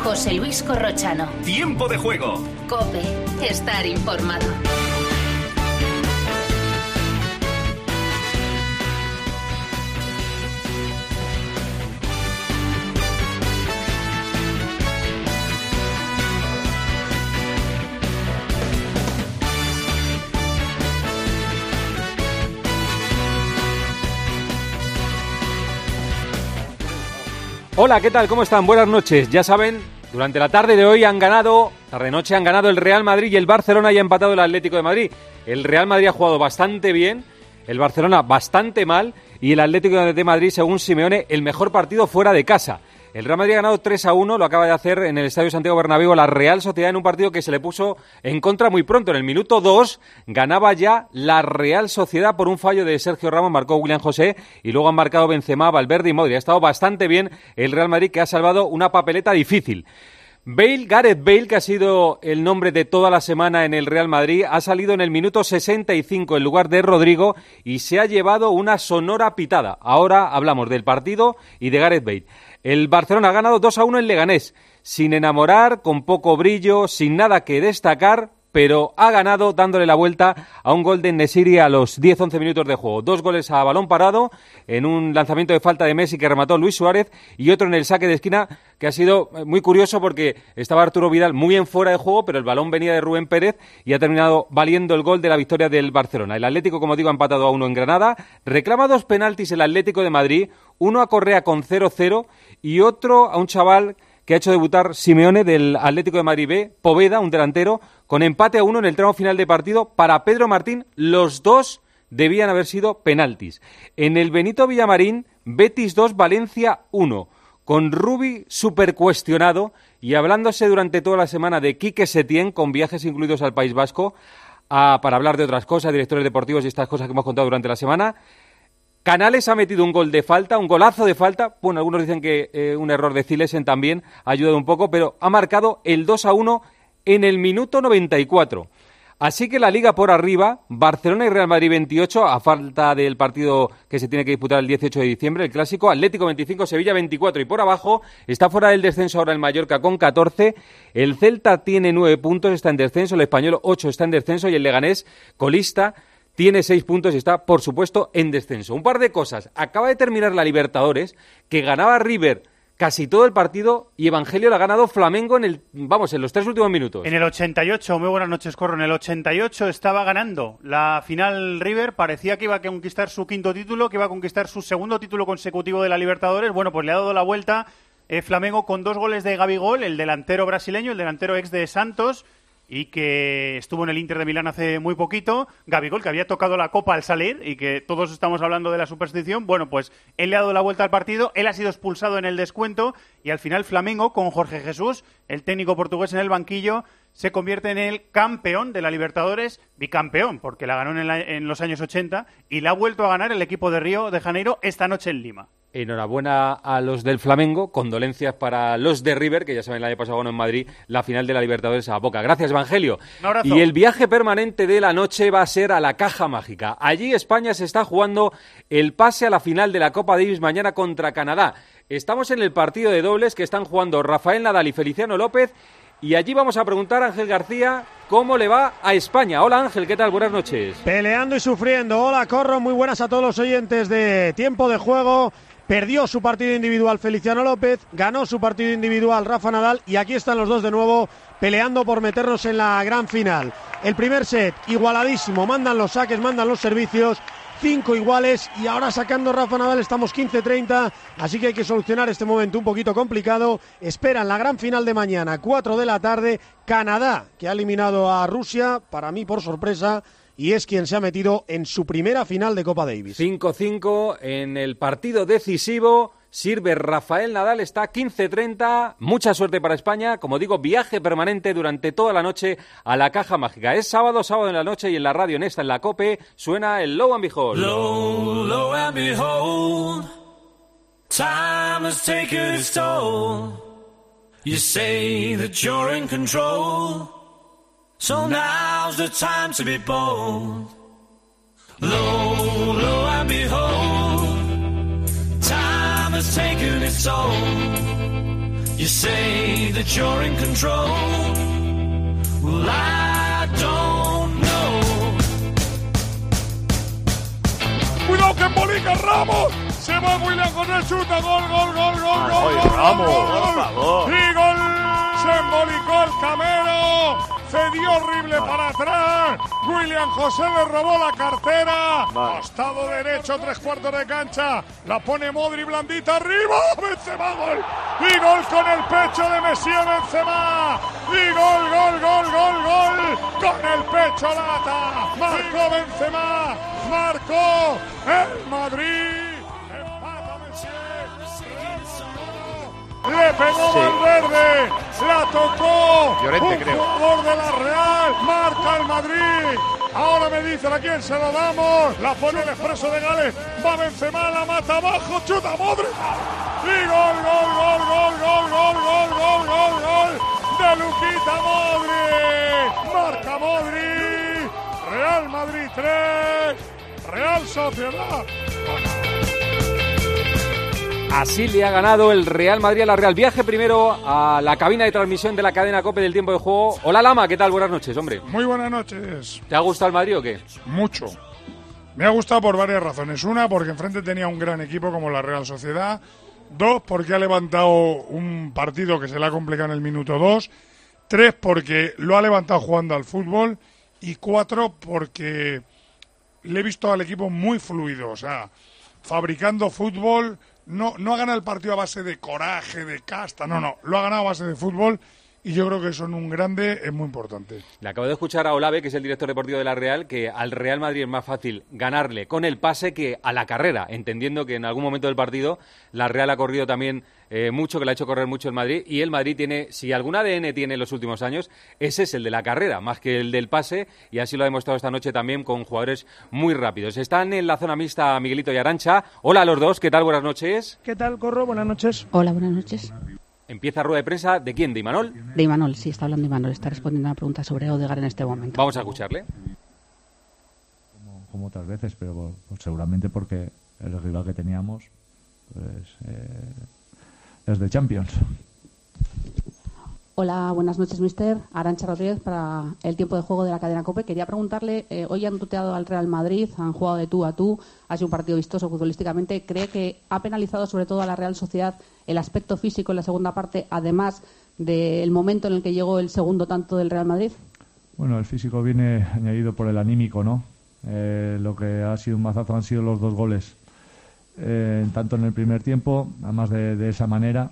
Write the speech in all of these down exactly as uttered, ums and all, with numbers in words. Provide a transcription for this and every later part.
José Luis Corrochano. Tiempo de juego. COPE. Estar informado. Hola, ¿qué tal? ¿Cómo están? Buenas noches. Ya saben, durante la tarde de hoy han ganado, tarde-noche han ganado el Real Madrid y el Barcelona y ha empatado el Atlético de Madrid. El Real Madrid ha jugado bastante bien, el Barcelona bastante mal y el Atlético de Madrid, según Simeone, el mejor partido fuera de casa. El Real Madrid ha ganado tres a uno, lo acaba de hacer en el Estadio Santiago Bernabéu a la Real Sociedad en un partido que se le puso en contra muy pronto. En el minuto dos ganaba ya la Real Sociedad por un fallo de Sergio Ramos, marcó William José y luego han marcado Benzema, Valverde y Modric. Ha estado bastante bien el Real Madrid, que ha salvado una papeleta difícil. Bale, Gareth Bale, que ha sido el nombre de toda la semana en el Real Madrid, ha salido en el minuto sesenta y cinco en lugar de Rodrigo y se ha llevado una sonora pitada. Ahora hablamos del partido y de Gareth Bale. El Barcelona ha ganado dos a uno en Leganés, sin enamorar, con poco brillo, sin nada que destacar, pero ha ganado dándole la vuelta a un gol de En-Nesyri a los diez once minutos de juego. Dos goles a balón parado, en un lanzamiento de falta de Messi que remató Luis Suárez y otro en el saque de esquina que ha sido muy curioso porque estaba Arturo Vidal muy en fuera de juego, pero el balón venía de Rubén Pérez y ha terminado valiendo el gol de la victoria del Barcelona. El Atlético, como digo, ha empatado a uno en Granada, reclama dos penaltis el Atlético de Madrid, uno a Correa con cero cero y otro a un chaval que ha hecho debutar Simeone del Atlético de Madrid B, Poveda, un delantero, con empate a uno en el tramo final de partido. Para Pedro Martín, los dos debían haber sido penaltis. En el Benito Villamarín, Betis dos, Valencia uno, con Rubi súper cuestionado y hablándose durante toda la semana de Quique Setién, con viajes incluidos al País Vasco, a, para hablar de otras cosas, directores deportivos y estas cosas que hemos contado durante la semana. Canales ha metido un gol de falta, un golazo de falta. Bueno, algunos dicen que eh, un error de Zilesen también ha ayudado un poco, pero ha marcado el dos a uno en el minuto noventa y cuatro. Así que la Liga por arriba, Barcelona y Real Madrid veintiocho, a falta del partido que se tiene que disputar el dieciocho de diciembre, el clásico, Atlético veinticinco, Sevilla veinticuatro. Y por abajo está fuera del descenso ahora el Mallorca con catorce, el Celta tiene nueve puntos, está en descenso, el Español ocho está en descenso y el Leganés, colista, tiene seis puntos y está, por supuesto, en descenso. Un par de cosas. Acaba de terminar la Libertadores, que ganaba River casi todo el partido y Evangelio la ha ganado Flamengo en el, vamos, en los tres últimos minutos. En el ochenta y ocho, muy buenas noches, Corro. En el ochenta y ocho estaba ganando la final River, parecía que iba a conquistar su quinto título, que iba a conquistar su segundo título consecutivo de la Libertadores. Bueno, pues le ha dado la vuelta eh, Flamengo con dos goles de Gabigol, el delantero brasileño, el delantero ex de Santos, y que estuvo en el Inter de Milán hace muy poquito. Gabigol, que había tocado la copa al salir y que todos estamos hablando de la superstición. Bueno, pues él le ha dado la vuelta al partido, él ha sido expulsado en el descuento y al final Flamengo, con Jorge Jesús, el técnico portugués en el banquillo, se convierte en el campeón de la Libertadores, bicampeón, porque la ganó en, el, en los años ochenta y la ha vuelto a ganar el equipo de Río de Janeiro esta noche en Lima. Enhorabuena a los del Flamengo, condolencias para los de River, que ya saben, el año pasado ganó en Madrid la final de la Libertadores a Boca. Gracias, Evangelio. Un abrazo. Y el viaje permanente de la noche va a ser a la Caja Mágica. Allí España se está jugando el pase a la final de la Copa Davis mañana contra Canadá. Estamos en el partido de dobles que están jugando Rafael Nadal y Feliciano López. Y allí vamos a preguntar a Ángel García cómo le va a España. Hola Ángel, ¿qué tal? Buenas noches. Peleando y sufriendo. Hola Corro, muy buenas a todos los oyentes de Tiempo de Juego. Perdió su partido individual Feliciano López, ganó su partido individual Rafa Nadal y aquí están los dos de nuevo peleando por meternos en la gran final. El primer set igualadísimo, mandan los saques, mandan los servicios, cinco iguales y ahora sacando Rafa Nadal estamos quince treinta, así que hay que solucionar este momento un poquito complicado. Esperan la gran final de mañana, cuatro de la tarde, Canadá, que ha eliminado a Rusia, para mí por sorpresa, y es quien se ha metido en su primera final de Copa Davis. cinco cinco en el partido decisivo. Sirve Rafael Nadal, está quince treinta. Mucha suerte para España. Como digo, viaje permanente durante toda la noche a la Caja Mágica. Es sábado, sábado en la noche y en la radio, en esta, en la COPE, suena el Lo and Behold. Lo, lo and behold, time has taken its toll. You say that you're in control, so now's the time to be bold. Lo, lo and behold, time has taken its toll. You say that you're in control. Well, I don't know. Cuidado que embolica Ramos. Se va William con el chuta. Gol, gol, gol, gol, gol, Ay, gol, Ramos, gol, por gol. favor. Y gol. Se embolicó el Camero. Cedió horrible para atrás. William José le robó la cartera. Vale. Costado derecho, tres cuartos de cancha. La pone Modri blandita arriba. Benzema, gol. Y gol con el pecho de Messi Benzema. Y gol, gol, gol, gol, gol. Con el pecho lata. Marcó Benzema. Marcó el Madrid. Empata Messi. Le pegó Sí. Valverde, la tocó. Llorente, un creo. jugador de la Real, marca el Madrid. Ahora me dicen a quién se lo damos. La pone el Expreso de Gales. Va Benzema, la mata abajo, chuta Modric. Y gol, gol, gol, gol, gol, gol, gol, gol, gol, gol de Luquita Modric. Marca Modric. Real Madrid tres, Real Sociedad. Así le ha ganado el Real Madrid a la Real. Viaje primero a la cabina de transmisión de la cadena COPE del tiempo de juego. Hola Lama, ¿qué tal? Buenas noches, hombre. Muy buenas noches. ¿Te ha gustado el Madrid o qué? Mucho. Me ha gustado por varias razones. Una, porque enfrente tenía un gran equipo como la Real Sociedad. Dos, porque ha levantado un partido que se le ha complicado en el minuto dos. Tres, porque lo ha levantado jugando al fútbol. Y cuatro, porque le he visto al equipo muy fluido. O sea, fabricando fútbol. No, no ha ganado el partido a base de coraje, de casta. No, no. Lo ha ganado a base de fútbol. Y yo creo que son un grande, es muy importante. Le acabo de escuchar a Olave, que es el director deportivo de la Real, que al Real Madrid es más fácil ganarle con el pase que a la carrera, entendiendo que en algún momento del partido la Real ha corrido también eh, mucho, que le ha hecho correr mucho el Madrid, y el Madrid tiene, si algún A D N tiene en los últimos años, ese es el de la carrera, más que el del pase, y así lo ha demostrado esta noche también con jugadores muy rápidos. Están en la zona mixta Miguelito y Arantxa. Hola a los dos, ¿qué tal? Buenas noches. ¿Qué tal, Corro? Buenas noches. Hola, buenas noches. Empieza rueda de prensa, ¿de quién? ¿De Imanol? De Imanol, sí, está hablando Imanol, está respondiendo a una pregunta sobre Odegaard en este momento. Vamos a escucharle. Como, como otras veces, pero pues, seguramente porque el rival que teníamos pues, eh, es de Champions. Hola, buenas noches, mister. Arantxa Rodríguez para el tiempo de juego de la cadena COPE. Quería preguntarle, eh, hoy han tuteado al Real Madrid, han jugado de tú a tú, ha sido un partido vistoso futbolísticamente. ¿Cree que ha penalizado sobre todo a la Real Sociedad el aspecto físico en la segunda parte, además del momento en el que llegó el segundo tanto del Real Madrid? Bueno, el físico viene añadido por el anímico, ¿no? Eh, lo que ha sido un mazazo han sido los dos goles. Eh, tanto en el primer tiempo, además de, de esa manera,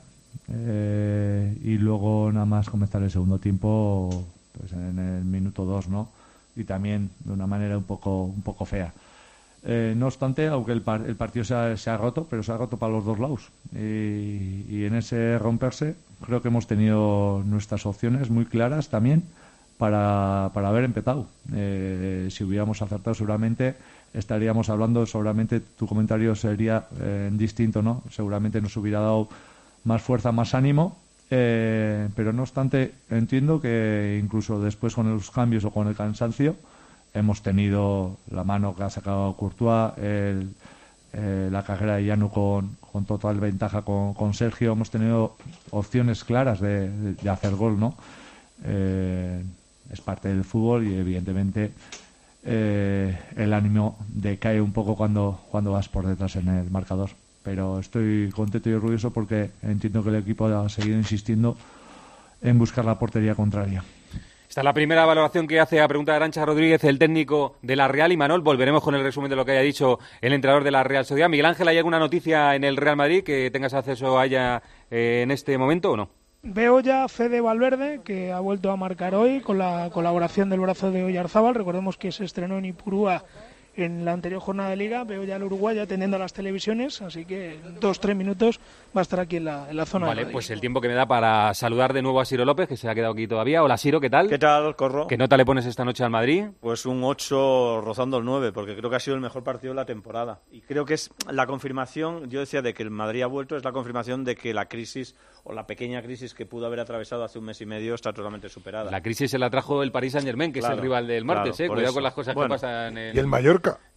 eh, y luego nada más comenzar el segundo tiempo pues en el minuto dos, ¿no? Y también de una manera un poco un poco fea. Eh, no obstante, aunque el, par- el partido se ha, se ha roto, pero se ha roto para los dos lados. Y, y en ese romperse creo que hemos tenido nuestras opciones muy claras también para, para haber empezado. Eh, si hubiéramos acertado seguramente estaríamos hablando, seguramente tu comentario sería eh, distinto, ¿no? Seguramente nos hubiera dado más fuerza, más ánimo, eh, pero no obstante entiendo que incluso después con los cambios o con el cansancio hemos tenido la mano que ha sacado Courtois, el, eh, la carrera de Llano con, con total ventaja con, con Sergio, hemos tenido opciones claras de, de, de hacer gol, ¿no? Eh, es parte del fútbol y evidentemente eh, el ánimo decae un poco cuando, cuando vas por detrás en el marcador. Pero estoy contento y orgulloso porque entiendo que el equipo ha seguido insistiendo en buscar la portería contraria. Esta es la primera valoración que hace a pregunta de Arantxa Rodríguez, el técnico de la Real. Imanol, volveremos con el resumen de lo que haya dicho el entrenador de la Real Sociedad. Miguel Ángel, ¿hay alguna noticia en el Real Madrid que tengas acceso a ella eh, en este momento o no? Veo ya Fede Valverde, que ha vuelto a marcar hoy con la colaboración del brazo de Oyarzábal. Recordemos que se estrenó en Ipurúa en la anterior jornada de Liga. Veo ya al uruguayo atendiendo a las televisiones, así que dos, tres minutos va a estar aquí en la, en la zona. Vale, de Madrid. pues el tiempo que me da para saludar de nuevo a Siro López, que se ha quedado aquí todavía. Hola Siro, ¿qué tal? ¿Qué tal, Corro? ¿Qué nota le pones esta noche al Madrid? Pues un ocho rozando el nueve, porque creo que ha sido el mejor partido de la temporada. Y creo que es la confirmación, yo decía de que el Madrid ha vuelto, es la confirmación de que la crisis, o la pequeña crisis que pudo haber atravesado hace un mes y medio, está totalmente superada. La crisis se la trajo el Paris Saint-Germain, que Claro, es el rival del martes, claro, ¿eh? por Cuidado eso. con las cosas Bueno, que pasan en... Y el Mallorca.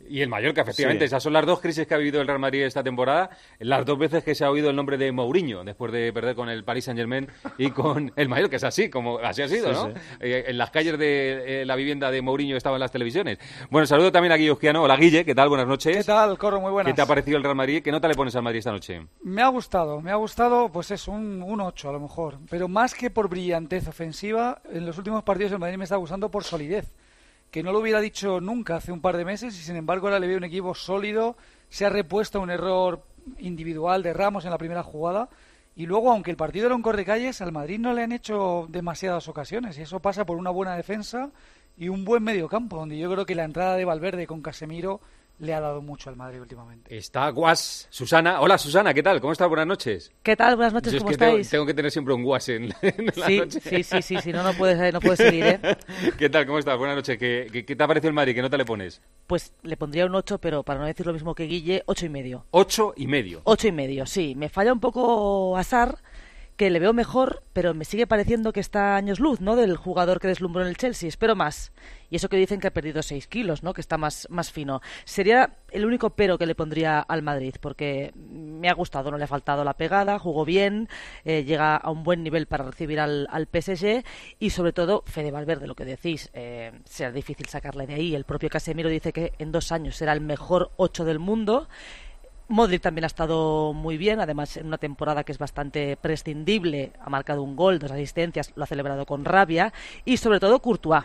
Y el Mallorca, efectivamente. Sí. Esas son las dos crisis que ha vivido el Real Madrid esta temporada. Las dos veces que se ha oído el nombre de Mourinho, después de perder con el Paris Saint-Germain y con el Mallorca. Es así, como así ha sido, Sí, ¿no? sí. Eh, en las calles de eh, la vivienda de Mourinho estaban las televisiones. Bueno, saludo también a Guille Uzquiano. Hola, Guille, ¿qué tal? Buenas noches. ¿Qué tal, Corro? Muy buenas. ¿Qué te ha parecido el Real Madrid? ¿Qué nota le pones al Madrid esta noche? Me ha gustado, me ha gustado, pues eso, un, un ocho a lo mejor. Pero más que por brillantez ofensiva, en los últimos partidos el Madrid me está gustando por solidez. Que no lo hubiera dicho nunca hace un par de meses y sin embargo ahora le veo un equipo sólido, se ha repuesto a un error individual de Ramos en la primera jugada y luego, aunque el partido era un correcalles, al Madrid no le han hecho demasiadas ocasiones y eso pasa por una buena defensa y un buen mediocampo, donde yo creo que la entrada de Valverde con Casemiro le ha dado mucho al Madrid últimamente. Está Guas, Susana. Hola, Susana, ¿qué tal? ¿Cómo estás? Buenas noches. ¿Qué tal? Buenas noches, Yo es ¿cómo que estáis? Tengo, tengo que tener siempre un Guas en, en la sí, noche. sí, sí, sí, sí, no, no puedes, no puedes seguir, ¿eh? ¿Qué tal? ¿Cómo estás? Buenas noches. ¿Qué, qué, qué te ha parecido el Madrid? ¿Qué nota le pones? Pues le pondría un ocho, pero para no decir lo mismo que Guille, ocho y medio. Ocho y medio. Ocho y medio, sí. Me falla un poco Hazard, que le veo mejor, pero me sigue pareciendo que está años luz, ¿no?, del jugador que deslumbró en el Chelsea. Espero más. Y eso que dicen que ha perdido seis kilos, ¿no?, que está más, más fino. Sería el único pero que le pondría al Madrid, porque me ha gustado, no le ha faltado la pegada, jugó bien, eh, llega a un buen nivel para recibir al, al P S G y sobre todo Fede Valverde, lo que decís, eh, será difícil sacarle de ahí. El propio Casemiro dice que en dos años será el mejor ocho del mundo. Modric también ha estado muy bien, además en una temporada que es bastante prescindible, ha marcado un gol, dos asistencias, lo ha celebrado con rabia, y sobre todo Courtois,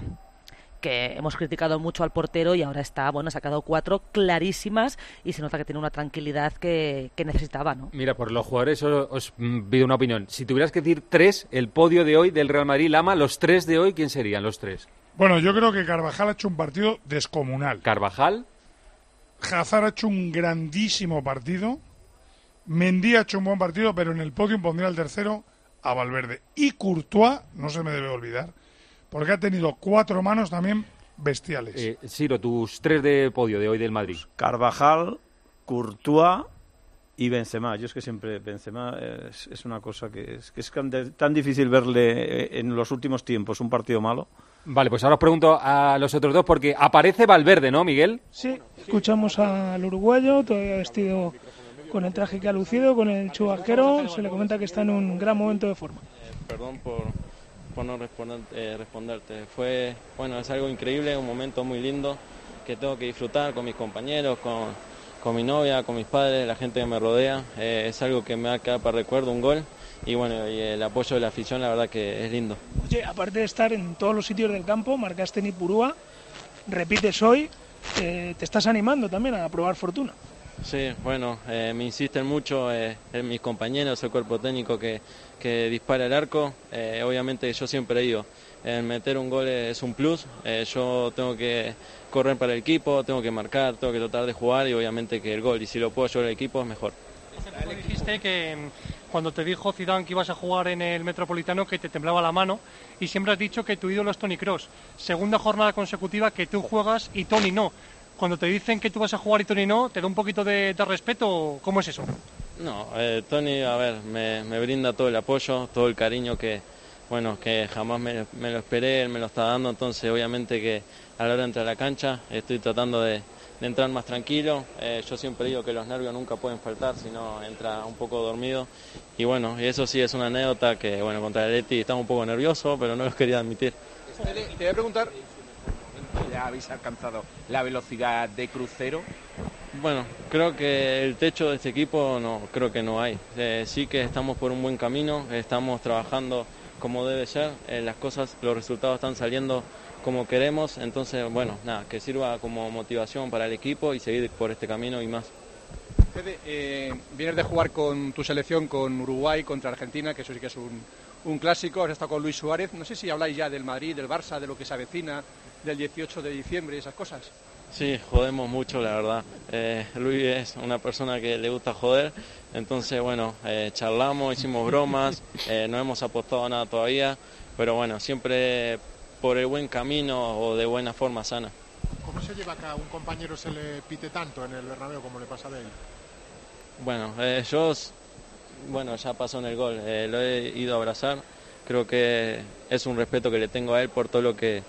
que hemos criticado mucho al portero y ahora está, bueno, ha sacado cuatro clarísimas y se nota que tiene una tranquilidad que, que necesitaba, ¿no? Mira, por los jugadores os, os pido una opinión. Si tuvieras que decir tres, el podio de hoy del Real Madrid, Lama, los tres de hoy, ¿quién serían los tres? Bueno, yo creo que Carvajal ha hecho un partido descomunal. Carvajal. Hazard ha hecho un grandísimo partido. Mendy ha hecho un buen partido, pero en el podio pondría el tercero a Valverde. Y Courtois, no se me debe olvidar, porque ha tenido cuatro manos también bestiales. Eh, Ciro, tus tres de podio de hoy del Madrid. Carvajal, Courtois y Benzema. Yo es que siempre Benzema es, es una cosa que es, que es tan difícil verle en los últimos tiempos un partido malo. Vale, pues ahora os pregunto a los otros dos, porque aparece Valverde, ¿no, Miguel? Sí, escuchamos al uruguayo, todavía vestido con el traje que ha lucido, con el chubasquero. Se le comenta que está en un gran momento de forma. Eh, perdón por, por no responder, eh, responderte. Fue, bueno, es algo increíble, un momento muy lindo que tengo que disfrutar con mis compañeros, con, con mi novia, con mis padres, la gente que me rodea. Eh, es algo que me va a quedar para recuerdo, un gol. Y bueno, y el apoyo de la afición, la verdad que es lindo. Oye, aparte de estar en todos los sitios del campo, marcaste en Ipurúa, repites hoy, eh, te estás animando también a probar fortuna. Sí, bueno, eh, me insisten mucho eh, mis compañeros, el cuerpo técnico que, que dispara el arco. Eh, obviamente yo siempre digo, el meter un gol es un plus. Eh, yo tengo que correr para el equipo, tengo que marcar, tengo que tratar de jugar y obviamente que el gol, y si lo puedo ayudar al equipo, es mejor. Dijiste que cuando te dijo Zidane que ibas a jugar en el Metropolitano que te temblaba la mano y siempre has dicho que tu ídolo es Toni Kroos. Segunda jornada consecutiva que tú juegas y Toni no. Cuando te dicen que tú vas a jugar y Toni no, ¿te da un poquito de, de respeto? ¿Cómo es eso? No, eh, Toni, a ver, me, me brinda todo el apoyo, todo el cariño que, bueno, que jamás me, me lo esperé, él me lo está dando, entonces obviamente que a la hora de entrar a la cancha estoy tratando de, de entrar más tranquilo. Eh, yo siempre digo que los nervios nunca pueden faltar, si no entra un poco dormido. Y bueno, y eso sí es una anécdota que, bueno, contra el Atleti estaba un poco nervioso, pero no lo quería admitir. Te voy a preguntar, ¿ya habéis alcanzado la velocidad de crucero? Bueno, creo que el techo de este equipo no, creo que no hay. Eh, sí que estamos por un buen camino, estamos trabajando como debe ser, eh, las cosas, los resultados están saliendo como queremos, entonces, bueno, nada, que sirva como motivación para el equipo y seguir por este camino y más. Fede, eh, vienes de jugar con tu selección con Uruguay contra Argentina, que eso sí que es un, un clásico, has estado con Luis Suárez, no sé si habláis ya del Madrid, del Barça, de lo que se avecina, del dieciocho de diciembre y esas cosas. Sí, jodemos mucho, la verdad. Eh, Luis es una persona que le gusta joder, entonces, bueno, eh, charlamos, hicimos bromas, eh, no hemos apostado a nada todavía, pero bueno, siempre por el buen camino o de buena forma sana. ¿Cómo se lleva que a un compañero se le pite tanto en el Bernabéu como le pasa a él? Bueno, eh, yo, bueno, ya pasó en el gol, eh, lo he ido a abrazar, creo que es un respeto que le tengo a él por todo lo que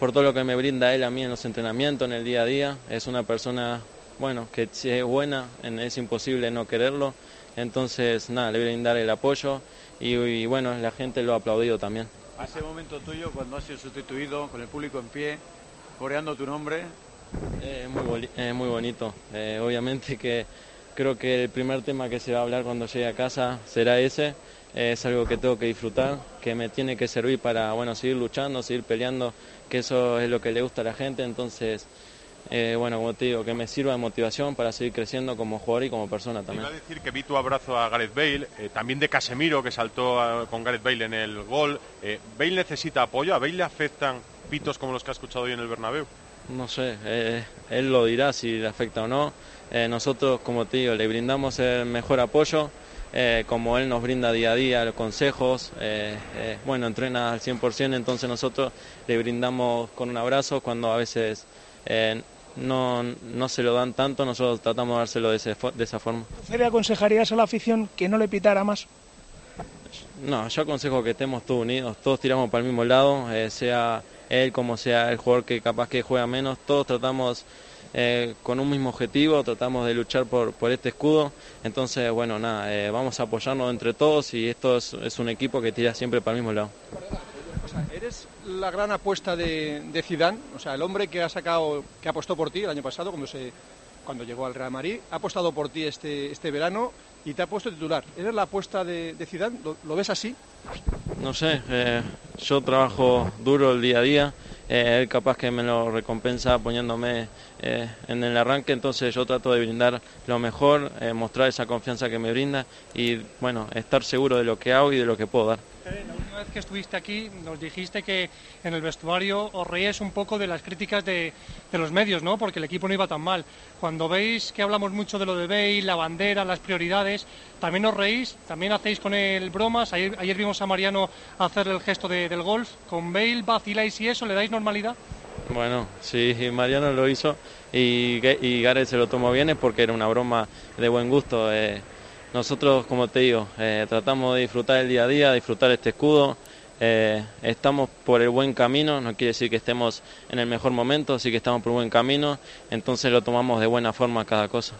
por todo lo que me brinda él a mí en los entrenamientos, en el día a día. Es una persona, bueno, que si es buena, es imposible no quererlo. Entonces, nada, le voy a brindar el apoyo y, y bueno, la gente lo ha aplaudido también. A ese momento tuyo, cuando has sido sustituido, con el público en pie, coreando tu nombre. Es eh, muy, eh, muy bonito. Eh, obviamente que creo que el primer tema que se va a hablar cuando llegue a casa será ese. Eh, es algo que tengo que disfrutar, que me tiene que servir para, bueno, seguir luchando, seguir peleando, que eso es lo que le gusta a la gente. Entonces, eh, bueno, como te digo, que me sirva de motivación para seguir creciendo como jugador y como persona también. Iba a decir que vi tu abrazo a Gareth Bale, eh, también de Casemiro, que saltó a, con Gareth Bale en el gol. Eh, ¿Bale necesita apoyo? ¿A Bale le afectan pitos como los que ha escuchado hoy en el Bernabéu? No sé, eh, él lo dirá si le afecta o no. Eh, nosotros, como te digo, le brindamos el mejor apoyo, eh, como él nos brinda día a día los consejos. Eh, eh, bueno, entrena al cien por ciento, entonces nosotros le brindamos con un abrazo cuando a veces eh, no, no se lo dan tanto, nosotros tratamos de dárselo de, ese, de esa forma. ¿Usted le aconsejarías a la afición que no le pitara más? No, yo aconsejo que estemos todos unidos, todos tiramos para el mismo lado, eh, sea él como sea el jugador que capaz que juega menos, todos tratamos eh, con un mismo objetivo, tratamos de luchar por, por este escudo. Entonces, bueno, nada, eh, vamos a apoyarnos entre todos y esto es, es un equipo que tira siempre para el mismo lado. O sea, eres la gran apuesta de, de Zidane, o sea, el hombre que ha sacado, que apostó por ti el año pasado cuando se cuando llegó al Real Madrid, ha apostado por ti este este verano y te ha puesto titular. ¿Eres la apuesta de, de Zidane? ¿Lo, ¿Lo ves así? No sé, eh, yo trabajo duro el día a día, eh, él capaz que me lo recompensa poniéndome eh, en el arranque, entonces yo trato de brindar lo mejor, eh, mostrar esa confianza que me brinda y bueno, estar seguro de lo que hago y de lo que puedo dar. La última vez que estuviste aquí nos dijiste que en el vestuario os reíais un poco de las críticas de, de los medios, ¿no? Porque el equipo no iba tan mal. Cuando veis que hablamos mucho de lo de Bale, la bandera, las prioridades, ¿también os reís? ¿También hacéis con él bromas? Ayer, ayer vimos a Mariano hacer el gesto de, del golf. ¿Con Bale vaciláis y eso? ¿Le dais normalidad? Bueno, sí, Mariano lo hizo y, y Gareth se lo tomó bien, es porque era una broma de buen gusto. Eh, Nosotros, como te digo, eh, tratamos de disfrutar el día a día, disfrutar este escudo. Eh, estamos por el buen camino, no quiere decir que estemos en el mejor momento, sí que estamos por buen camino, entonces lo tomamos de buena forma cada cosa.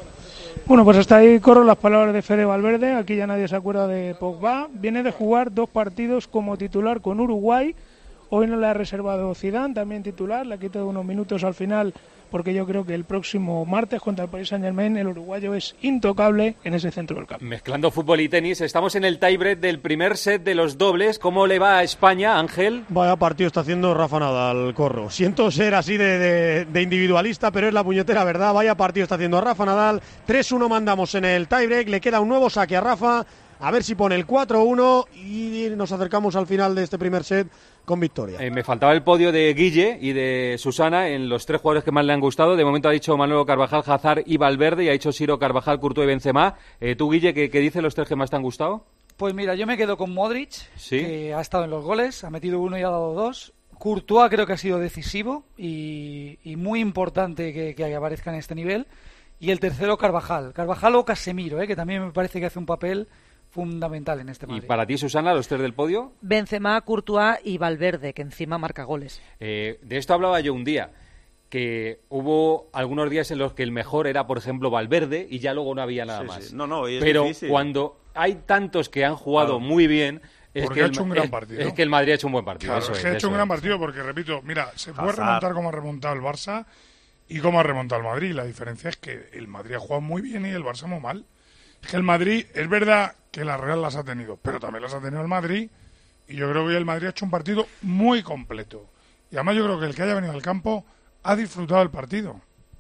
Bueno, pues hasta ahí corro las palabras de Fede Valverde. Aquí ya nadie se acuerda de Pogba. Viene de jugar dos partidos como titular con Uruguay. Hoy no le ha reservado Zidane, también titular. Le ha quitado unos minutos al final, porque yo creo que el próximo martes contra el Paris Saint-Germain el uruguayo es intocable en ese centro del campo. Mezclando fútbol y tenis, estamos en el tiebreak del primer set de los dobles. ¿Cómo le va a España, Ángel? Vaya partido está haciendo Rafa Nadal, Corro. Siento ser así de, de, de individualista, pero es la puñetera verdad. Vaya partido está haciendo Rafa Nadal. tres uno mandamos en el tiebreak, le queda un nuevo saque a Rafa. A ver si pone el cuatro uno y nos acercamos al final de este primer set con victoria. Eh, me faltaba el podio de Guille y de Susana en los tres jugadores que más le han gustado. De momento ha dicho Manolo Carvajal, Hazard y Valverde, y ha dicho Ciro Carvajal, Courtois y Benzema. Eh, ¿Tú, Guille, qué, qué dicen los tres que más te han gustado? Pues mira, yo me quedo con Modric, ¿Sí? que ha estado en los goles, ha metido uno y ha dado dos. Courtois creo que ha sido decisivo y, y muy importante que, que aparezca en este nivel. Y el tercero, Carvajal. Carvajal o Casemiro, eh, que también me parece que hace un papel fundamental en este Madrid. ¿Y para ti, Susana, los tres del podio? Benzema, Courtois y Valverde, que encima marca goles. Eh, de esto hablaba yo un día, que hubo algunos días en los que el mejor era, por ejemplo, Valverde, y ya luego no había nada sí, más. Sí. No, no, y es Pero difícil. Cuando hay tantos que han jugado claro. muy bien, es porque que, ha el, hecho un gran es, partido. es que el Madrid ha hecho un buen partido. Claro, eso es es, que ha hecho un es. gran partido porque, repito, mira, se puede Hazard. remontar como ha remontado el Barça y como ha remontado el Madrid. La diferencia es que el Madrid ha jugado muy bien y el Barça muy mal. Es que el Madrid, es verdad que la Real las ha tenido, pero también las ha tenido el Madrid, y yo creo que el Madrid ha hecho un partido muy completo. Y además yo creo que el que haya venido al campo ha disfrutado el partido.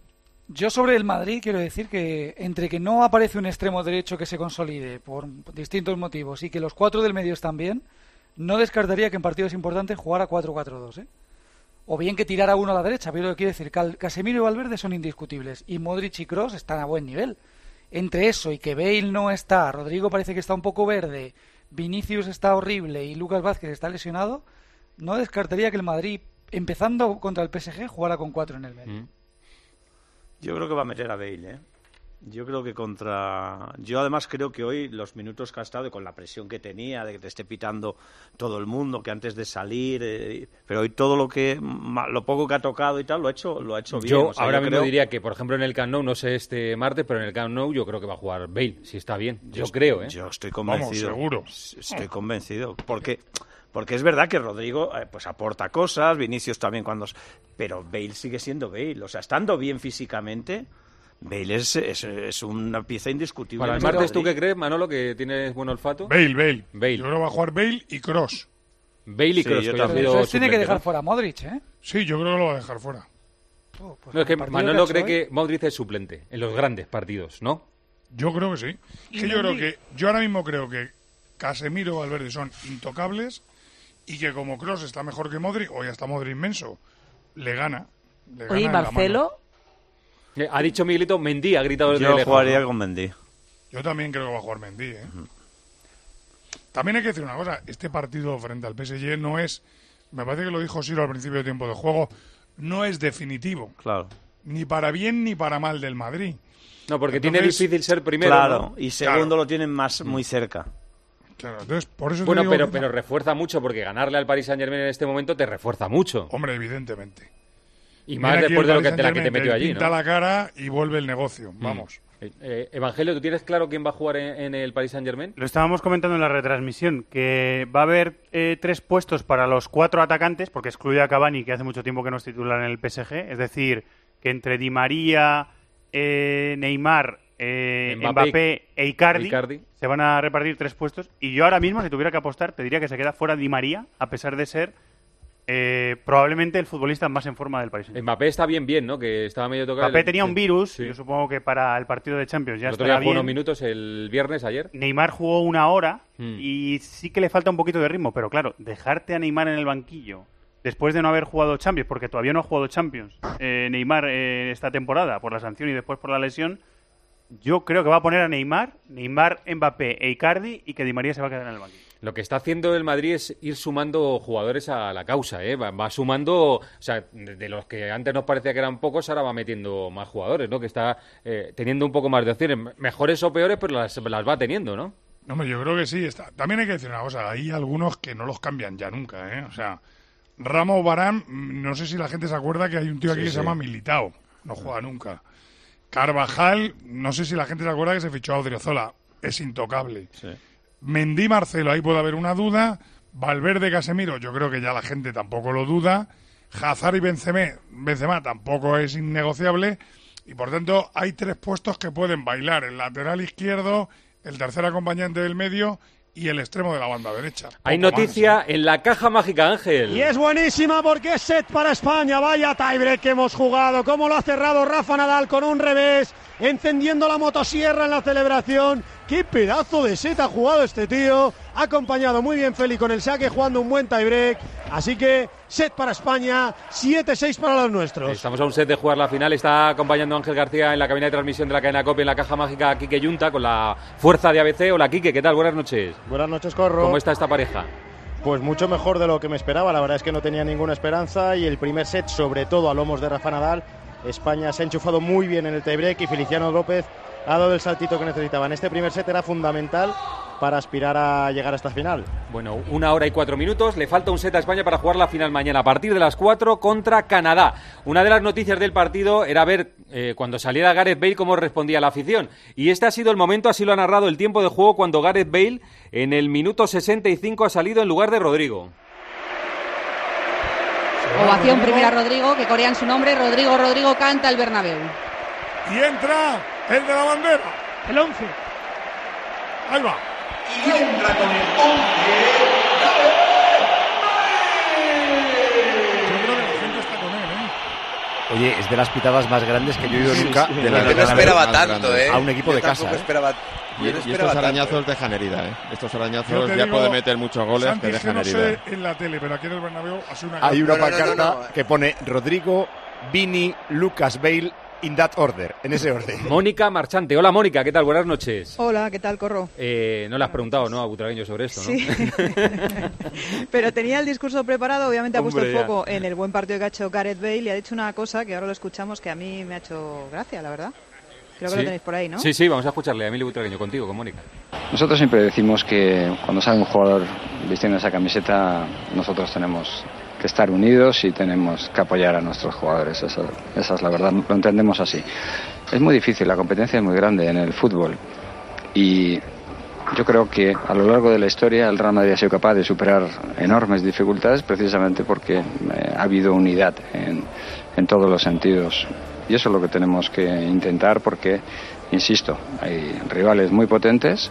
Yo sobre el Madrid quiero decir que entre que no aparece un extremo derecho que se consolide por distintos motivos y que los cuatro del medio están bien, no descartaría que en partidos importantes jugara cuatro cuatro dos, ¿eh? O bien que tirara uno a la derecha, pero quiero decir que Casemiro y Valverde son indiscutibles y Modric y Kroos están a buen nivel. Entre eso y que Bale no está, Rodrigo parece que está un poco verde, Vinicius está horrible y Lucas Vázquez está lesionado, no descartaría que el Madrid, empezando contra el P S G, jugara con cuatro en el medio. Yo creo que va a meter a Bale, ¿eh? Yo creo que contra... Yo además creo que hoy los minutos que ha estado y con la presión que tenía, de que te esté pitando todo el mundo, que antes de salir... Eh, pero hoy todo lo que... Lo poco que ha tocado y tal, lo ha hecho, lo ha hecho bien. Yo o sea, ahora yo mismo creo... diría que, por ejemplo, en el Camp Nou, no sé este martes, pero en el Camp Nou yo creo que va a jugar Bale, si está bien. Yo, yo creo, ¿eh? Yo estoy convencido. Vamos, seguro. Estoy convencido. Porque... Porque es verdad que Rodrigo eh, pues aporta cosas, Vinicius también cuando... Pero Bale sigue siendo Bale. O sea, estando bien físicamente... Bale es, es, es una pieza indiscutible. Para el martes, ¿tú qué crees, Manolo, que tienes buen olfato? Bale, Bale. Bale. Yo creo que va a jugar Bale y Kroos. Bale y Sí, Kroos. yo que también. ha sido Entonces tiene que suplente, dejar ¿no? fuera a Modric, ¿eh? Sí, yo creo que lo va a dejar fuera. Oh, pues No, es que el partido Manolo ha cree hecho que hoy- Modric es suplente en los grandes partidos, ¿no? Yo creo que sí. ¿Y Que yo creo Mendy? que yo ahora mismo creo que Casemiro y Valverde son intocables y que como Kroos está mejor que Modric, hoy hasta Modric inmenso, le gana. Le gana Oye, en la Marcelo, Eh, Ha dicho Miguelito, Mendy, ha gritado desde Yo lejos, jugaría ¿no? con Mendy. mano. Yo también creo que va a jugar Mendy, ¿eh? También hay que decir una cosa, este partido frente al P S G no es, me parece que lo dijo Siro al principio de tiempo de juego, no es definitivo, Claro. ni para bien ni para mal del Madrid. No, porque Entonces, tiene difícil ser primero, Claro, ¿no? y segundo Claro. lo tienen más muy cerca. Claro, entonces por eso te Bueno, digo pero, que- pero refuerza mucho, porque ganarle al Paris Saint-Germain en este momento te refuerza mucho. Hombre, evidentemente. Y Mira más aquí después el de lo que, Paris de la que te Saint-Germain, metió allí, pinta ¿no? la cara y vuelve el negocio, vamos. Eh, eh, Evangelio, ¿tú tienes claro quién va a jugar en, en el Paris Saint-Germain? Lo estábamos comentando en la retransmisión, que va a haber eh, tres puestos para los cuatro atacantes, porque excluye a Cavani, que hace mucho tiempo que no es titular en el P S G. Es decir, que entre Di María, eh, Neymar, eh, Mbappé Mbappé, e Icardi, Icardi. se van a repartir tres puestos. Y yo ahora mismo, si tuviera que apostar, te diría que se queda fuera Di María, a pesar de ser eh, probablemente el futbolista más en forma del país. Mbappé está bien, bien, ¿no? Que estaba medio tocado. Mbappé el- tenía sí. un virus, Sí. yo supongo que para el partido de Champions ya El otro estará día jugó unos bien. minutos el viernes, ayer. Neymar jugó una hora Mm. y sí que le falta un poquito de ritmo, pero claro, dejarte a Neymar en el banquillo después de no haber jugado Champions, porque todavía no ha jugado Champions, eh, Neymar eh, esta temporada por la sanción y después por la lesión, yo creo que va a poner a Neymar, Neymar, Mbappé e Icardi y que Di María se va a quedar en el banquillo. Lo que está haciendo el Madrid es ir sumando jugadores a la causa, ¿eh? Va, va sumando, o sea, de, de los que antes nos parecía que eran pocos, ahora va metiendo más jugadores, ¿no? Que está eh, teniendo un poco más de opciones, mejores o peores, pero las, las va teniendo, ¿no? No, hombre, yo creo que sí. Está. También hay que decir una cosa, hay algunos que no los cambian ya nunca, ¿eh? O sea, Ramos, Varane, mm, no sé si la gente se acuerda que hay un tío aquí Sí, que sí. se llama Militao, no juega nunca. Carvajal, no sé si la gente se acuerda que se fichó a Odriozola, es intocable. Sí. Mendy, Marcelo, ahí puede haber una duda. Valverde, Casemiro, yo creo que ya la gente tampoco lo duda. Hazard y Benzema, Benzema tampoco es innegociable. Y por tanto, hay tres puestos que pueden bailar: el lateral izquierdo, el tercer acompañante del medio y el extremo de la banda derecha. Hay Poco noticia en la caja mágica, Ángel. Y es buenísima porque es set para España. Vaya tiebreak que hemos jugado. Cómo lo ha cerrado Rafa Nadal con un revés, encendiendo la motosierra en la celebración. Qué pedazo de set ha jugado este tío. Ha acompañado muy bien Feli con el saque, jugando un buen tiebreak. Así que set para España, siete seis para los nuestros. Estamos a un set de jugar la final. Está acompañando Ángel García en la cabina de transmisión de la cadena COPE en la caja mágica a Quique Yunta con la fuerza de A B C. Hola, Quique, ¿qué tal? Buenas noches. Buenas noches, Corro. ¿Cómo está esta pareja? Pues mucho mejor de lo que me esperaba. La verdad es que no tenía ninguna esperanza y el primer set, sobre todo a lomos de Rafa Nadal, España se ha enchufado muy bien en el tiebreak y Feliciano López ha dado el saltito que necesitaban. Este primer set era fundamental para aspirar a llegar a esta final. Bueno, una hora y cuatro minutos. Le falta un set a España para jugar la final mañana a partir de las cuatro contra Canadá. Una de las noticias del partido era ver eh, cuando saliera Gareth Bale cómo respondía la afición. Y este ha sido el momento, así lo ha narrado el tiempo de juego, cuando Gareth Bale en el minuto sesenta y cinco ha salido en lugar de Rodrigo. Ovación primera a Rodrigo, que corean su nombre. Rodrigo, Rodrigo canta el Bernabéu. Y entra el de la bandera. El once. Ahí va. Y entra con el once. Yo creo que la gente está con él, ¿eh? Oye, es de las pitadas más grandes que yo he oído Sí, nunca. sí. De Yo la no del Bernabéu. esperaba Más tanto, grande. ¿eh? A un equipo Yo de casa. tampoco ¿eh? esperaba- Y, yo no y esperaba estos tanto. arañazos dejan herida, ¿eh? Estos arañazos Yo te ya digo, pueden meter muchos goles Santi, que es que dejan no herida. sé en la tele, pero aquí en el Bernabéu ha sido una... Hay una No, no, no, pancarta no, no. que pone Rodrigo, Vini, Lucas Bale in that order, en ese orden. Mónica Marchante. Hola, Mónica, ¿qué tal? Buenas noches. Hola, ¿qué tal, Corro? Eh, no le has preguntado, ¿no?, a Butragueño sobre esto, ¿no? Sí. Pero tenía el discurso preparado, obviamente ha puesto Hombre, el ya. foco en el buen partido que ha hecho Gareth Bale y ha dicho una cosa que ahora lo escuchamos que a mí me ha hecho gracia, la verdad. Creo que sí. lo tenéis por ahí, ¿no? Sí, sí, vamos a escucharle a Emilio Butragueño contigo, con Mónica. Nosotros siempre decimos que cuando sale un jugador vistiendo esa camiseta, nosotros tenemos que estar unidos y tenemos que apoyar a nuestros jugadores. Esa, esa es la verdad, lo entendemos así. Es muy difícil, la competencia es muy grande en el fútbol y yo creo que a lo largo de la historia el Real Madrid ha sido capaz de superar enormes dificultades precisamente porque eh, ha habido unidad en, en todos los sentidos. Y eso es lo que tenemos que intentar porque, insisto, hay rivales muy potentes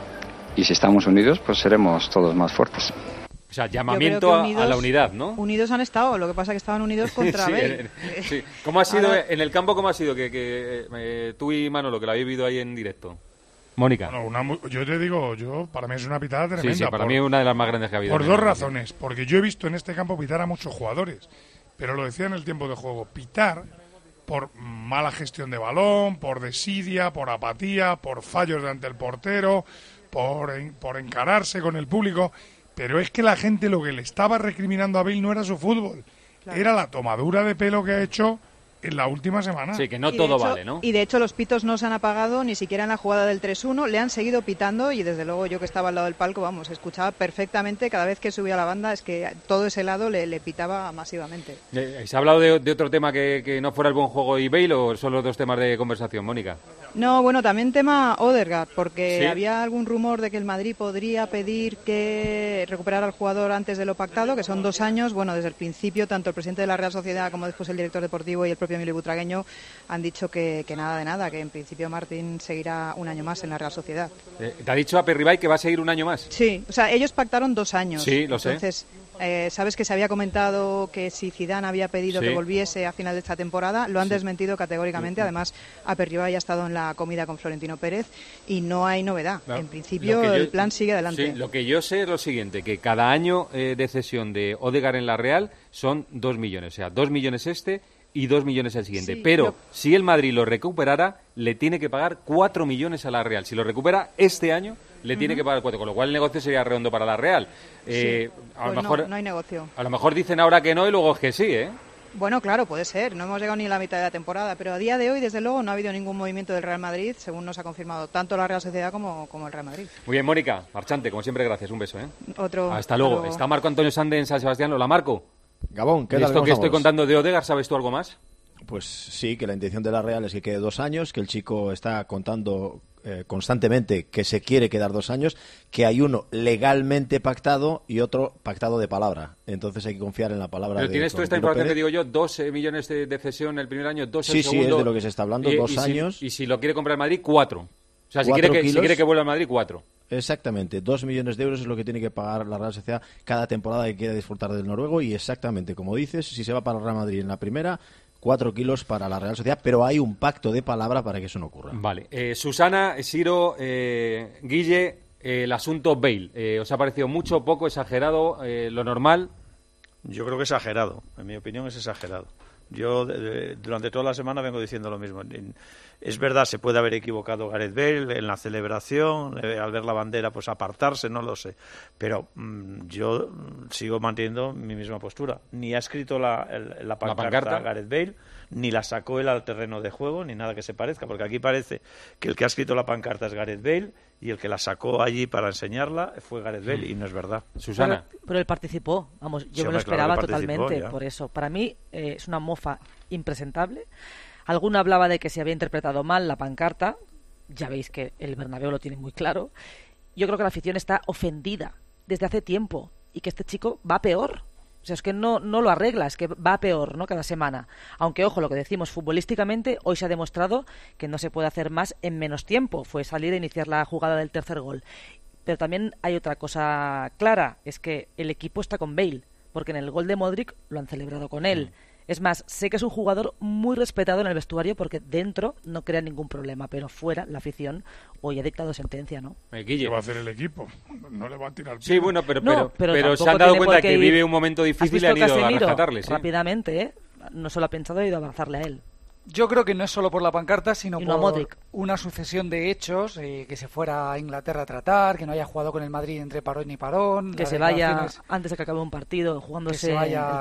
y si estamos unidos, pues seremos todos más fuertes. O sea, llamamiento a, unidos, a la unidad, ¿no? Unidos han estado, lo que pasa es que estaban unidos contra sí, Bale. eh, sí. ¿Cómo ha sido Ahora... en el campo? ¿Cómo ha sido que, que eh, tú y Manolo, que lo habéis vivido ahí en directo? Mónica. Bueno, una, yo te digo, yo para mí es una pitada tremenda. Sí, sí, para por, mí es una de las más grandes que ha habido. Por dos razones. Porque yo he visto en este campo pitar a muchos jugadores. Pero lo decía en el tiempo de juego. Pitar por mala gestión de balón, por desidia, por apatía, por fallos delante del portero, por, en, por encararse con el público. Pero es que la gente lo que le estaba recriminando a Bale no era su fútbol. Claro. Era la tomadura de pelo que ha hecho en la última semana. Sí, que no todo hecho, vale, ¿no? Y de hecho los pitos no se han apagado ni siquiera en la jugada del tres uno, le han seguido pitando y desde luego yo que estaba al lado del palco, vamos, escuchaba perfectamente cada vez que subía la banda, es que todo ese lado le, le pitaba masivamente. ¿Se ha hablado de, de otro tema que, que no fuera el buen juego y Bale o son los dos temas de conversación, Mónica? No, bueno, también tema Odegaard, porque ¿Sí? había algún rumor de que el Madrid podría pedir que recuperara al jugador antes de lo pactado, que son dos años. Bueno, desde el principio, tanto el presidente de la Real Sociedad como después el director deportivo y el propio Emilio Butragueño han dicho que, que nada de nada, que en principio Martín seguirá un año más en la Real Sociedad. Eh, ¿Te ha dicho a Perribay que va a seguir un año más? Sí, o sea, ellos pactaron dos años. Sí, lo sé. Entonces, eh, sabes que se había comentado que si Zidane había pedido sí. que volviese a final de esta temporada, lo han sí. desmentido categóricamente. Además, Aperribay ha estado en la comida con Florentino Pérez y no hay novedad. No, en principio, yo, el plan sigue adelante. Sí, lo que yo sé es lo siguiente, que cada año eh, de cesión de Odegaard en la Real son dos millones. O sea, dos millones este y dos millones el siguiente. Sí, pero yo... si el Madrid lo recuperara, le tiene que pagar cuatro millones a la Real. Si lo recupera este año, le uh-huh. tiene que pagar cuatro, con lo cual el negocio sería redondo para la Real. Eh, sí, a pues lo mejor, no, no hay negocio. A lo mejor dicen ahora que no y luego es que sí, ¿eh? Bueno, claro, puede ser. No hemos llegado ni a la mitad de la temporada, pero a día de hoy, desde luego, no ha habido ningún movimiento del Real Madrid, según nos ha confirmado tanto la Real Sociedad como, como el Real Madrid. Muy bien, Mónica, marchante, como siempre, gracias. Un beso, ¿eh? Otro. Hasta luego. Hasta luego. Está Marco Antonio Sande en San Sebastián. Hola, Marco. Gabón, ¿qué tal? ¿Esto que estoy contando de Odegaard, sabes tú algo más? Pues sí, que la intención de la Real es que quede dos años, que el chico está contando eh, constantemente que se quiere quedar dos años, que hay uno legalmente pactado y otro pactado de palabra. Entonces hay que confiar en la palabra. Pero de tienes tú esta información Pérez. que digo yo, dos millones de, de cesión el primer año, dos sí, el segundo. Sí, sí, es de lo que se está hablando, y, dos y años. Si, y si lo quiere comprar el Madrid, cuatro. O sea, si quiere, que, si quiere que vuelva al Madrid, cuatro. Exactamente, dos millones de euros es lo que tiene que pagar la Real Sociedad cada temporada que quiera disfrutar del noruego y exactamente, como dices, si se va para el Real Madrid en la primera, cuatro kilos para la Real Sociedad, pero hay un pacto de palabra para que eso no ocurra. Vale, eh, Susana, Siro, eh, Guille, eh, el asunto Bale, eh, ¿os ha parecido mucho, poco, exagerado, eh, lo normal? Yo creo que exagerado, en mi opinión es exagerado. Yo de, de, durante toda la semana vengo diciendo lo mismo. Es verdad, se puede haber equivocado Gareth Bale en la celebración, eh, al ver la bandera pues apartarse, no lo sé. Pero mmm, yo sigo manteniendo mi misma postura. Ni ha escrito la, el, la, pancarta, ¿La pancarta Gareth Bale, ni la sacó él al terreno de juego, ni nada que se parezca. Porque aquí parece que el que ha escrito la pancarta es Gareth Bale y el que la sacó allí para enseñarla fue Gareth Bale, mm. y no es verdad. Susana. Pero, pero él participó, vamos, yo sí, me lo esperaba claro totalmente, ya. Por eso. Para mí eh, es una mofa impresentable. Alguno hablaba de que se había interpretado mal la pancarta, ya veis que el Bernabéu lo tiene muy claro. Yo creo que la afición está ofendida desde hace tiempo y que este chico va peor. O sea, es que no, no lo arregla, es que va peor, ¿no? Cada semana. Aunque, ojo, lo que decimos, futbolísticamente, hoy se ha demostrado que no se puede hacer más en menos tiempo. Fue salir a iniciar la jugada del tercer gol. Pero también hay otra cosa clara, es que el equipo está con Bale, porque en el gol de Modric lo han celebrado con él. Mm. Es más, sé que es un jugador muy respetado en el vestuario porque dentro no crea ningún problema, pero fuera la afición hoy ha dictado sentencia, ¿no? Eh, ¿Qué va a hacer el equipo? No le va a tirar. Sí, bueno, pero, pero, no, pero, pero se han dado cuenta que ir... vive un momento difícil y han ido Casemiro, a rescatarle. ¿Sí? Rápidamente, ¿eh? No solo ha pensado, ha ido a abrazarle a él. Yo creo que no es solo por la pancarta, sino y por Modric. Una sucesión de hechos, eh, que se fuera a Inglaterra a tratar, que no haya jugado con el Madrid entre parón y parón. Que se vaya antes de que acabe un partido jugándose... Que se vaya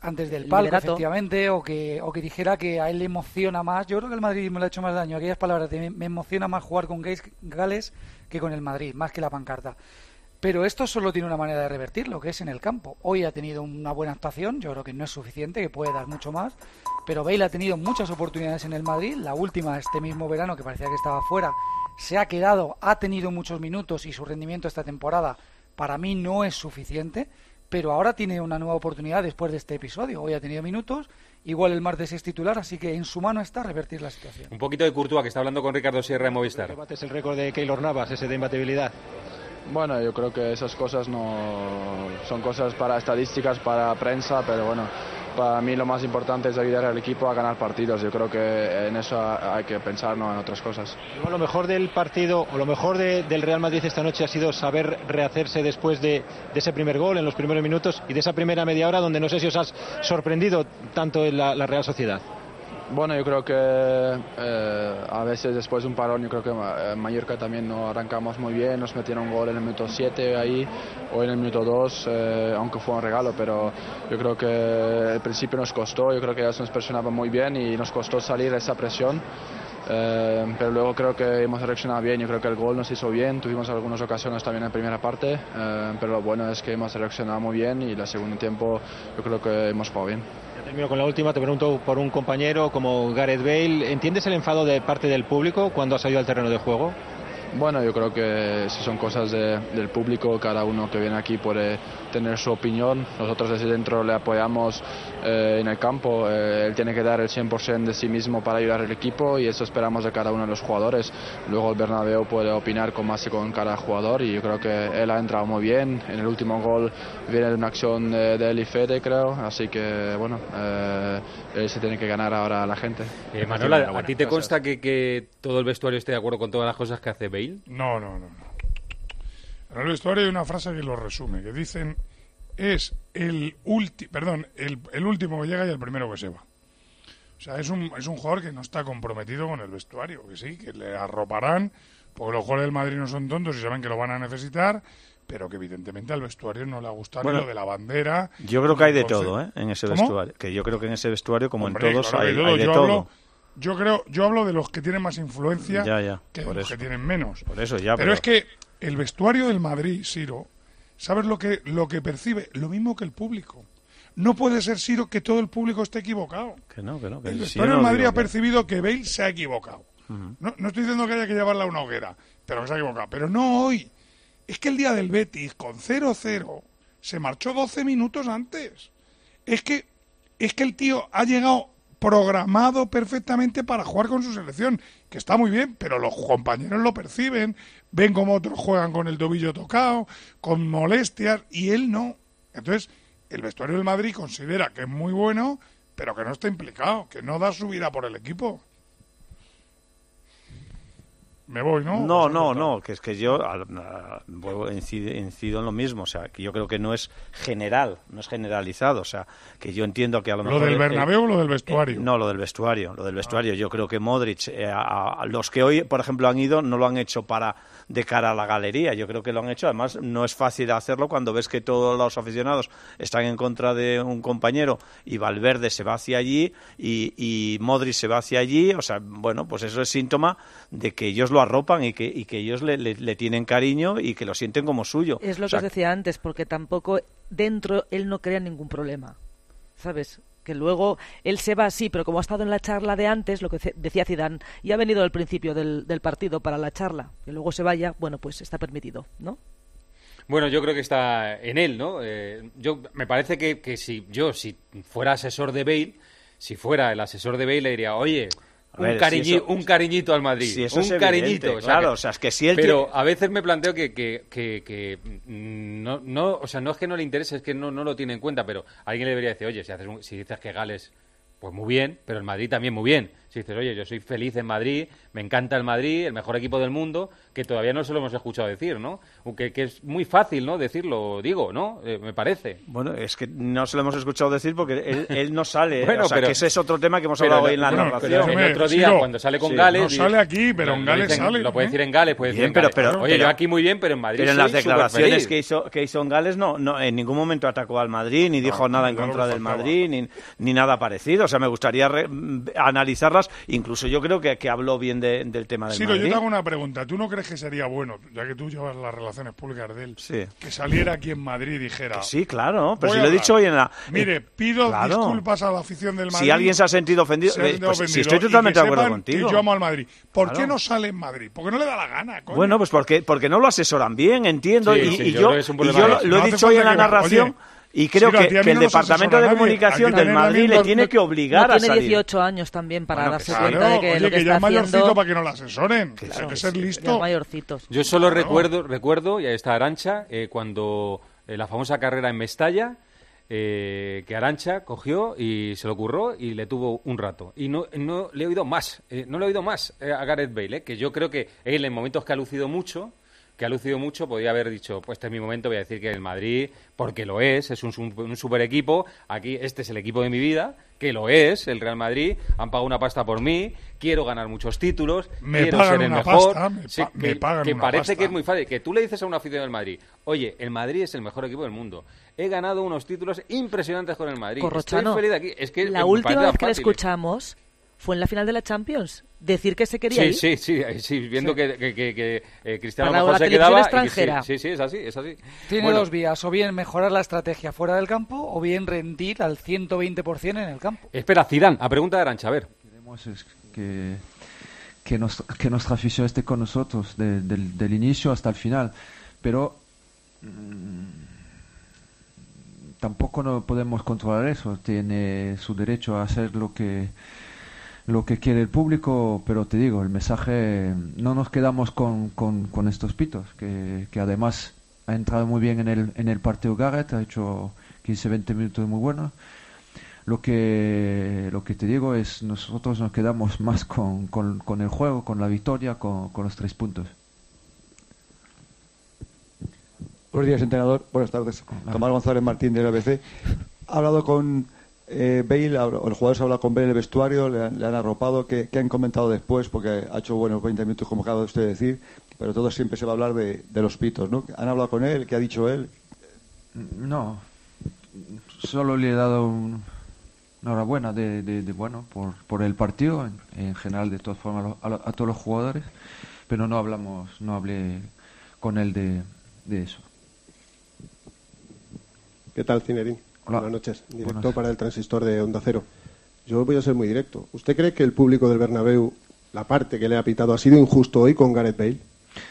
antes del El palco, liderato. efectivamente, o que, o que dijera que a él le emociona más. Yo creo que el Madrid me lo ha hecho más daño. Aquellas palabras de me emociona más jugar con Gales que con el Madrid, más que la pancarta. Pero esto solo tiene una manera de revertirlo, que es en el campo. Hoy ha tenido una buena actuación, yo creo que no es suficiente, que puede dar mucho más, pero Bale ha tenido muchas oportunidades en el Madrid, la última este mismo verano, que parecía que estaba fuera, se ha quedado, ha tenido muchos minutos y su rendimiento esta temporada para mí no es suficiente, pero ahora tiene una nueva oportunidad después de este episodio. Hoy ha tenido minutos, igual el martes es titular, así que en su mano está revertir la situación. Un poquito de Courtois, que está hablando con Ricardo Sierra de Movistar. Es el récord de Keylor Navas, ese de imbatibilidad. Bueno, yo creo que esas cosas no son cosas para estadísticas, para prensa, pero bueno, para mí lo más importante es ayudar al equipo a ganar partidos. Yo creo que en eso hay que pensar, no en otras cosas. Igual lo mejor del partido o lo mejor de, del Real Madrid esta noche ha sido saber rehacerse después de, de ese primer gol en los primeros minutos y de esa primera media hora donde no sé si os has sorprendido tanto en la, la Real Sociedad. Bueno, yo creo que eh, a veces después de un parón, yo creo que en Mallorca también no arrancamos muy bien, nos metieron un gol en el minuto siete ahí o en el minuto dos, eh, aunque fue un regalo, pero yo creo que al principio nos costó, yo creo que ellos nos presionaban muy bien y nos costó salir de esa presión. Eh, pero luego creo que hemos reaccionado bien, yo creo que el gol nos hizo bien, tuvimos algunas ocasiones también en la primera parte, eh, pero lo bueno es que hemos reaccionado muy bien y el segundo tiempo yo creo que hemos jugado bien. Ya termino con la última, te pregunto por un compañero como Gareth Bale, ¿entiendes el enfado de parte del público cuando ha salido al terreno de juego? Bueno, yo creo que si son cosas de, del público, cada uno que viene aquí puede tener su opinión. Nosotros desde dentro le apoyamos eh, en el campo. Eh, él tiene que dar el cien por ciento de sí mismo para ayudar al equipo y eso esperamos de cada uno de los jugadores. Luego el Bernabéu puede opinar como hace con cada jugador y yo creo que él ha entrado muy bien. En el último gol viene de una acción de, de él y Fede, creo. Así que, bueno, eh, él se tiene que ganar ahora a la gente. Eh, Manuel, ¿a ti te consta que, que todo el vestuario esté de acuerdo con todas las cosas que hace Bale? No, no, no, no. En el vestuario hay una frase que lo resume, que dicen es el último, perdón, el, el último que llega y el primero que se va. O sea, es un, es un jugador que no está comprometido con el vestuario, que sí, que le arroparán, porque los jugadores del Madrid no son tontos y saben que lo van a necesitar, pero que evidentemente al vestuario no le ha gustado bueno, ni lo de la bandera. Yo creo que hay de entonces, todo, ¿eh? En ese ¿cómo? vestuario. Que yo creo que en ese vestuario, como Hombre, en todos, claro, hay, todo. hay de yo todo. Hablo, yo creo, yo hablo de los que tienen más influencia ya, ya, que de por los eso. que tienen menos. Por eso ya. Pero, pero es que el vestuario del Madrid, Siro, ¿sabes lo que lo que percibe? Lo mismo que el público. No puede ser, Siro, que todo el público esté equivocado. Que no, que no. Que el si vestuario no del Madrid digo ha percibido que Bale se ha equivocado. Uh-huh. No, no estoy diciendo que haya que llevarla a una hoguera, pero que se ha equivocado. Pero no hoy. Es que el día del Betis, con cero cero, se marchó doce minutos antes. Es que, es que el tío ha llegado programado perfectamente para jugar con su selección, que está muy bien, pero los compañeros lo perciben, ven cómo otros juegan con el tobillo tocado, con molestias, y él no. Entonces, el vestuario del Madrid considera que es muy bueno, pero que no está implicado, que no da su vida por el equipo. Me voy, ¿no? No, no, no, que es que yo a, a, vuelvo, incido, incido en lo mismo, o sea, que yo creo que no es general, no es generalizado, o sea, que yo entiendo que a lo mejor... ¿Lo del el, Bernabéu o lo del vestuario? Eh, no, lo del vestuario, lo del vestuario. Ah. Yo creo que Modric, eh, a, a los que hoy, por ejemplo, han ido, no lo han hecho para de cara a la galería, yo creo que lo han hecho, además no es fácil hacerlo cuando ves que todos los aficionados están en contra de un compañero y Valverde se va hacia allí y, y Modric se va hacia allí, o sea, bueno, pues eso es síntoma de que ellos lo arropan y que, y que ellos le, le, le tienen cariño y que lo sienten como suyo. Es lo o sea, que os decía antes, porque tampoco dentro él no crea ningún problema, ¿sabes? Que luego él se va así, pero como ha estado en la charla de antes, lo que decía Zidane, y ha venido al principio del, del partido para la charla, que luego se vaya, bueno, pues está permitido, ¿no? Bueno, yo creo que está en él, ¿no? Eh, yo me parece que, que si yo, si fuera asesor de Bale, si fuera el asesor de Bale, le diría, oye... Un, ver, cariñi, si eso, un cariñito al Madrid, si eso un es cariñito, evidente, o sea, claro, que, o sea, es que si él pero tiene... a veces me planteo que, que, que, que no, no, o sea, no es que no le interese, es que no, no lo tiene en cuenta, pero alguien le debería decir, oye, si haces un, si dices que Gales, pues muy bien, pero el Madrid también muy bien. Si dices, oye, yo soy feliz en Madrid, me encanta el Madrid, el mejor equipo del mundo, que todavía no se lo hemos escuchado decir, ¿no? Que, que es muy fácil, ¿no?, decirlo, digo, ¿no? Eh, me parece. Bueno, es que no se lo hemos escuchado decir porque él, él no sale. Bueno, o sea, pero, que ese es otro tema que hemos pero, hablado hoy en la bueno, narración. Pero el otro día, Sigo. cuando sale con Sí. Gales... No sale aquí, pero en Gales dicen, sale. Lo puede ¿eh? decir en Gales, puede decir Bien, en pero, Gales. pero, Oye, pero- yo aquí muy bien, pero en Madrid Pero en soy las declaraciones superfeliz. que hizo, que hizo en Gales no, no en ningún momento atacó al Madrid, ni dijo nada en claro, contra del faltaba. Madrid, ni, ni nada parecido. O sea, me gustaría re- analizarlas. Incluso yo creo que, que habló bien de- del tema del Siro, Madrid. yo te hago una pregunta. ¿Tú no crees que sería bueno, ya que tú llevas las relaciones públicas de él, Sí. que saliera aquí en Madrid y dijera... Que sí, claro, pero voy si a lo he hablar. dicho hoy en la... Mire, eh, pido claro. disculpas a la afición del Madrid. Si alguien se ha sentido ofendido, se ha eh, sentido pues sí, ofendido, estoy y que totalmente de acuerdo sepan contigo. que yo amo al Madrid. ¿Por Claro. qué no sale en Madrid? Porque no le da la gana, coño. Bueno, pues porque, porque no lo asesoran bien, entiendo. Sí, y, sí, y yo yo, creo que es un y problema yo de lo, eso. lo he No hace dicho hoy en falta la que- narración. oye, Y creo Siro, a que, ti a mí que el no nos Departamento asesora de nadie. Comunicación Aquí del también Madrid también le los- tiene que obligar No a tiene salir. dieciocho años también para Bueno, darse claro, cuenta de que oye, lo que, que ya está es mayorcito haciendo... para que no la asesoren. Que hay que ser Ya listo. mayorcitos. Yo solo Claro. recuerdo, recuerdo, y ahí está Arantxa, eh, cuando eh, la famosa carrera en Mestalla, eh, que Arantxa cogió y se lo curró y le tuvo un rato. Y no, no le he oído más, eh, no le he oído más eh, a Gareth Bale, eh, que yo creo que él en momentos que ha lucido mucho, que ha lucido mucho, podía haber dicho, pues este es mi momento, voy a decir que el Madrid, porque lo es, es un, un super equipo, aquí este es el equipo de mi vida, que lo es, el Real Madrid, han pagado una pasta por mí, quiero ganar muchos títulos, Me quiero pagan ser el una mejor. pasta, me Sí, pa- que, me pagan que una parece pasta. que es muy fácil, que tú le dices a un aficionado del Madrid, oye, el Madrid es el mejor equipo del mundo, he ganado unos títulos impresionantes con el Madrid, Corrochano, estoy feliz de aquí. Es que la me última parece vez que le fácil. escuchamos fue en la final de la Champions. Decir que se quería Sí, ir. sí, sí, eh, sí, viendo Sí. que, que, que, que, eh, Cristiano Para a lo mejor la se televisión quedaba. y que extranjera. sí, sí, sí, es así, es así. Tiene Bueno, dos vías, o bien mejorar la estrategia fuera del campo, o bien rendir al ciento veinte por ciento en el campo. Espera, Zidane, a pregunta de Arantxa, a ver. Queremos es que, que, nos- que nuestra afición esté con nosotros de- del, del inicio hasta el final, pero mm, tampoco no podemos controlar eso. Tiene su derecho a hacer lo que lo que quiere el público, pero te digo, el mensaje, no nos quedamos con, con, con estos pitos, que, que además ha entrado muy bien en el, en el partido Gareth, ha hecho quince veinte minutos muy buenos. Lo que, lo que te digo es, nosotros nos quedamos más con, con, con el juego, con la victoria, con, con los tres puntos. Buenos días, entrenador. Buenas tardes. Tomás González Martín del A B C. Ha hablado con eh, Bale, ha- el jugador se ha hablado con Bale en el vestuario, le han, le han arropado. ¿Qué, qué han comentado después? Porque ha hecho buenos veinte minutos, como acaba de usted decir, pero todo siempre se va a hablar de, de los pitos, ¿no? ¿Han hablado con él? ¿Qué ha dicho él? No, solo le he dado un, enhorabuena de, de, de, bueno por, por el partido en, en general, de todas formas, a, lo- a todos los jugadores, pero no hablamos, no hablé con él de, de eso. ¿Qué tal, Cinerín? Hola. Buenas noches. Director Buenas. para el transistor de Onda Cero. Yo voy a ser muy directo. ¿Usted cree que el público del Bernabéu, la parte que le ha pitado, ha sido injusto hoy con Gareth Bale?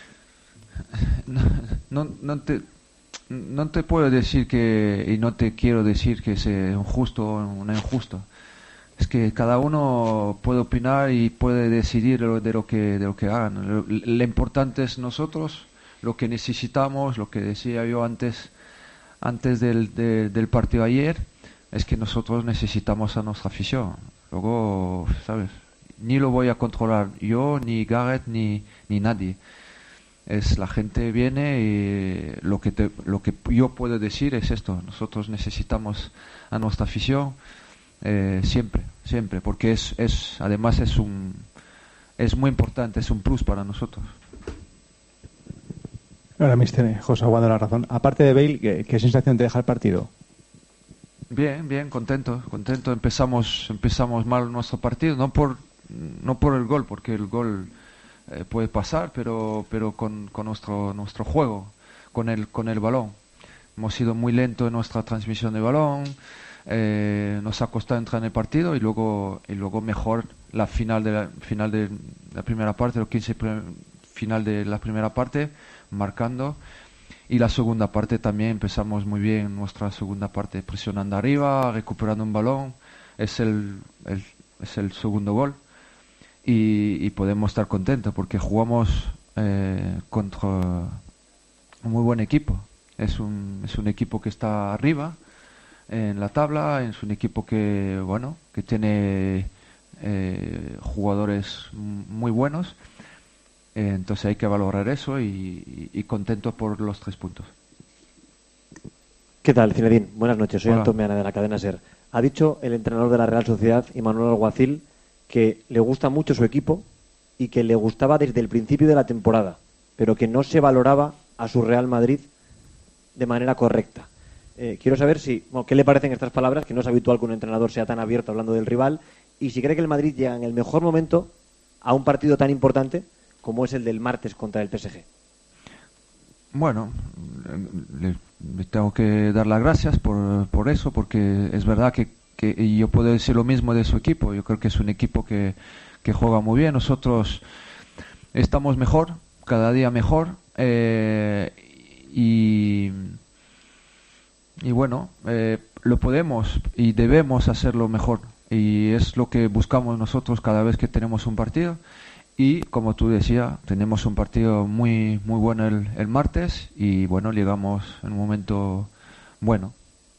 No, no te no te puedo decir que, y no te quiero decir que sea un justo o un injusto. Es que cada uno puede opinar y puede decidir lo- de lo que de lo que hagan. Lo, lo importante es nosotros, lo que necesitamos, lo que decía yo antes antes del, de- del partido ayer, es que nosotros necesitamos a nuestra afición. Luego, ¿sabes? Ni lo voy a controlar yo, ni Gareth, ni, ni nadie. Es la gente viene y lo que te, lo que yo puedo decir es esto: nosotros necesitamos a nuestra afición eh, siempre, siempre, porque es, es además es un es muy importante, es un plus para nosotros. Ahora, mister José Aguado, la razón. Aparte de Bale, ¿qué, qué sensación te deja el partido? Bien, bien, contento, contento. Empezamos, empezamos mal nuestro partido, no por, no por el gol, porque el gol eh, puede pasar, pero, pero con, con nuestro, nuestro juego, con el, con el balón. Hemos sido muy lentos en nuestra transmisión de balón, eh, nos ha costado entrar en el partido y luego, y luego mejor la final de la, final de la primera parte, los quince pre- final de la primera parte, marcando. Y la segunda parte también empezamos muy bien, nuestra segunda parte, presionando arriba, recuperando un balón. Es el, el- es el segundo gol. Y, y podemos estar contentos porque jugamos eh, contra un muy buen equipo. Es un, es un equipo que está arriba en la tabla, es un equipo que, bueno, que tiene eh, jugadores muy buenos. Eh, entonces hay que valorar eso y, y, y contento por los tres puntos. ¿Qué tal, Zinedine? Buenas noches, soy Hola. Antón Meana de la cadena SER. Ha dicho el entrenador de la Real Sociedad, Imanol Alguacil, que le gusta mucho su equipo y que le gustaba desde el principio de la temporada, pero que no se valoraba a su Real Madrid de manera correcta. Eh, quiero saber si, bueno, qué le parecen estas palabras, que no es habitual que un entrenador sea tan abierto hablando del rival, y si cree que el Madrid llega en el mejor momento a un partido tan importante como es el del martes contra el P S G. Bueno, le, le tengo que dar las gracias por, por eso, porque es verdad que, que y yo puedo decir lo mismo de su equipo. Yo creo que es un equipo que, que juega muy bien. Nosotros estamos mejor, cada día mejor, eh, y, y bueno, eh, lo podemos y debemos hacerlo mejor. Y es lo que buscamos nosotros cada vez que tenemos un partido. Y como tú decías, tenemos un partido muy muy bueno el, el martes y bueno, llegamos en un momento bueno.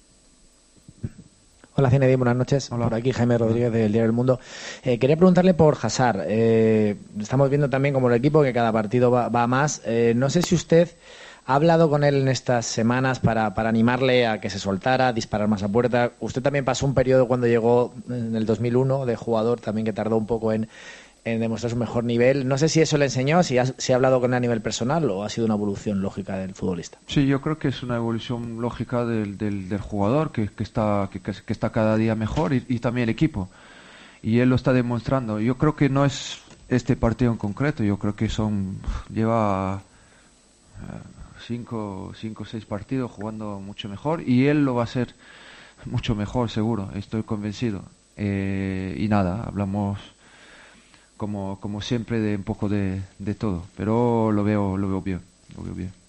Hola Zinedine, buenas noches. Hola. Por aquí Jaime Rodríguez del Diario El Mundo. Eh, quería preguntarle por Hazard. Eh, estamos viendo también como el equipo que cada partido va, va más. Eh, no sé si usted ha hablado con él en estas semanas para, para animarle a que se soltara, a disparar más a puerta. Usted también pasó un periodo cuando llegó en el dos mil uno de jugador también que tardó un poco en en demostrar su mejor nivel. No sé si eso le enseñó, si ha, si ha hablado con él a nivel personal o ha sido una evolución lógica del futbolista. Sí, yo creo que es una evolución lógica del, del, del jugador que, que, está, que, que está cada día mejor y, y también el equipo. Y él lo está demostrando. Yo creo que no es este partido en concreto, yo creo que son lleva cinco o seis partidos jugando mucho mejor y él lo va a hacer mucho mejor, seguro, estoy convencido. Eh, y nada, hablamos como como siempre de un poco de, de todo, pero lo veo lo veo bien, lo veo bien.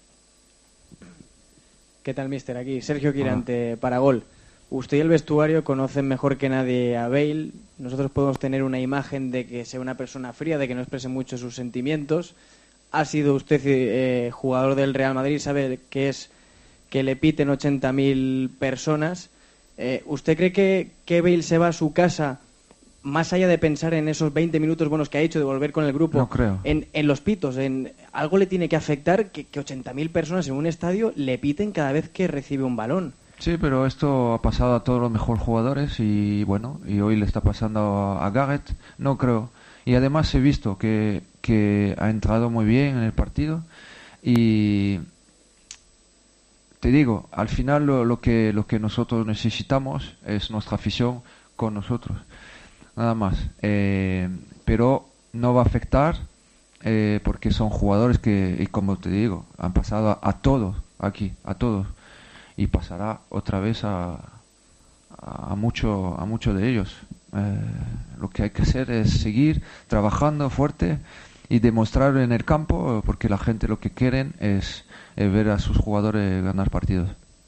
¿Qué tal, mister? Aquí Sergio Quirante para Gol. Usted y el vestuario conocen mejor que nadie a Bale. Nosotros podemos tener una imagen de que sea una persona fría, de que no exprese mucho sus sentimientos. Ha sido usted eh, jugador del Real Madrid, sabe que es que le piten ochenta mil personas. Eh, ¿Usted cree que, que Bale se va a su casa más allá de pensar en esos veinte minutos buenos que ha hecho, de volver con el grupo? No creo. En, en los pitos, en algo le tiene que afectar que, que ochenta mil personas en un estadio le piten cada vez que recibe un balón. Sí, pero esto ha pasado a todos los mejores jugadores y bueno, y hoy le está pasando a, a Gareth, no creo. Y además he visto que, que ha entrado muy bien en el partido y te digo, al final lo, lo que lo que nosotros necesitamos es nuestra afición con nosotros. Nada más, eh, pero no va a afectar eh, porque son jugadores que, y como te digo, han pasado a, a todos aquí, a todos, y pasará otra vez a, a mucho a muchos de ellos. Eh, lo que hay que hacer es seguir trabajando fuerte y demostrar en el campo, porque la gente lo que quieren es, es ver a sus jugadores ganar partidos.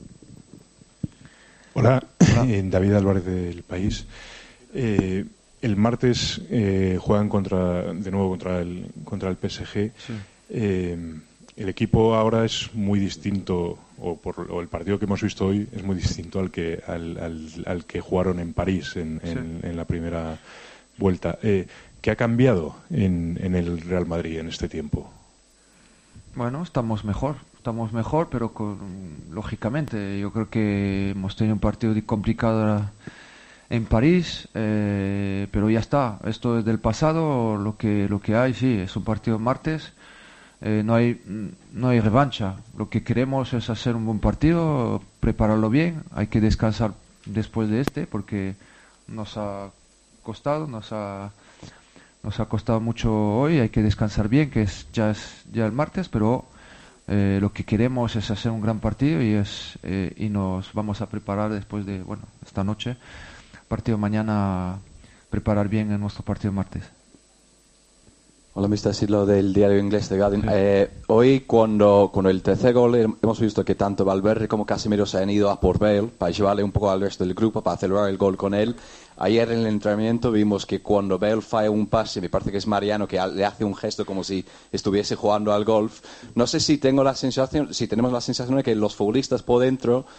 Hola, Hola. David Álvarez del País. Eh, el martes eh, juegan contra de nuevo contra el contra el P S G. Sí. Eh, el equipo ahora es muy distinto, o, por, o el partido que hemos visto hoy es muy distinto al que al, al, al que jugaron en París en, en, sí. en la primera vuelta. Eh, ¿Qué ha cambiado en, en el Real Madrid en este tiempo? Bueno, estamos mejor, estamos mejor, pero con, lógicamente yo creo que hemos tenido un partido complicado en París, eh, pero ya está, esto es del pasado, lo que lo que hay, sí, es un partido martes, eh, no hay no hay revancha, lo que queremos es hacer un buen partido, prepararlo bien, hay que descansar después de este porque nos ha costado, nos ha nos ha costado mucho hoy, hay que descansar bien, que es ya es ya el martes, pero eh, lo que queremos es hacer un gran partido y es eh, y nos vamos a preparar después de, bueno, esta noche, partido mañana, preparar bien en nuestro partido martes. Hola, mister Sidlo del diario inglés The Guardian. Sí. Eh, hoy, cuando, cuando el tercer gol, hemos visto que tanto Valverde como Casemiro se han ido a por Bale para llevarle un poco al resto del grupo, para celebrar el gol con él. Ayer en el entrenamiento vimos que cuando Bale falla un pase, me parece que es Mariano que le hace un gesto como si estuviese jugando al golf. No sé si tengo la sensación, si tenemos la sensación de que los futbolistas por dentro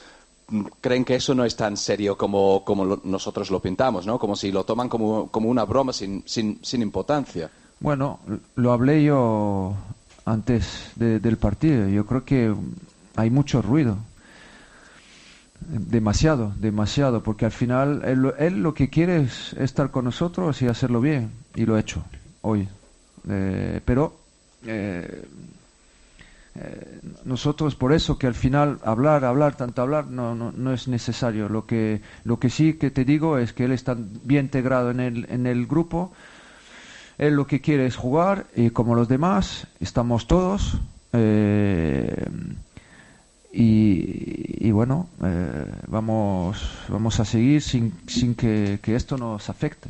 creen que eso no es tan serio como, como lo, nosotros lo pintamos, ¿no? Como si lo toman como, como una broma sin, sin, sin importancia. Bueno, lo hablé yo antes de, del partido. Yo creo que hay mucho ruido. Demasiado, demasiado, porque al final él, él lo que quiere es estar con nosotros y hacerlo bien, y lo he hecho hoy. Eh, pero eh, eh, nosotros, por eso que al final hablar, hablar, tanto hablar, no, no, no es necesario. Lo que, lo que sí que te digo es que él está bien integrado en el, en el grupo. Él lo que quiere es jugar, y como los demás, estamos todos. Eh, Y, y bueno, eh, vamos, vamos a seguir sin, sin que, que esto nos afecte.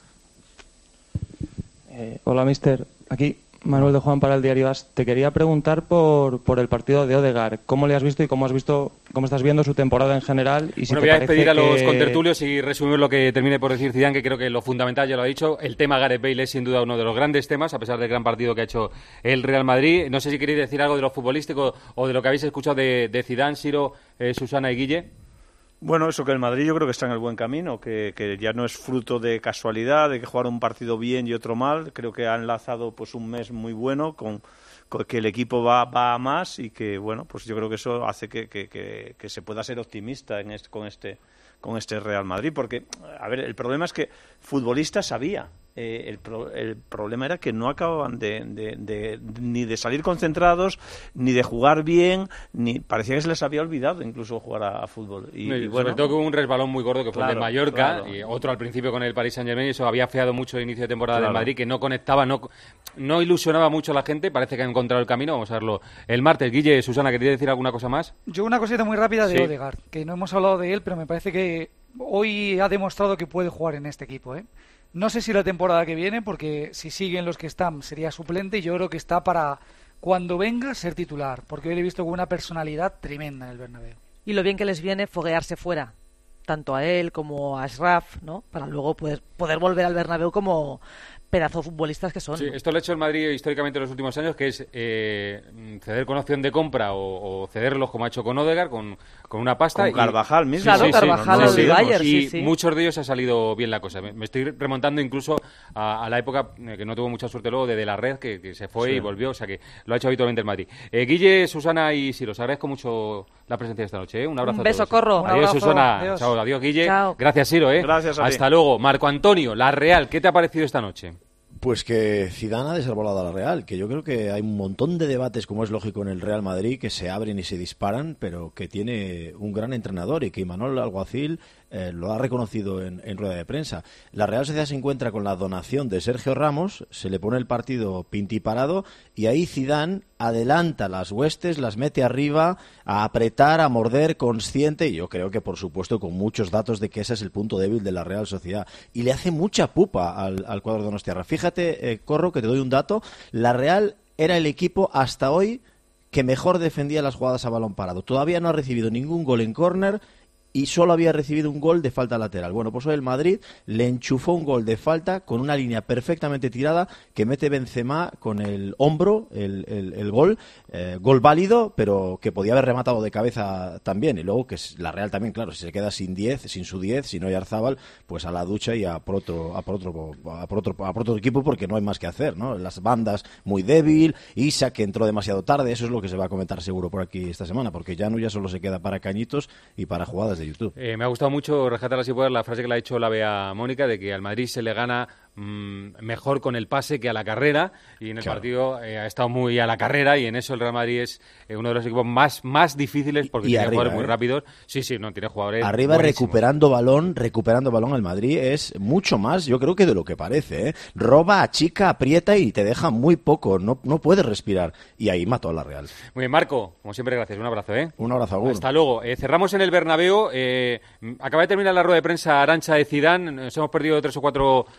Eh, hola, mister. Aquí Manuel de Juan para el Diario As. Te quería preguntar por, por el partido de Odegaard. ¿Cómo le has visto y cómo has visto, cómo estás viendo su temporada en general? Y si bueno, te voy a despedir a los que... contertulios y resumir lo que termine por decir Zidane, que creo que lo fundamental ya lo ha dicho. El tema Gareth Bale es sin duda uno de los grandes temas, a pesar del gran partido que ha hecho el Real Madrid. No sé si queréis decir algo de lo futbolístico o de lo que habéis escuchado de, de Zidane, Siro, eh, Susana y Guille. Bueno, eso, que el Madrid yo creo que está en el buen camino, que, que ya no es fruto de casualidad, de que jugaron un partido bien y otro mal. Creo que ha enlazado pues un mes muy bueno con, con que el equipo va, va a más, y que bueno, pues yo creo que eso hace que, que, que, que se pueda ser optimista en este, con este con este Real Madrid, porque a ver, el problema es que futbolistas había. Eh, el, pro, el problema era que no acababan de, de, de, ni de salir concentrados, ni de jugar bien, ni parecía que se les había olvidado incluso jugar a, a fútbol. Y, no, y sobre bueno, todo con un resbalón muy gordo que fue claro, el de Mallorca, claro. Y otro al principio con el Paris Saint-Germain, y eso había feado mucho el inicio de temporada Claro. del Madrid, que no conectaba, no, no ilusionaba mucho a la gente. Parece que ha encontrado el camino, vamos a verlo el martes. Guille, Susana, ¿quería decir alguna cosa más? Yo una cosita muy rápida de Sí. Odegaard, que no hemos hablado de él, pero me parece que hoy ha demostrado que puede jugar en este equipo, ¿eh? No sé si la temporada que viene, porque si siguen los que están sería suplente, y yo creo que está para cuando venga ser titular, porque hoy le he visto con una personalidad tremenda en el Bernabéu. Y lo bien que les viene foguearse fuera, tanto a él como a Ashraf, ¿no? Para luego poder, poder volver al Bernabéu como pedazo de futbolistas que son. Sí, ¿no? esto lo ha hecho el Madrid históricamente en los últimos años, que es eh, ceder con opción de compra o, o cederlos como ha hecho con Odegaard, con, con una pasta. Con y, Carvajal mismo. Claro, sí, Carvajal sí, al sí, sí, Bayern, y sí, sí. muchos de ellos ha salido bien la cosa. Me, me estoy remontando incluso a, a la época eh, que no tuvo mucha suerte luego de De La Red, que, que se fue Sí. y volvió, o sea que lo ha hecho habitualmente el Madrid. Eh, Guille, Susana y Siro, os agradezco mucho la presencia de esta noche. ¿eh? Un abrazo Un a beso, todos. Corro. Un Adiós, abrazo. Susana. Adiós. Chao, adiós, Guille. Chao. Gracias, Siro. ¿eh? Gracias a ti. Hasta luego. Marco Antonio, La Real, ¿qué te ha parecido esta noche? Pues que Zidane ha desarbolado a la Real, que yo creo que hay un montón de debates, como es lógico en el Real Madrid, que se abren y se disparan, pero que tiene un gran entrenador, y que Imanol Alguacil eh, lo ha reconocido en, en rueda de prensa. La Real Sociedad se encuentra con la donación de Sergio Ramos, se le pone el partido pintiparado, y ahí Zidane adelanta las huestes, las mete arriba, a apretar, a morder, consciente, y yo creo que por supuesto con muchos datos de que ese es el punto débil de la Real Sociedad, y le hace mucha pupa al, al cuadro de Donostiarra. Fíjate, eh, Corro, que te doy un dato, la Real era el equipo hasta hoy que mejor defendía las jugadas a balón parado. Todavía no ha recibido ningún gol en córner y solo había recibido un gol de falta lateral. Bueno, pues hoy el Madrid le enchufó un gol de falta con una línea perfectamente tirada que mete Benzema con el hombro, el, el, el gol, eh, gol válido, pero que podía haber rematado de cabeza también. Y luego que la Real también, claro, si se queda sin diez, sin su diez, si no hay Arzábal, pues a la ducha y a por otro, a por otro, a por otro, a por otro equipo, porque no hay más que hacer, ¿no? Las bandas muy débil, Isa que entró demasiado tarde, eso es lo que se va a comentar seguro por aquí esta semana, porque Llano ya solo se queda para cañitos y para jugadas de YouTube. Eh, me ha gustado mucho, rescatar así poder, la frase que le ha hecho la Bea Mónica, de que al Madrid se le gana mmm, mejor con el pase que a la carrera, y en el Claro. partido eh, ha estado muy a la carrera, y en eso el Real Madrid es eh, uno de los equipos más, más difíciles, porque Y tiene arriba, jugadores muy ¿eh? rápidos. Sí, sí, no, tiene jugadores Arriba buenísimos. recuperando balón, recuperando balón el Madrid es mucho más, yo creo que de lo que parece, ¿eh? Roba, achica, aprieta y te deja muy poco, no, no puedes respirar. Y ahí mató a la Real. Muy bien, Marco, como siempre, gracias. Un abrazo, ¿eh? Un abrazo, Agur. Hasta luego. Eh, cerramos en el Bernabéu. Eh, acaba de terminar la rueda de prensa Arantxa de Zidane. Nos hemos perdido tres o cuatro eh, preguntas.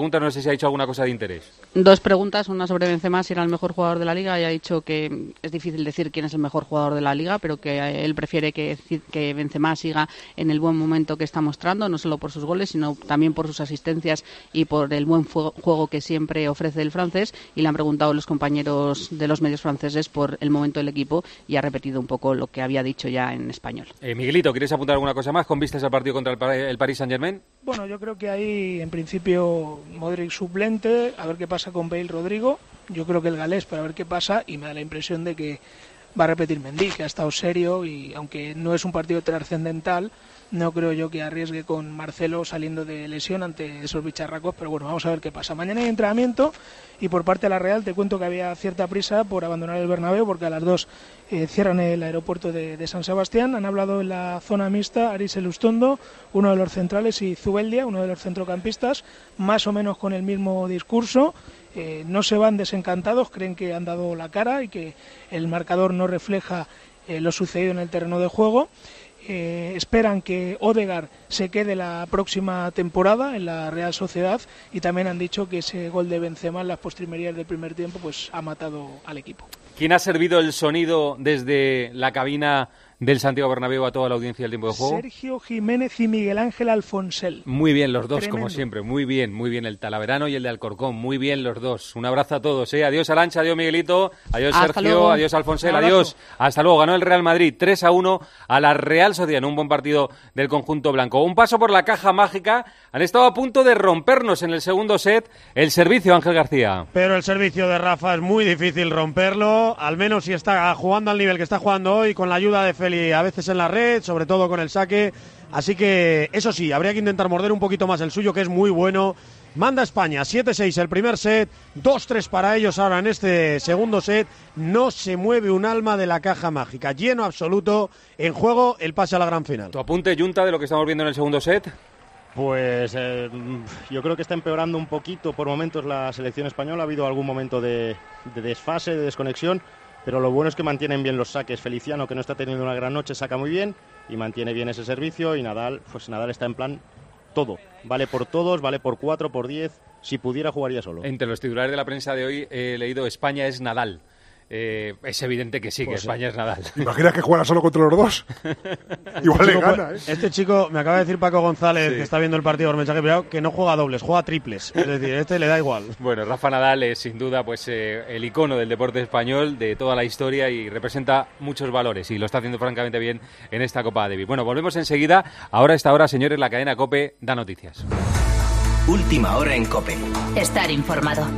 preguntas, no sé si ha dicho alguna cosa de interés. Dos preguntas, una sobre Benzema, si era el mejor jugador de la Liga, y ha dicho que es difícil decir quién es el mejor jugador de la Liga, pero que él prefiere que, que Benzema siga en el buen momento que está mostrando, no solo por sus goles, sino también por sus asistencias y por el buen juego que siempre ofrece el francés, y le han preguntado los compañeros de los medios franceses por el momento del equipo y ha repetido un poco lo que había dicho ya en español. Eh, Miguelito, ¿quieres apuntar alguna cosa más con vistas al partido contra el, el Paris Saint-Germain? Bueno, yo creo que ahí en principio Modric suplente, a ver qué pasa con Bale, Rodrigo, yo creo que el galés para ver qué pasa, y me da la impresión de que va a repetir Mendy, que ha estado serio, y aunque no es un partido trascendental, no creo yo que arriesgue con Marcelo saliendo de lesión ante esos bicharracos, pero bueno, vamos a ver qué pasa. Mañana hay entrenamiento y por parte de la Real te cuento que había cierta prisa por abandonar el Bernabéu porque a las dos eh, cierran el aeropuerto de, de San Sebastián. Han hablado en la zona mixta Aris Elustondo, uno de los centrales, y Zubeldia, uno de los centrocampistas, más o menos con el mismo discurso. Eh, no se van desencantados, creen que han dado la cara y que el marcador no refleja eh, lo sucedido en el terreno de juego. Eh, esperan que Odegaard se quede la próxima temporada en la Real Sociedad, y también han dicho que ese gol de Benzema en las postrimerías del primer tiempo pues ha matado al equipo. ¿Quién ha servido el sonido desde la cabina del Santiago Bernabéu a toda la audiencia del tiempo de juego? Sergio Jiménez y Miguel Ángel Alfonsel. Muy bien los dos, Tremendo. Como siempre, muy bien, muy bien el Talaverano y el de Alcorcón, muy bien los dos. Un abrazo a todos, ¿eh? Adiós Arantxa, adiós Miguelito, adiós Hasta Sergio, luego. adiós Alfonsel, adiós. Hasta luego. Ganó el Real Madrid tres a uno a la Real Sociedad en un buen partido del conjunto blanco. Un paso por la caja mágica. Han estado a punto de rompernos en el segundo set el servicio, Ángel García. Pero el servicio de Rafa es muy difícil romperlo, al menos si está jugando al nivel que está jugando hoy, con la ayuda de Feli a veces en la red, sobre todo con el saque. Así que, eso sí, habría que intentar morder un poquito más el suyo, que es muy bueno. Manda España, siete seis el primer set, dos tres para ellos ahora en este segundo set. No se mueve un alma de la caja mágica, lleno absoluto, en juego el pase a la gran final. ¿Tu apunte, Junta, de lo que estamos viendo en el segundo set? Pues eh, yo creo que está empeorando un poquito por momentos la selección española. Ha habido algún momento de, de desfase, de desconexión, pero lo bueno es que mantienen bien los saques. Feliciano, que no está teniendo una gran noche, saca muy bien y mantiene bien ese servicio, y Nadal, pues Nadal está en plan todo. Vale por todos, vale por cuatro, por diez. Si pudiera, jugaría solo. Entre los titulares de la prensa de hoy he leído España es Nadal. Eh, es evidente que sí, Pues que sí. España es Nadal. ¿Imaginas que juega solo contra los dos? Igual le Chico, gana, ¿eh? Este chico, me acaba de decir Paco González, Sí. que está viendo el partido por mensaje privado, que no juega dobles, juega triples. Es decir, este le da igual. Bueno, Rafa Nadal es sin duda pues eh, el icono del deporte español de toda la historia y representa muchos valores y lo está haciendo francamente bien en esta Copa Davis. Bueno, volvemos enseguida. Ahora a esta hora, señores, la cadena COPE da noticias. Última hora en COPE. Estar informado.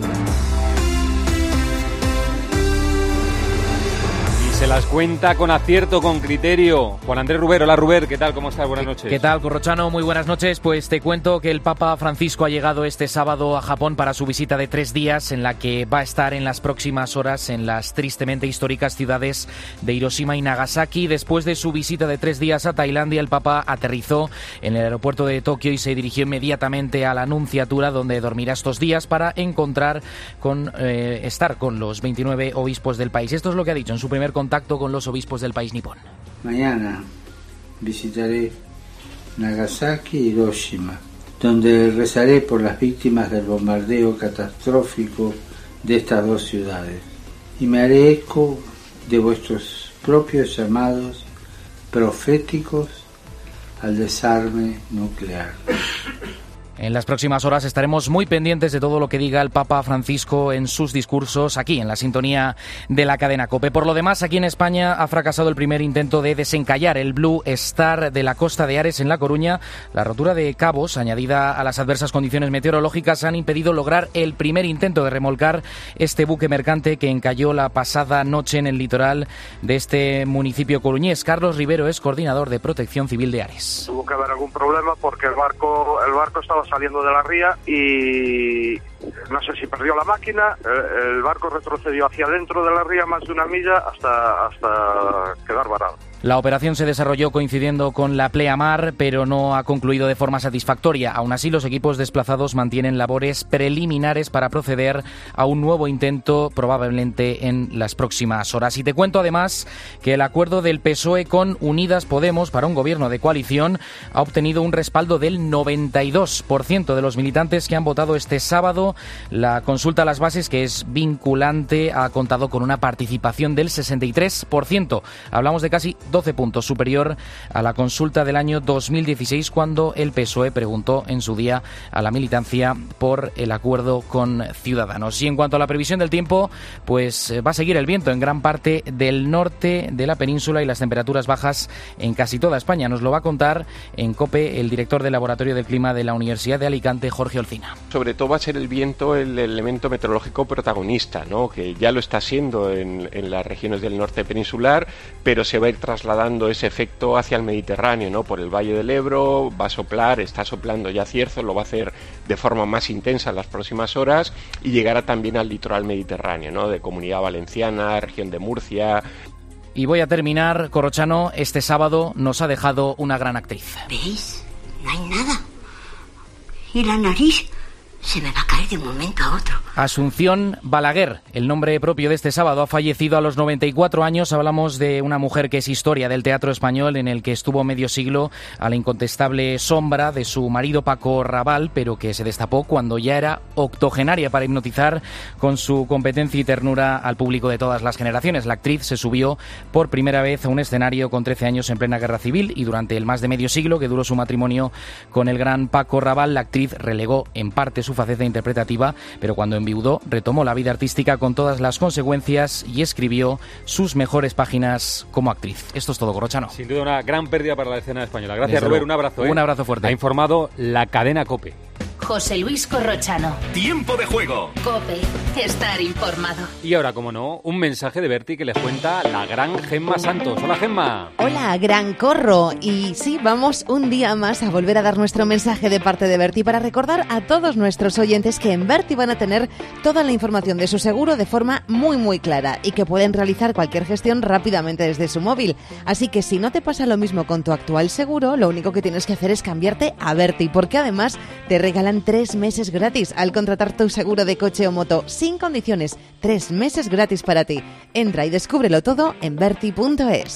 Se las cuenta con acierto, con criterio. Juan Andrés Ruber, hola Ruber, ¿qué tal? ¿Cómo estás? Buenas noches. ¿Qué tal, Corrochano? Muy buenas noches. Pues te cuento que el Papa Francisco ha llegado este sábado a Japón para su visita de tres días, en la que va a estar en las próximas horas en las tristemente históricas ciudades de Hiroshima y Nagasaki. Después de su visita de tres días a Tailandia, el Papa aterrizó en el aeropuerto de Tokio y se dirigió inmediatamente a la Nunciatura, donde dormirá estos días para encontrar con eh, estar con los veintinueve obispos del país. Esto es lo que ha dicho en su primer contacto con los obispos del país nipón. Mañana visitaré Nagasaki y Hiroshima, donde rezaré por las víctimas del bombardeo catastrófico de estas dos ciudades, y me haré eco de vuestros propios llamados proféticos al desarme nuclear. En las próximas horas estaremos muy pendientes de todo lo que diga el Papa Francisco en sus discursos aquí, en la sintonía de la cadena COPE. Por lo demás, aquí en España ha fracasado el primer intento de desencallar el Blue Star de la Costa de Ares en La Coruña. La rotura de cabos, añadida a las adversas condiciones meteorológicas, han impedido lograr el primer intento de remolcar este buque mercante que encalló la pasada noche en el litoral de este municipio coruñés. Carlos Rivero es coordinador de Protección Civil de Ares. Tuvo que haber algún problema porque el barco, el barco estaba saliendo de la ría y no sé si perdió la máquina, el, el barco retrocedió hacia dentro de la ría más de una milla hasta, hasta quedar varado. La operación se desarrolló coincidiendo con la pleamar, pero no ha concluido de forma satisfactoria. Aún así, los equipos desplazados mantienen labores preliminares para proceder a un nuevo intento, probablemente en las próximas horas. Y te cuento además que el acuerdo del P S O E con Unidas Podemos para un gobierno de coalición ha obtenido un respaldo del noventa y dos por ciento por ciento de los militantes que han votado este sábado la consulta a las bases, que es vinculante, ha contado con una participación del sesenta y tres por ciento. Hablamos de casi doce puntos superior a la consulta del año dos mil dieciséis, cuando el P S O E preguntó en su día a la militancia por el acuerdo con Ciudadanos. Y en cuanto a la previsión del tiempo, pues va a seguir el viento en gran parte del norte de la península y las temperaturas bajas en casi toda España. Nos lo va a contar en COPE el director del Laboratorio del Clima de la Universidad de Alicante, Jorge Olcina. Sobre todo va a ser el viento el elemento meteorológico protagonista, ¿no? Que ya lo está siendo en, en las regiones del norte peninsular, pero se va a ir trasladando ese efecto hacia el Mediterráneo, ¿no? Por el Valle del Ebro va a soplar, está soplando ya cierzo, lo va a hacer de forma más intensa en las próximas horas y llegará también al litoral mediterráneo, ¿no? De Comunidad Valenciana, región de Murcia. Y voy a terminar, Corrochano, este sábado nos ha dejado una gran actriz. ¿Veis? No hay nada. ¿Y la nariz? Se me va a caer de un momento a otro. Asunción Balaguer, el nombre propio de este sábado, ha fallecido a los noventa y cuatro años. Hablamos de una mujer que es historia del teatro español, en el que estuvo medio siglo a la incontestable sombra de su marido Paco Raval, pero que se destapó cuando ya era octogenaria para hipnotizar con su competencia y ternura al público de todas las generaciones. La actriz se subió por primera vez a un escenario con trece años en plena guerra civil, y durante el más de medio siglo que duró su matrimonio con el gran Paco Raval, la actriz relegó en parte su faceta interpretativa, pero cuando enviudó retomó la vida artística con todas las consecuencias y escribió sus mejores páginas como actriz. Esto es todo, Corrochano. Sin duda una gran pérdida para la escena española. Gracias, Robert, un abrazo. ¿eh? Un abrazo fuerte. Ha informado la cadena COPE. José Luis Corrochano. Tiempo de juego. COPE. Estar informado. Y ahora, como no, un mensaje de Berti que les cuenta la gran Gemma Santos. Hola, Gemma. Hola, gran Corro. Y sí, vamos un día más a volver a dar nuestro mensaje de parte de Berti para recordar a todos nuestros oyentes que en Berti van a tener toda la información de su seguro de forma muy muy clara y que pueden realizar cualquier gestión rápidamente desde su móvil. Así que si no te pasa lo mismo con tu actual seguro, lo único que tienes que hacer es cambiarte a Berti, porque además te regalan tres meses gratis al contratar tu seguro de coche o moto sin condiciones. Tres meses gratis para ti. Entra y descúbrelo todo en berti punto es.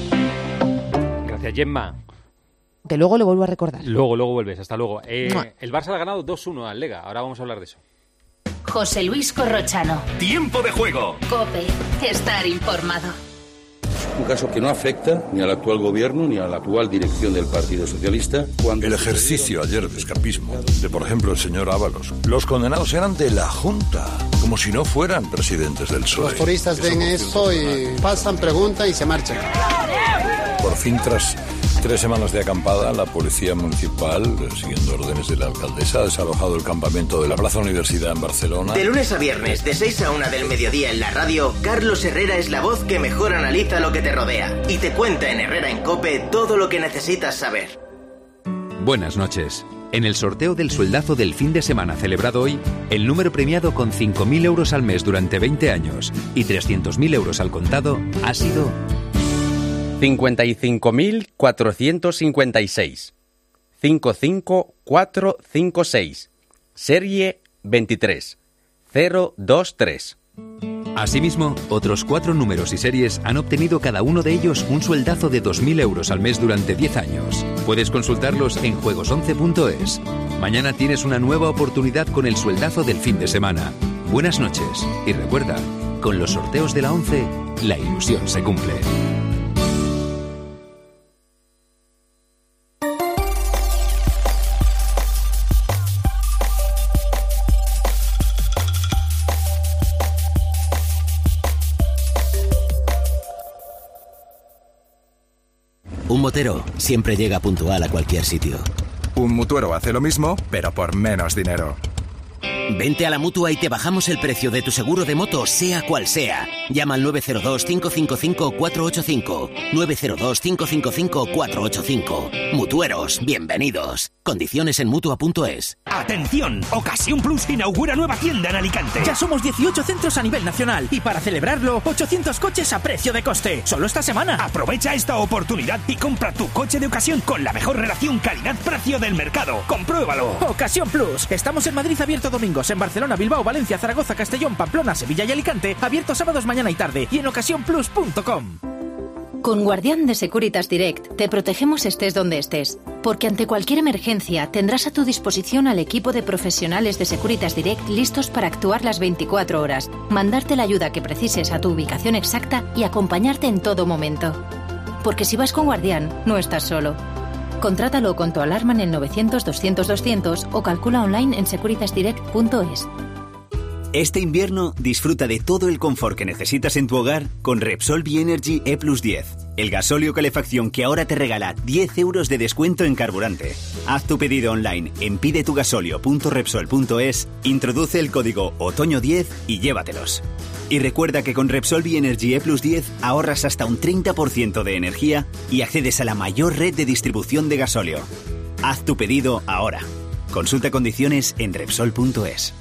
Gracias, Gemma. De luego lo vuelvo a recordar. Luego, luego vuelves. Hasta luego. Eh, el Barça ha ganado dos uno al Lega. Ahora vamos a hablar de eso. José Luis Corrochano. Tiempo de juego. COPE. Estar informado. Un caso que no afecta ni al actual gobierno ni a la actual dirección del Partido Socialista. Cuando el ejercicio ayer de escapismo de, por ejemplo, el señor Ábalos. Los condenados eran de la Junta, como si no fueran presidentes del P S O E. Los turistas ven eso y pasan, preguntan y se marchan. Por fin, tras tres semanas de acampada, la Policía Municipal, siguiendo órdenes de la alcaldesa, ha desalojado el campamento de la Plaza Universidad en Barcelona. De lunes a viernes, de seis a una del mediodía en la radio, Carlos Herrera es la voz que mejor analiza lo que te rodea y te cuenta en Herrera en COPE todo lo que necesitas saber. Buenas noches. En el sorteo del sueldazo del fin de semana celebrado hoy, el número premiado con cinco mil euros al mes durante veinte años y trescientos mil euros al contado ha sido cincuenta y cinco mil cuatrocientos cincuenta y seis. cinco cinco cuatro cinco seis. Serie veintitrés cero dos tres. Asimismo, otros cuatro números y series han obtenido cada uno de ellos un sueldazo de dos mil euros al mes durante diez años. Puedes consultarlos en juegos once punto es. Mañana tienes una nueva oportunidad con el sueldazo del fin de semana. Buenas noches y recuerda, con los sorteos de la once, la ilusión se cumple. Un motero siempre llega puntual a cualquier sitio. Un mutuero hace lo mismo, pero por menos dinero. Vente a la Mutua y te bajamos el precio de tu seguro de moto, sea cual sea. Llama al nueve cero dos, cinco cinco cinco, cuatro ocho cinco. nueve cero dos, cinco cinco cinco, cuatro ocho cinco. Mutueros, bienvenidos. Condiciones en Mutua punto es. ¡Atención! Ocasión Plus inaugura nueva tienda en Alicante. Ya somos dieciocho centros a nivel nacional y para celebrarlo, ochocientos coches a precio de coste. Solo esta semana. Aprovecha esta oportunidad y compra tu coche de ocasión con la mejor relación calidad-precio del mercado. ¡Compruébalo! Ocasión Plus. Estamos en Madrid abierto domingos, en Barcelona, Bilbao, Valencia, Zaragoza, Castellón, Pamplona, Sevilla y Alicante, abiertos sábados mañana y tarde y en ocasión plus punto com. Con Guardián de Securitas Direct te protegemos estés donde estés, porque ante cualquier emergencia tendrás a tu disposición al equipo de profesionales de Securitas Direct listos para actuar las veinticuatro horas, mandarte la ayuda que precises a tu ubicación exacta y acompañarte en todo momento. Porque si vas con Guardián, no estás solo. Contrátalo con tu alarma en el novecientos doscientos doscientos o calcula online en securitas direct punto es. Este invierno disfruta de todo el confort que necesitas en tu hogar con Repsol B-Energy E plus diez, el gasóleo calefacción que ahora te regala diez euros de descuento en carburante. Haz tu pedido online en pidetugasolio punto repsol punto es, introduce el código otoño diez y llévatelos. Y recuerda que con Repsol B-Energy E plus diez ahorras hasta un treinta por ciento de energía y accedes a la mayor red de distribución de gasóleo. Haz tu pedido ahora. Consulta condiciones en repsol punto es.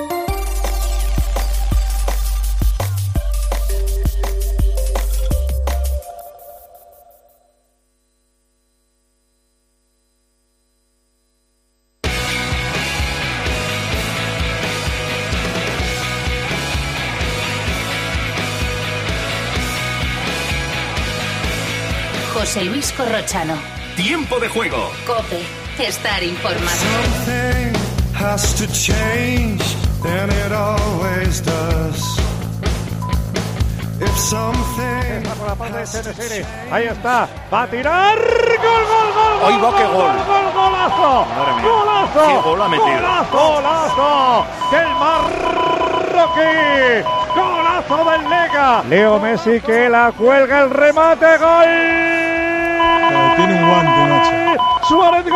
José Luis Corrochano. Tiempo de juego. COPE. Estar informado. Has to change, and it always does. If something está por la parte de C N C R. Ahí está, va a tirar. ¡Gol, gol, gol! ¡Hoy va, qué gol! ¡Gol, gol, golazo! Madre mía. ¡Golazo! ¡Qué gol ha metido! ¡Golazo, golazo! ¡Del marroquí! ¡Golazo del Lega! Leo Messi que la cuelga, el remate, gol. Pero tiene un guante, macho. Suárez,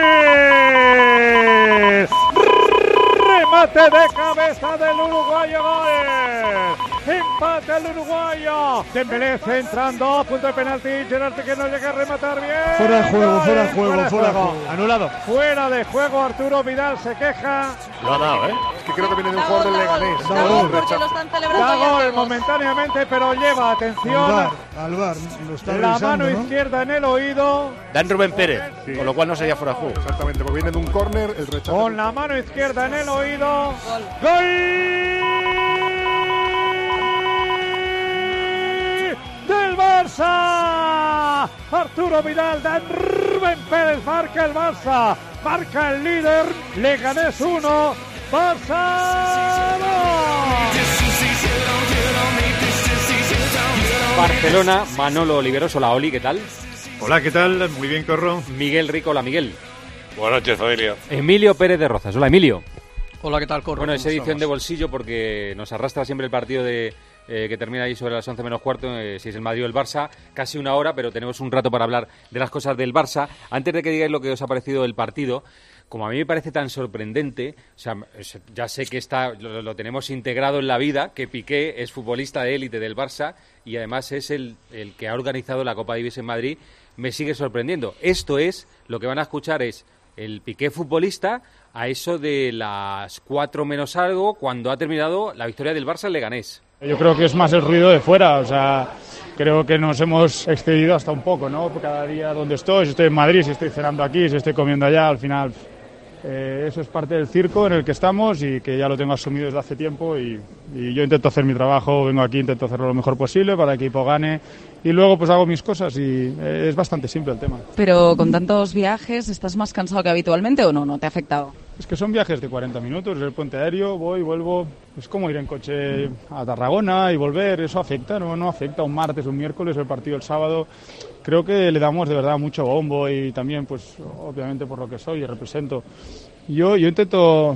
gol. Remate de cabeza del uruguayo, gol. Empate el uruguayo. Dembélé entrando, punto de penalti. Gerard que no llega a rematar bien. Fuera de juego, fuera de juego, fuera fuera de juego. Anulado. Fuera de juego, Arturo Vidal se queja. Lo ha dado, ¿eh? Es que creo que viene de un jugador del Leganés. Da gol, porque lo están celebrando Da ya gol todos. momentáneamente, pero lleva, atención. Al bar, al bar, lo está La revisando, mano ¿no? izquierda en el oído. Dan Rubén Pérez, Sí. con lo cual no sería fuera de juego. Exactamente, porque viene de un córner, el rechazo. Con la mano izquierda en el oído. ¡Gol! ¡Del Barça! Arturo Vidal, Dan Rubén Pérez marca el Barça. Marca el líder. Leganés uno, Barça dos. Barcelona, Manolo Oliveros, hola Oli, ¿qué tal? Hola, ¿qué tal? Muy bien, Corro. Miguel Rico, hola Miguel. Buenas noches, familia. Emilio Pérez de Rozas, hola Emilio. Hola, ¿qué tal, Corro? Bueno, es ¿Cómo edición estamos? de bolsillo porque nos arrastra siempre el partido de eh, que termina ahí sobre las once menos cuarto, eh, si es el Madrid o el Barça, casi una hora, pero tenemos un rato para hablar de las cosas del Barça. Antes de que digáis lo que os ha parecido el partido, como a mí me parece tan sorprendente, o sea, ya sé que está lo, lo tenemos integrado en la vida, que Piqué es futbolista de élite del Barça y además es el, el que ha organizado la Copa Davis en Madrid, me sigue sorprendiendo. Esto es, lo que van a escuchar es el Piqué futbolista a eso de las cuatro menos algo, cuando ha terminado la victoria del Barça en Leganés. Yo creo que es más el ruido de fuera, o sea, creo que nos hemos excedido hasta un poco, ¿no? Cada día donde estoy, si estoy en Madrid, si estoy cenando aquí, si estoy comiendo allá, al final eh, eso es parte del circo en el que estamos y que ya lo tengo asumido desde hace tiempo y, y yo intento hacer mi trabajo, vengo aquí, intento hacerlo lo mejor posible para que el equipo gane y luego pues hago mis cosas y eh, es bastante simple el tema. Pero con tantos viajes, ¿estás más cansado que habitualmente o no? ¿No te ha afectado? Es que son viajes de cuarenta minutos, es el puente aéreo, voy, vuelvo, es como ir en coche a Tarragona y volver, eso afecta, no, no afecta un martes, un miércoles, el partido el sábado. Creo que le damos de verdad mucho bombo y también, pues, obviamente por lo que soy y represento. Yo, yo intento...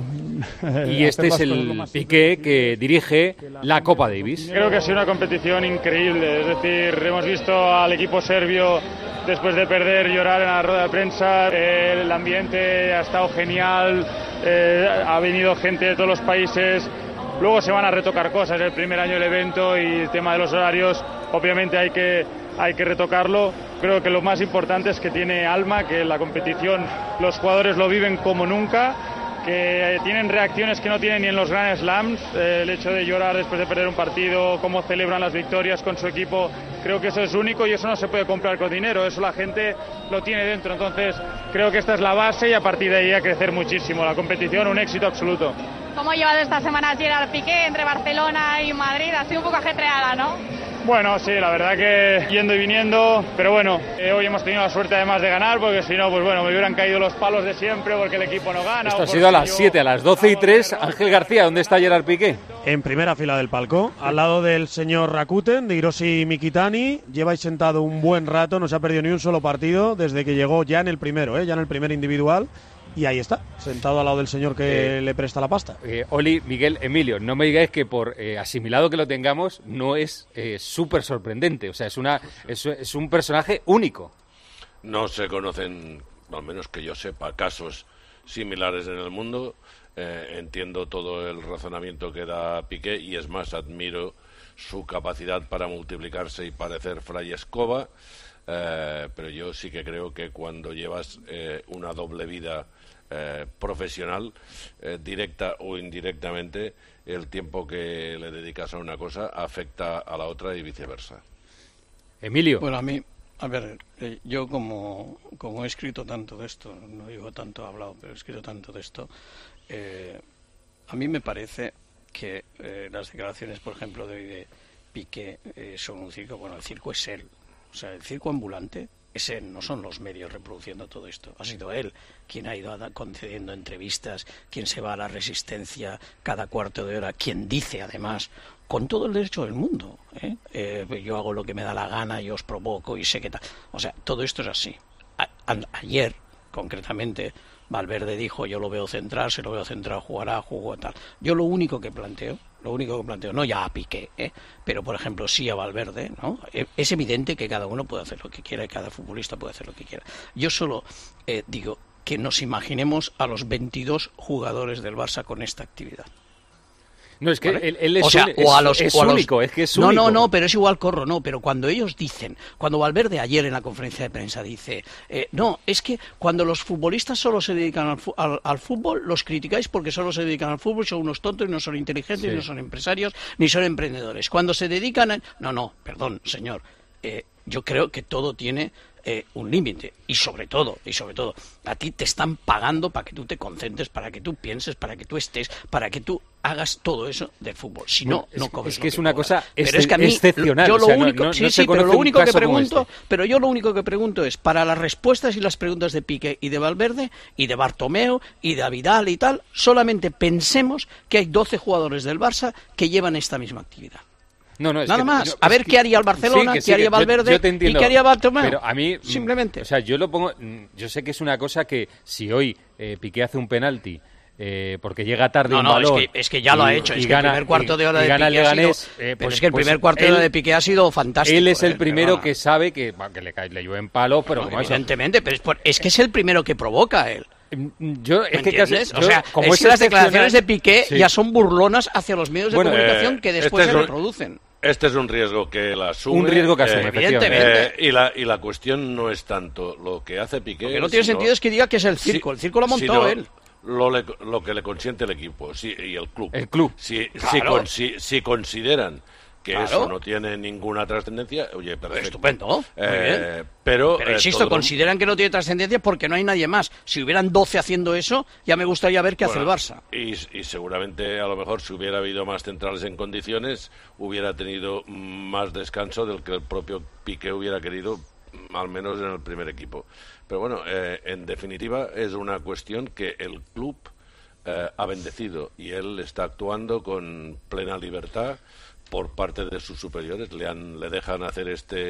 Y este es el Piqué que dirige la Copa Davis. Creo que ha sido una competición increíble, es decir, hemos visto al equipo serbio después de perder llorar en la rueda de prensa, eh, el ambiente ha estado genial, eh, ha venido gente de todos los países, luego se van a retocar cosas, el primer año del evento y el tema de los horarios, obviamente hay que, hay que retocarlo. Creo que lo más importante es que tiene alma, que la competición los jugadores lo viven como nunca, que tienen reacciones que no tienen ni en los Grand Slams, eh, el hecho de llorar después de perder un partido, cómo celebran las victorias con su equipo, creo que eso es único y eso no se puede comprar con dinero, eso la gente lo tiene dentro, entonces creo que esta es la base y a partir de ahí a crecer muchísimo, la competición un éxito absoluto. ¿Cómo ha llevado esta semana Gerard Piqué entre Barcelona y Madrid? Ha sido un poco ajetreada, ¿no? Bueno, sí, la verdad que yendo y viniendo, pero bueno, eh, hoy hemos tenido la suerte además de ganar, porque si no, pues bueno, me hubieran caído los palos de siempre porque el equipo no gana. Esto ha sido a las siete, a las doce y tres. Ángel García, ¿dónde está Gerard Piqué? En primera fila del palco, al lado del señor Rakuten, de Hiroshi Mikitani. Lleváis sentado un buen rato, no se ha perdido ni un solo partido desde que llegó ya en el primero, ¿eh? ya en el primer individual. Y ahí está, sentado al lado del señor que eh, le presta la pasta. Eh, Oli, Miguel, Emilio, no me digáis que por eh, asimilado que lo tengamos, no es eh, súper sorprendente. O sea, es, una, es, es un personaje único. No se conocen, al menos que yo sepa, casos similares en el mundo. Eh, entiendo todo el razonamiento que da Piqué y es más, admiro su capacidad para multiplicarse y parecer Fray Escoba. Eh, pero yo sí que creo que cuando llevas eh, una doble vida eh, profesional, eh, directa o indirectamente, el tiempo que le dedicas a una cosa afecta a la otra y viceversa. Emilio. Bueno, a mí, a ver, eh, yo como, como he escrito tanto de esto, no digo tanto he hablado, pero he escrito tanto de esto, eh, a mí me parece que eh, las declaraciones, por ejemplo, de hoy de Piqué eh, son un circo. Bueno, el circo es él. O sea, el circo ambulante es él, no son los medios reproduciendo todo esto. Ha sido él quien ha ido a concediendo entrevistas, quien se va a la Resistencia cada cuarto de hora, quien dice, además, con todo el derecho del mundo, ¿eh? Eh, yo hago lo que me da la gana, yo os provoco y sé qué tal. O sea, todo esto es así. A, a, ayer, concretamente, Valverde dijo, yo lo veo centrarse, lo veo centrar, jugará, jugó tal. Yo lo único que planteo, lo único que planteo, no ya a Piqué, ¿eh? pero por ejemplo sí a Valverde, ¿no? Es evidente que cada uno puede hacer lo que quiera y cada futbolista puede hacer lo que quiera. Yo solo eh, digo que nos imaginemos a los veintidós jugadores del Barça con esta actividad. No, es que ¿Vale? él, él es, o sea, es, o a los, es o a los, único, es que es no, único. No, no, pero es igual, Corro, no, pero cuando ellos dicen, cuando Valverde ayer en la conferencia de prensa dice, eh, no, es que cuando los futbolistas solo se dedican al, al, al fútbol, los criticáis porque solo se dedican al fútbol, son unos tontos y no son inteligentes, sí. no son empresarios, ni son emprendedores. Cuando se dedican a... No, no, perdón, señor, eh, yo creo que todo tiene... Eh, un límite y sobre todo y sobre todo a ti te están pagando para que tú te concentres, para que tú pienses, para que tú estés, para que tú hagas todo eso del fútbol. Si no, bueno, no coges es que lo es que una cobras. cosa pero es que a mí, excepcional. Yo lo o sea, único, no, no, sí, no sí, pero lo único que pregunto, este. pero yo lo único que pregunto es para las respuestas y las preguntas de Piqué y de Valverde y de Bartomeu y de Vidal y tal, solamente pensemos que hay doce jugadores del Barça que llevan esta misma actividad. No, no, es Nada que, más. No, a ver que, qué haría el Barcelona, sí, sí, qué haría Valverde yo, yo entiendo, y qué haría Bartomeu. Pero a mí, simplemente. O sea, yo lo pongo. Yo sé que es una cosa que si hoy eh, Piqué hace un penalti eh, porque llega tarde no, un no, balón. Es que, es que ya lo y, ha hecho. Es que gana, el primer cuarto de hora y, de y Piqué Leganés, ha sido. Eh, pero pues, es que el pues primer cuarto de hora de Piqué ha sido fantástico. Él es el eh, primero perdona. que sabe que, bueno, que le, cae, le llueven palos, pero no, como evidentemente, eso. pero es, por, es que es el primero que provoca él. Yo, es que casi, yo, o sea, como es es que las declaraciones de Piqué sí. ya son burlonas hacia los medios de bueno, comunicación eh, que después este se un, reproducen. Este es un riesgo que él asume. Un riesgo que asume, eh, evidentemente. Eh, y, la, y la cuestión no es tanto lo que hace Piqué. Lo que no tiene sino, sentido es que diga que es el circo. Si, el circo lo ha montado él. Lo, le, lo que le consiente el equipo si, y el club. El club. Si, claro. si, con, si, si consideran que claro. eso no tiene ninguna trascendencia, oye, perfecto. Estupendo. Eh, pero, pero eh, insisto, consideran que no tiene trascendencia porque no hay nadie más. Si hubieran doce haciendo eso, ya me gustaría ver qué bueno, hace el Barça. Y, y seguramente, a lo mejor, si hubiera habido más centrales en condiciones, hubiera tenido más descanso del que el propio Piqué hubiera querido, al menos en el primer equipo. Pero bueno, eh, en definitiva, es una cuestión que el club eh, ha bendecido y él está actuando con plena libertad por parte de sus superiores. Le han le dejan hacer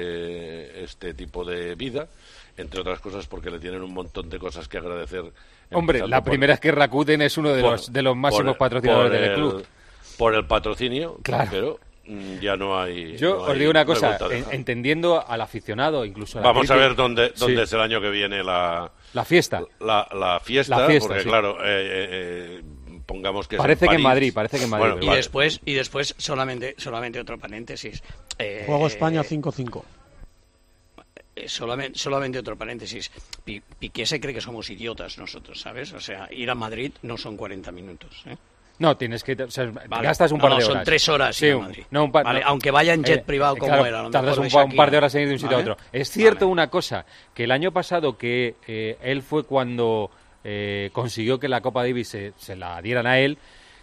este este tipo de vida, entre otras cosas porque le tienen un montón de cosas que agradecer. Hombre, la primera por, es que Rakuten es uno de por, los de los máximos por, patrocinadores por del el, club. Por el patrocinio, claro. Pero ya no hay. Yo no os hay, digo una no cosa, en, entendiendo al aficionado, incluso a la Vamos crítica, a ver dónde, dónde sí. es el año que viene la. La fiesta. La, la, fiesta, la fiesta, porque sí. claro, eh, eh, pongamos que parece es en que en París. Madrid, parece que en Madrid. Bueno, y vale. después y después solamente solamente otro paréntesis. Eh, Juego España cinco cinco. Eh, solamente, solamente otro paréntesis. Piqué se cree que somos idiotas nosotros, ¿sabes? O sea, ir a Madrid no son cuarenta minutos, ¿eh? No, tienes que... O sea, vale. gastas un no, par no, de horas. son tres horas sí, ir a Madrid. No, un par, vale, no, aunque vaya en jet eh, privado eh, como claro, era. A lo tardas un, un par de horas en ir de un sitio ¿vale? a otro. Es cierto vale. una cosa, que el año pasado que eh, él fue cuando eh, consiguió que la Copa Davis se, se la dieran a él,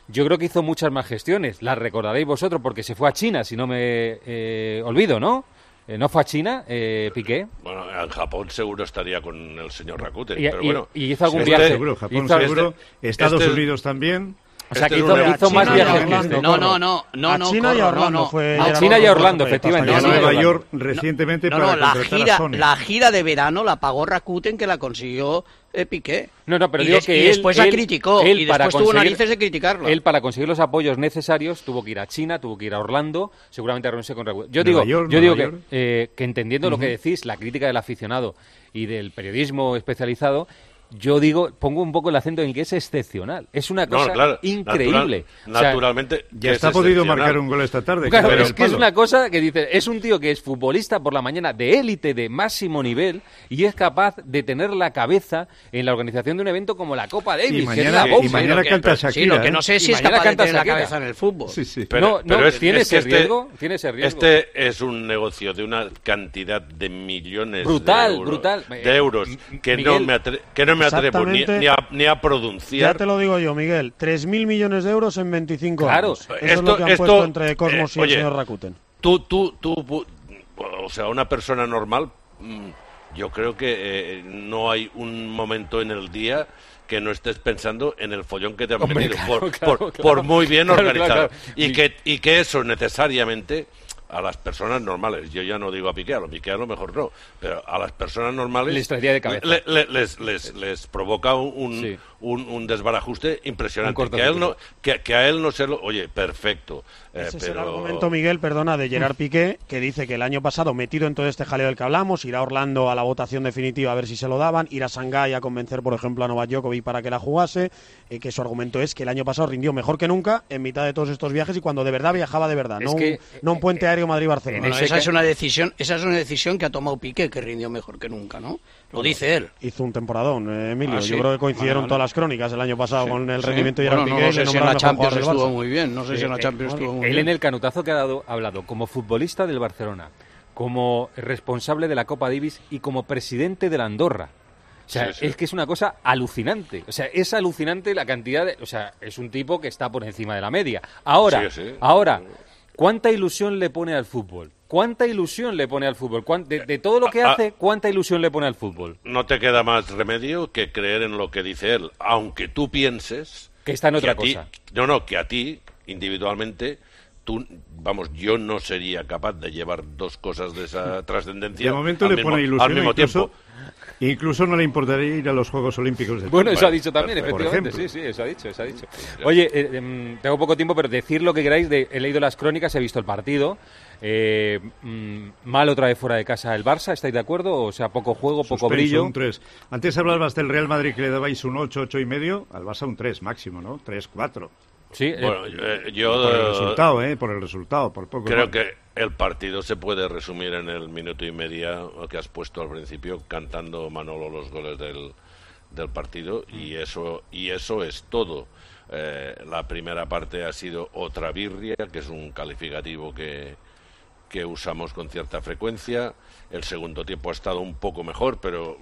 yo creo que hizo muchas más gestiones. Las recordaréis vosotros porque se fue a China, si no me eh, olvido, ¿no? Eh, ¿No fue a China, eh, Piqué? Bueno, en Japón seguro estaría con el señor Rakuten, y, pero y, bueno. Y hizo algún este, viaje. Seguro, Japón hizo, seguro, este, Estados este, Unidos también. O sea, este que hizo, una, hizo más viajes que este. No, no, no, no, a no, China corro, y a Orlando no, no. fue. A China y a Orlando, efectivamente. Y a no, Nueva no, York recientemente no, para no, la contratar gira, a Sony. la gira de verano la pagó Rakuten, que la consiguió eh, Piqué. No, no, pero y digo des, que y él, después él, la criticó él y para después tuvo conseguir- narices de criticarla. Él, para conseguir los apoyos necesarios, tuvo que ir a China, tuvo que ir a Orlando, seguramente a reunirse con Rakuten. Yo Nueva digo, York, yo Nueva digo York. que, eh, que entendiendo Uh-huh. lo que decís, la crítica del aficionado y del periodismo especializado, yo digo, pongo un poco el acento en que es excepcional. Es una cosa No, claro, increíble. natural- O sea, naturalmente. Ya que está es podido excepcional. marcar un gol esta tarde. Claro, con es el que es palo. una cosa que dice, es un tío que es futbolista por la mañana de élite, de máximo nivel, y es capaz de tener la cabeza en la organización de un evento como la Copa Davis, Y que es mañana, la y bomba. mañana Lo que- canta sí, Shakira. lo que no ¿eh? sé es si Y es mañana capaz de canta tener la Shakira. cabeza en el fútbol. Sí, sí. Pero, no, pero no, es, tiene es que ese este, riesgo, tiene ese riesgo. Este es un negocio de una cantidad de millones Brutal, de euros, brutal. de euros que, Miguel, no me atre- que no me atrevo ni, exactamente. ni a, ni a pronunciar. Ya te lo digo yo, Miguel. tres mil millones de euros en veinticinco Claro. años. Eso es Esto- lo que han esto, puesto entre Cosmos eh, y el oye, señor Rakuten. Tú, tú, tú, pu- o sea, una persona normal, mm, yo creo que eh, no hay un momento en el día que no estés pensando en el follón que te han Hombre, metido, claro, por, claro, por, claro. por muy bien Claro, organizado. claro, claro. Y, Mi- que, y que eso necesariamente a las personas normales, yo ya no digo a Piqué, a lo Piqué a lo mejor no, pero a las personas normales Les traería de cabeza. le- le- les, les, les provoca un, Sí. un, un desbarajuste impresionante. Un Que a él no, cortocircuito. que, que a él no se lo... Oye, perfecto. eh, Ese es pero... el argumento, Miguel, perdona, de Gerard Piqué, que dice que el año pasado, metido en todo este jaleo del que hablamos, ir a Orlando a la votación definitiva a ver si se lo daban, ir a Shanghái a convencer, por ejemplo, a Novak Djokovic para que la jugase, eh, que su argumento es que el año pasado rindió mejor que nunca en mitad de todos estos viajes y cuando de verdad viajaba de verdad, Es no, que, un, no un puente aéreo Madrid-Barcelona. Bueno, ese esa ca- es una decisión, esa es una decisión que ha tomado Piqué, que rindió mejor que nunca, ¿no? Lo dice él. Hizo un temporadón, eh, Emilio. Ah, sí. Yo creo que coincidieron Vale, vale. todas las crónicas el año pasado Sí, con el sí. rendimiento de Bueno, Gerard no, Piqué. no y sé le si en nombraron la mejor jugador Champions del estuvo Barça. muy bien, no sé si en la Eh, Champions eh, estuvo muy él bien. en el canutazo que ha dado, ha hablado como futbolista del Barcelona, como responsable de la Copa Davis y como presidente de la Andorra. O sea, Sí, sí. es que es una cosa alucinante. O sea, es alucinante la cantidad de... O sea, es un tipo que está por encima de la media. Ahora, Sí, sí. ahora, ¿cuánta ilusión le pone al fútbol? ¿Cuánta ilusión le pone al fútbol? ¿Cuán- De, de todo lo que Ah, hace, ¿cuánta ilusión le pone al fútbol? No te queda más remedio que creer en lo que dice él, aunque tú pienses Que está en otra a ti- cosa. no, no, que a ti, individualmente, tú, vamos, yo no sería capaz de llevar dos cosas de esa trascendencia De momento al le mismo, pone ilusión. al mismo incluso, tiempo. incluso no le importaría ir a los Juegos Olímpicos de Bueno, eso Bueno, ha dicho también, perfecto. Por efectivamente. ejemplo. Sí, sí, eso ha dicho, eso ha dicho. Oye, eh, em, tengo poco tiempo, pero decir lo que queráis. De, he leído las crónicas, he visto el partido. Eh, mm, mal otra vez fuera de casa el Barça, ¿estáis de acuerdo? O sea, poco juego, poco Suspenso, brillo. un tres. Antes hablabas del Real Madrid que le dabais un ocho, ocho y medio. Al Barça un tres máximo, ¿no? tres, cuatro. Sí, eh, Bueno, eh, yo Por el eh, resultado, ¿eh? Por el resultado, por poco. creo más. que el partido se puede resumir en el minuto y media que has puesto al principio, cantando Manolo los goles del, del partido, y eso, y eso es todo. Eh, la primera parte ha sido otra birria, que es un calificativo que, que usamos con cierta frecuencia. El segundo tiempo ha estado un poco mejor, pero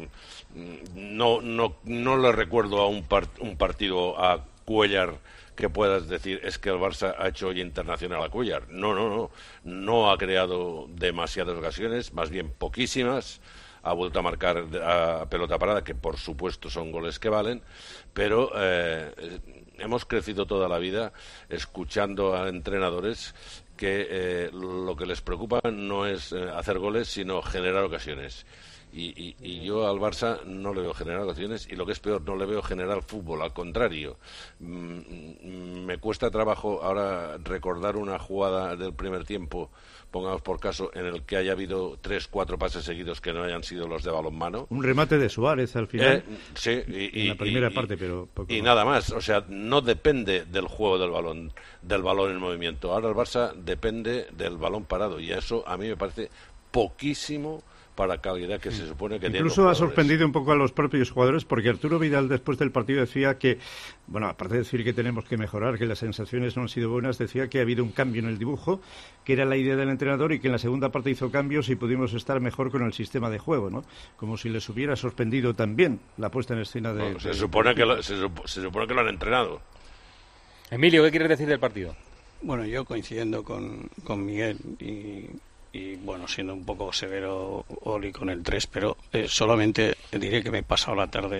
mm, no, no, no le recuerdo a un, par- un partido a Cuéllar que puedas decir es que el Barça ha hecho hoy internacional a Cuéllar. No, no, no. No ha creado demasiadas ocasiones, más bien poquísimas. Ha vuelto a marcar a pelota parada, que por supuesto son goles que valen, pero eh, hemos crecido toda la vida escuchando a entrenadores que eh, lo que les preocupa no es eh, hacer goles, sino generar ocasiones. Y, y, y yo al Barça no le veo generar ocasiones, y lo que es peor, no le veo generar fútbol, al contrario. Mm, me cuesta trabajo ahora recordar una jugada del primer tiempo, pongamos por caso, en el que haya habido tres, cuatro pases seguidos que no hayan sido los de balonmano. Un remate de Suárez al final. Eh, sí, y, en la y- primera y- parte, pero poco y más. nada más. O sea, no depende del juego del balón, del balón en movimiento. Ahora el Barça depende del balón parado, y eso a mí me parece poquísimo para la calidad que se supone que tienen los Incluso ha jugadores. sorprendido un poco a los propios jugadores, porque Arturo Vidal después del partido decía que, bueno, aparte de decir que tenemos que mejorar, que las sensaciones no han sido buenas, decía que ha habido un cambio en el dibujo, que era la idea del entrenador, y que en la segunda parte hizo cambios y pudimos estar mejor con el sistema de juego, ¿no? Como si les hubiera sorprendido también la puesta en escena de... Bueno, se de- supone que lo, se, sup- se supone que lo han entrenado. Emilio, ¿qué quieres decir del partido? Bueno, yo coincidiendo con, con Miguel y, y, bueno, siendo un poco severo Oli con el tres, pero eh, solamente diré que me he pasado la tarde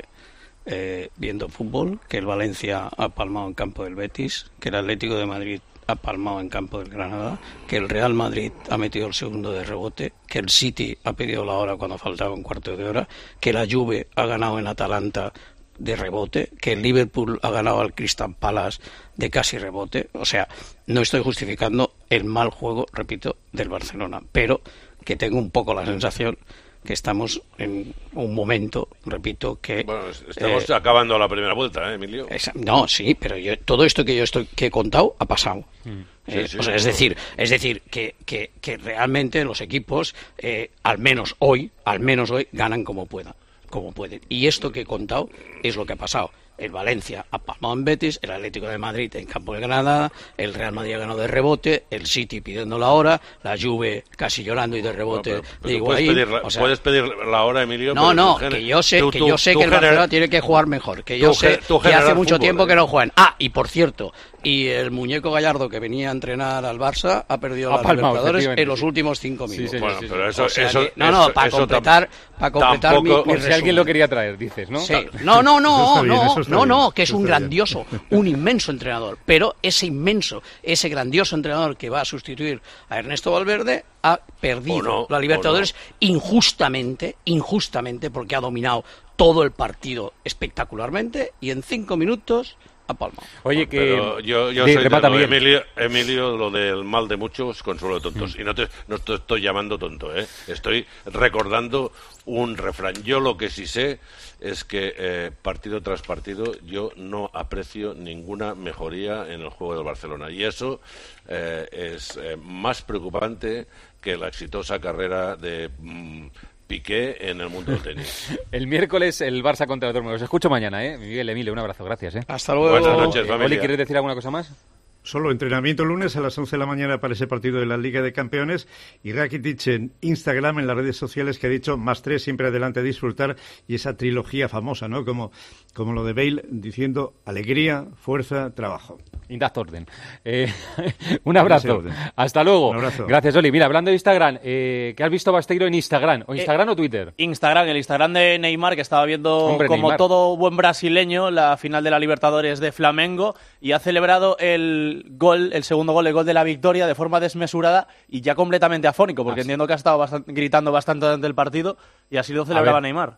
eh, viendo fútbol, que el Valencia ha palmado en campo del Betis, que el Atlético de Madrid ha palmado en campo del Granada, que el Real Madrid ha metido el segundo de rebote, que el City ha pedido la hora cuando faltaba un cuarto de hora, que la Juve ha ganado en Atalanta de rebote, que el Liverpool ha ganado al Crystal Palace de casi rebote. O sea, no estoy justificando el mal juego, repito, del Barcelona, pero que tengo un poco la sensación que estamos en un momento, repito, que... Bueno, estamos eh, acabando la primera vuelta, ¿eh, Emilio? Esa, no, sí, pero yo, todo esto que yo estoy que he contado ha pasado. Mm. Eh, sí, sí, o sea, es decir, es decir que, que, que realmente los equipos, eh, al menos hoy, al menos hoy, ganan como puedan, como pueden. Y esto que he contado es lo que ha pasado. El Valencia ha palmado en Betis, el Atlético de Madrid en campo de Granada, el Real Madrid ha ganado de rebote, el City pidiendo la hora, la Juve casi llorando y de rebote no, pero, pero de Higuaín. Puedes pedir, o sea, puedes pedir la hora, Emilio. No, no, que yo sé tú, que yo sé tú, que el Barcelona gener... tiene que jugar mejor, que yo sé que hace mucho fútbol, tiempo eh. que no juegan. Ah, y por cierto, y el muñeco Gallardo que venía a entrenar al Barça ha perdido a la Libertadores en los últimos cinco minutos. Sí, sí, bueno, sí, pero sí. eso, O sea eso, que, no, no, eso, para eso completar, para completar tampoco, mi, mi si alguien lo quería traer, dices, ¿no? Sí. No, no, no, bien, no, no, no, que es un bien. grandioso, un inmenso entrenador, pero ese inmenso, ese grandioso entrenador que va a sustituir a Ernesto Valverde ha perdido no, la Libertadores no. injustamente, injustamente porque ha dominado todo el partido espectacularmente y en cinco minutos ha palmado. Oye, que pero yo, yo de, soy de remata lo de bien. Emilio, Emilio, lo del mal de muchos, consuelo de tontos. Mm. Y no te, no te estoy llamando tonto, ¿eh? Estoy recordando un refrán. Yo lo que sí sé es que eh, partido tras partido yo no aprecio ninguna mejoría en el juego del Barcelona. Y eso eh, es eh, más preocupante que la exitosa carrera de... Mm, Piqué en el mundo del tenis. El miércoles el Barça contra el Dortmund. Os escucho mañana, ¿eh? Miguel, Emilio, un abrazo, gracias, ¿eh? Hasta luego. Buenas noches, familia. Oli, ¿quieres decir alguna cosa más? Solo entrenamiento lunes a las once de la mañana para ese partido de la Liga de Campeones y Rakitic en Instagram, en las redes sociales, que ha dicho más tres, siempre adelante a disfrutar, y esa trilogía famosa, ¿no? Como, como lo de Bale, diciendo alegría, fuerza, trabajo. Indact orden. Eh, un abrazo. Hasta luego. Un abrazo. Gracias, Oli. Mira, hablando de Instagram, eh, ¿qué has visto, Basteiro, en Instagram? ¿O Instagram eh, o Twitter? Instagram, el Instagram de Neymar, que estaba viendo, Hombre, como Neymar. Todo buen brasileño, la final de la Libertadores de Flamengo, y ha celebrado el gol, el segundo gol, el gol de la victoria, de forma desmesurada y ya completamente afónico, porque Así. entiendo que ha estado bastante, gritando bastante durante el partido, y así lo celebraba Neymar.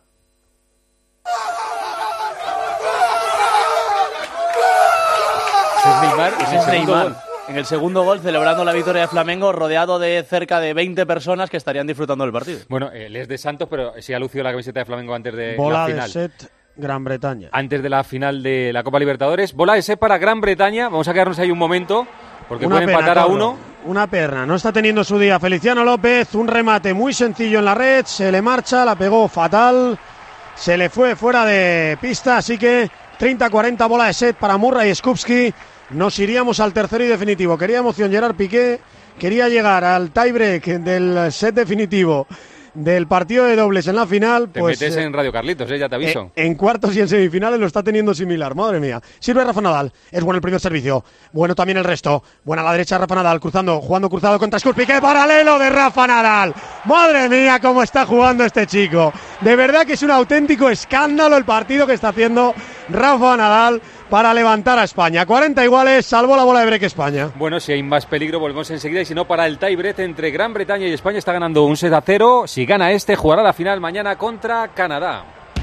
Es Neymar, Ese es Neymar. En el segundo gol, celebrando la victoria de Flamengo, rodeado de cerca de veinte personas que estarían disfrutando del partido. Bueno, él es de Santos, pero sí ha lucido la camiseta de Flamengo antes de Bola la final. de set, Gran Bretaña. Antes de la final de la Copa Libertadores. Bola de set para Gran Bretaña. Vamos a quedarnos ahí un momento, porque Una pueden pena, empatar Carlos. a uno. Una perna, no está teniendo su día Feliciano López, un remate muy sencillo en la red, se le marcha, la pegó fatal, se le fue fuera de pista, así que treinta cuarenta, bola de set para Murray y Skupski. Nos iríamos al tercero y definitivo. Quería emoción Gerard Piqué, quería llegar al tiebreak del set definitivo del partido de dobles en la final. Te pues, metes eh, en Radio Carlitos, ¿eh? Ya te aviso. Eh, en cuartos y en semifinales lo está teniendo similar, madre mía. Sirve Rafa Nadal, es bueno el primer servicio, bueno también el resto. Buena a la derecha Rafa Nadal, cruzando, jugando cruzado contra Skupski. ¡Qué paralelo de Rafa Nadal! Madre mía, cómo está jugando este chico. De verdad que es un auténtico escándalo el partido que está haciendo Rafa Nadal para levantar a España. cuarenta iguales, salvó la bola de break España. Bueno, si hay más peligro, volvemos enseguida. Y si no, para el tie-break entre Gran Bretaña y España, está ganando un set a cero. Si gana este, jugará la final mañana contra Canadá.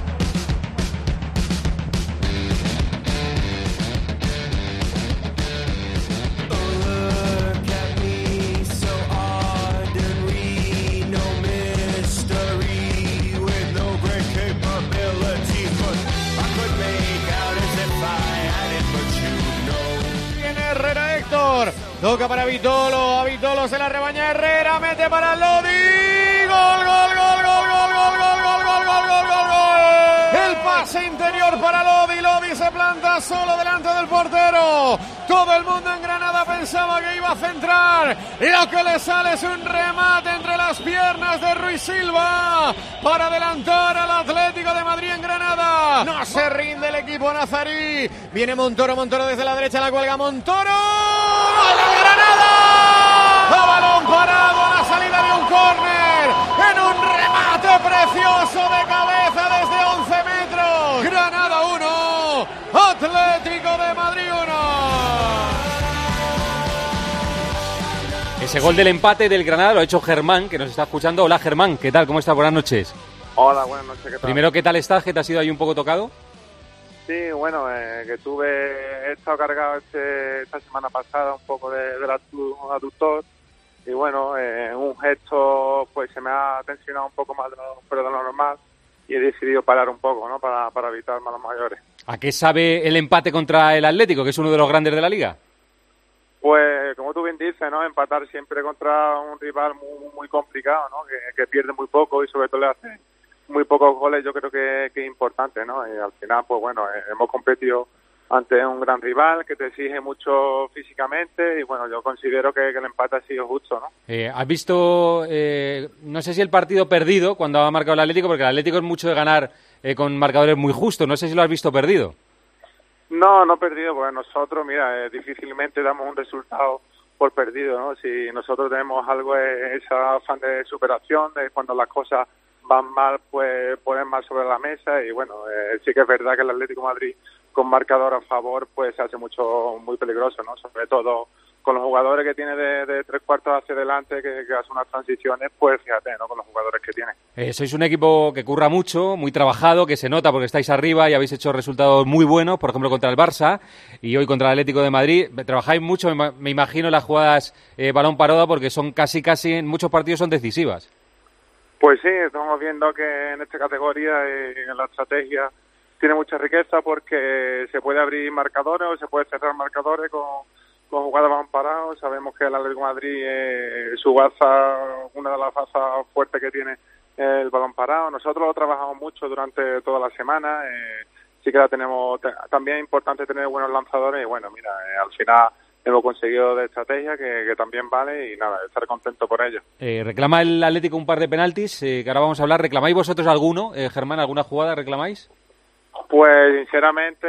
Toca para Vitolo, a Vitolo se la rebaña Herrera, mete para Lodi, gol, gol, gol, gol, gol, gol, gol, gol, gol, gol, gol, gol, gol. El pase interior para Lodi, Lodi se planta solo delante del portero. Todo el mundo en Granada pensaba que iba a centrar. Lo que le sale es un remate entre las piernas de Ruiz Silva para adelantar al Atlético de Madrid en Granada. No se rinde el equipo nazarí. Viene Montoro, Montoro desde la derecha, la cuelga Montoro. ¡Gol de Granada! A balón parado a la salida de un córner. En un remate precioso de cabeza desde once metros. Granada uno, Atlético de Madrid uno. Ese gol del empate del Granada lo ha hecho Germán, que nos está escuchando. Hola Germán, ¿qué tal? ¿Cómo estás? Buenas noches. Hola, buenas noches, ¿qué tal? Primero, ¿qué tal estás? ¿Que te has ido ahí un poco tocado? Sí, bueno, eh, que tuve, he estado cargado este, esta semana pasada un poco de, del aductor y bueno, eh, un gesto pues se me ha tensionado un poco más de lo, pero de lo normal y he decidido parar un poco, ¿no? Para, para evitar malos mayores. ¿A qué sabe el empate contra el Atlético, que es uno de los grandes de la Liga? Pues, como tú bien dices, ¿no? Empatar siempre contra un rival muy, muy complicado, ¿no? Que, que pierde muy poco y sobre todo le hace muy pocos goles, yo creo que, que es importante, ¿no? Y al final, pues bueno, eh, hemos competido ante un gran rival que te exige mucho físicamente y bueno, yo considero que, que el empate ha sido justo, ¿no? Eh, ¿Has visto, eh, no sé si el partido perdido cuando ha marcado el Atlético, porque el Atlético es mucho de ganar eh, con marcadores muy justos, no sé si lo has visto perdido? No, no perdido, porque nosotros, mira, eh, difícilmente damos un resultado por perdido, ¿no? Si nosotros tenemos algo, eh, esa afán de superación, de cuando las cosas van mal, pues poner más sobre la mesa y bueno, eh, sí que es verdad que el Atlético de Madrid con marcador a favor pues se hace mucho, muy peligroso, ¿no? Sobre todo con los jugadores que tiene de, de tres cuartos hacia adelante, que, que hacen unas transiciones, pues fíjate, ¿no? Con los jugadores que tiene. Eh, sois un equipo que curra mucho, muy trabajado, que se nota porque estáis arriba y habéis hecho resultados muy buenos, por ejemplo contra el Barça y hoy contra el Atlético de Madrid. Trabajáis mucho, me, me imagino, las jugadas eh, balón parado, porque son casi, casi, en muchos partidos son decisivas. Pues sí, estamos viendo que en esta categoría eh, en la estrategia tiene mucha riqueza porque se puede abrir marcadores o se puede cerrar marcadores con, con jugadas balón parado. Sabemos que el Atlético de Madrid, eh, su baza, una de las bazas fuertes que tiene eh, el balón parado. Nosotros lo trabajamos mucho durante toda la semana. Eh, sí que la tenemos. Te, también es importante tener buenos lanzadores y bueno, mira, eh, al final hemos conseguido de estrategia que, que también vale y nada, estar contento por ello. Eh, reclama el Atlético un par de penaltis, eh, que ahora vamos a hablar. ¿Reclamáis vosotros alguno, eh, Germán, alguna jugada reclamáis? Pues sinceramente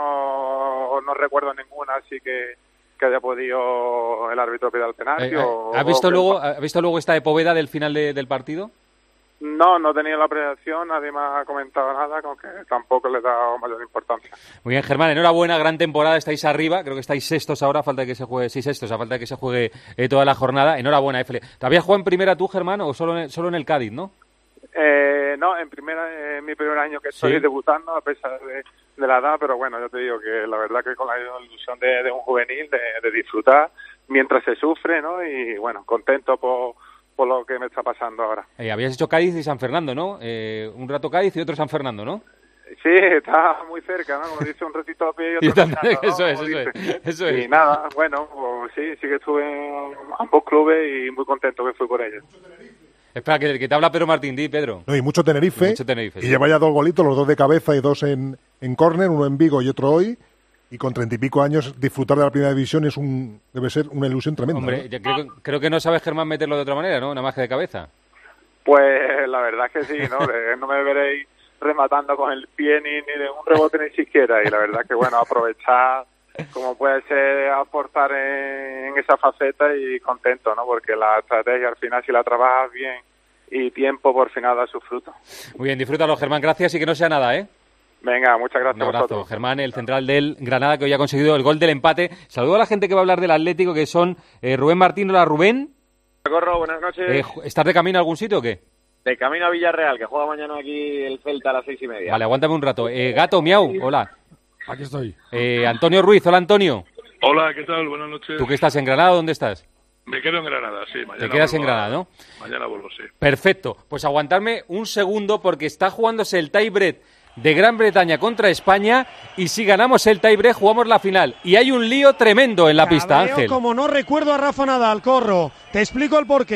no, no recuerdo ninguna, así que que haya podido el árbitro pedir el penalti. Eh, o, ¿Has visto o luego, ¿has visto luego esta de Poveda del final de, del partido? No, no he tenido la apreciación, nadie me ha comentado nada, con que tampoco le he dado mayor importancia. Muy bien, Germán, enhorabuena, gran temporada, estáis arriba, creo que estáis sextos ahora, a falta de que se juegue, sí sextos, a falta de que se juegue eh, toda la jornada. Enhorabuena, F L. ¿Te habías jugado en primera tú, Germán, o solo en, solo en el Cádiz, no? Eh, no, en primera, es eh, mi primer año que estoy ¿Sí? debutando, a pesar de, de la edad, pero bueno, yo te digo que la verdad que con la ilusión de, de un juvenil, de, de disfrutar mientras se sufre, ¿no? Y bueno, contento por por lo que me está pasando ahora. Eh, habías hecho Cádiz y San Fernando, ¿no? Eh, un rato Cádiz y otro San Fernando, ¿no? Sí, está muy cerca, ¿no? Como dice, un ratito a pie y otro y caminando, ¿no? Eso es, eso es, eso es. Y nada, bueno, pues sí, sí que estuve en ambos clubes y muy contento que fui por ellos. Espera, que, que te habla Pedro Martín, di, Pedro. No, y mucho Tenerife. Y, mucho Tenerife, y sí. Lleva ya dos golitos, los dos de cabeza y dos en, en córner, uno en Vigo y otro hoy. Y con treinta y pico años disfrutar de la primera división es un debe ser una ilusión tremenda. Hombre, ¿no? yo creo, creo que no sabes, Germán, meterlo de otra manera, ¿no? Nada más que de cabeza. Pues la verdad es que sí, ¿no? No me veréis rematando con el pie ni, ni de un rebote ni siquiera. Y la verdad es que, bueno, aprovechar como puede ser aportar en, en esa faceta y contento, ¿no? Porque la estrategia al final, si la trabajas bien y tiempo, por final da su fruto. Muy bien, disfrútalo, Germán. Gracias y que no sea nada, ¿eh? Venga, muchas gracias. Un abrazo, a vosotros. Germán, el central del Granada, que hoy ha conseguido el gol del empate. Saludo a la gente que va a hablar del Atlético, que son eh, Rubén Martín. Hola, Rubén. Corro, buenas noches. Eh, ¿Estás de camino a algún sitio o qué? De camino a Villarreal, que juega mañana aquí el Celta a las seis y media. Vale, aguántame un rato. Eh, Gato, miau, hola. Aquí estoy. Eh, Antonio Ruiz, hola, Antonio. Hola, ¿qué tal? Buenas noches. ¿Tú qué estás, en Granada o dónde estás? Me quedo en Granada, sí. Mañana Te quedas en a... Granada, ¿no? Mañana vuelvo, sí. Perfecto. Pues aguantarme un segundo porque está jugándose el tie-break de Gran Bretaña contra España y si ganamos el tie-break jugamos la final. Y hay un lío tremendo en la Cabreo, pista, Ángel. Como no recuerdo a Rafa Nadal, corro. Te explico el porqué.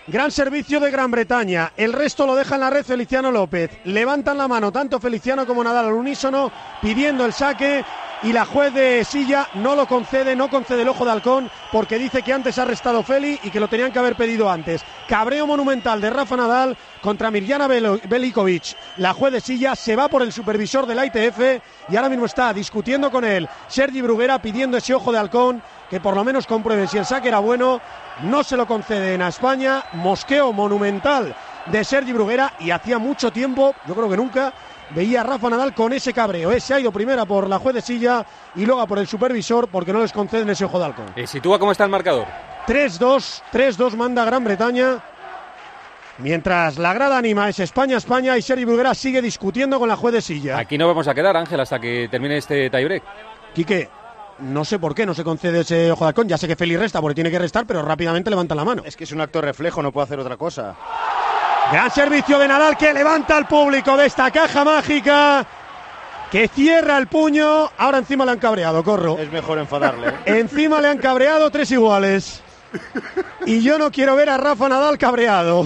Gran servicio de Gran Bretaña. El resto lo deja en la red Feliciano López. Levantan la mano tanto Feliciano como Nadal al unísono pidiendo el saque y la juez de Silla no lo concede, no concede el ojo de halcón porque dice que antes ha restado Feli y que lo tenían que haber pedido antes. Cabreo monumental de Rafa Nadal contra Mirjana Velikovic. La juez de Silla se va por el supervisor del I T F y ahora mismo está discutiendo con él Sergi Bruguera pidiendo ese ojo de halcón que por lo menos compruebe si el saque era bueno. No se lo conceden a España. Mosqueo monumental de Sergi Bruguera y hacía mucho tiempo, yo creo que nunca, veía a Rafa Nadal con ese cabreo. ¿eh? Se ha ido primera por la juez de Silla y luego por el supervisor porque no les conceden ese ojo de halcón. ¿Y sitúa cómo está el marcador? tres dos, tres dos manda Gran Bretaña. Mientras la grada anima es España-España y Sergi Bruguera sigue discutiendo con la juez de Silla. Aquí no vamos a quedar, Ángel, hasta que termine este tiebreak. Quique, no sé por qué no se concede ese ojo de halcón. Ya sé que Feli resta porque tiene que restar, pero rápidamente levanta la mano. Es que es un acto reflejo, no puedo hacer otra cosa. Gran servicio de Nadal que levanta al público de esta caja mágica, que cierra el puño. Ahora encima le han cabreado, Corro. Es mejor enfadarle. ¿eh? Encima le han cabreado tres iguales. Y yo no quiero ver a Rafa Nadal cabreado.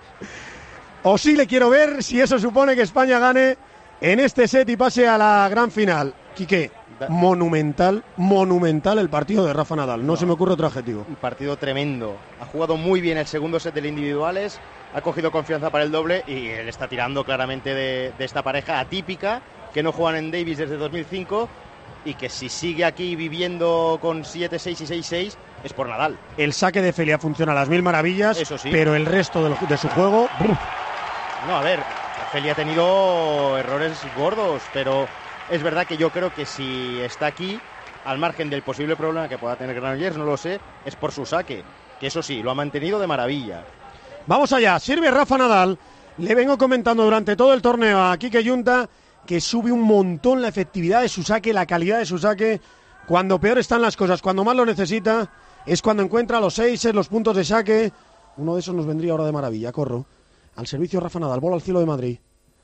O sí le quiero ver si eso supone que España gane en este set y pase a la gran final. Quique, monumental, monumental el partido de Rafa Nadal. No, no se me ocurre otro adjetivo. Un partido tremendo. Ha jugado muy bien el segundo set de individuales. Ha cogido confianza para el doble y él está tirando claramente de, de esta pareja atípica que no juegan en Davis desde dos mil cinco y que si sigue aquí viviendo con siete seis y seis seis es por Nadal. El saque de Felia funciona a las mil maravillas, eso sí, pero el resto de, de su juego... ¡bruf! No, a ver, Felia ha tenido errores gordos, pero es verdad que yo creo que si está aquí, al margen del posible problema que pueda tener Granollers, no lo sé, es por su saque, que eso sí, lo ha mantenido de maravilla. Vamos allá, sirve Rafa Nadal. Le vengo comentando durante todo el torneo a Quique Yunta que sube un montón la efectividad de su saque, la calidad de su saque. Cuando peor están las cosas, cuando más lo necesita, es cuando encuentra los seises, los puntos de saque. Uno de esos nos vendría ahora de maravilla, Corro. Al servicio Rafa Nadal, bola al cielo de Madrid.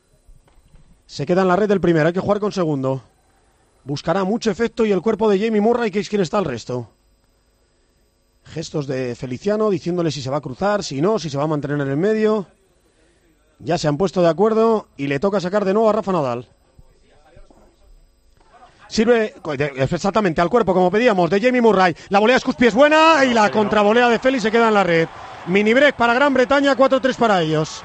Se queda en la red del primero, hay que jugar con segundo. Buscará mucho efecto y el cuerpo de Jamie Murray, que es quien está al resto. Gestos de Feliciano diciéndole si se va a cruzar, si no, si se va a mantener en el medio. Ya se han puesto de acuerdo y le toca sacar de nuevo a Rafa Nadal. Sirve exactamente al cuerpo, como pedíamos, de Jamie Murray. La volea Scoopsby es buena y la contravolea de Feli se queda en la red. Mini break para Gran Bretaña, cuatro tres para ellos.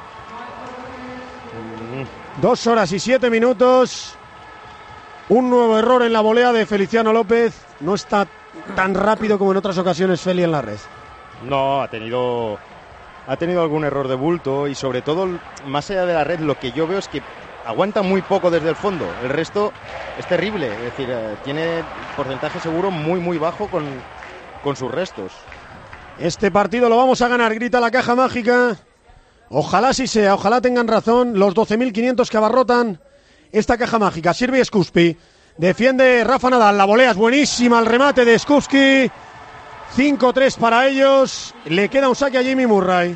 Dos horas y siete minutos. Un nuevo error en la volea de Feliciano López. No está tan rápido como en otras ocasiones Feli en la red. No, ha tenido ha tenido algún error de bulto y sobre todo, más allá de la red, lo que yo veo es que aguanta muy poco desde el fondo. El resto es terrible, es decir, eh, tiene porcentaje seguro muy muy bajo con, con sus restos. Este partido lo vamos a ganar, grita la caja mágica. Ojalá sí sea, ojalá tengan razón los doce mil quinientos que abarrotan esta caja mágica. Sirve Scoopsby, defiende Rafa Nadal, la volea es buenísima, el remate de Scoopsby. cinco tres para ellos, le queda un saque a Jamie Murray.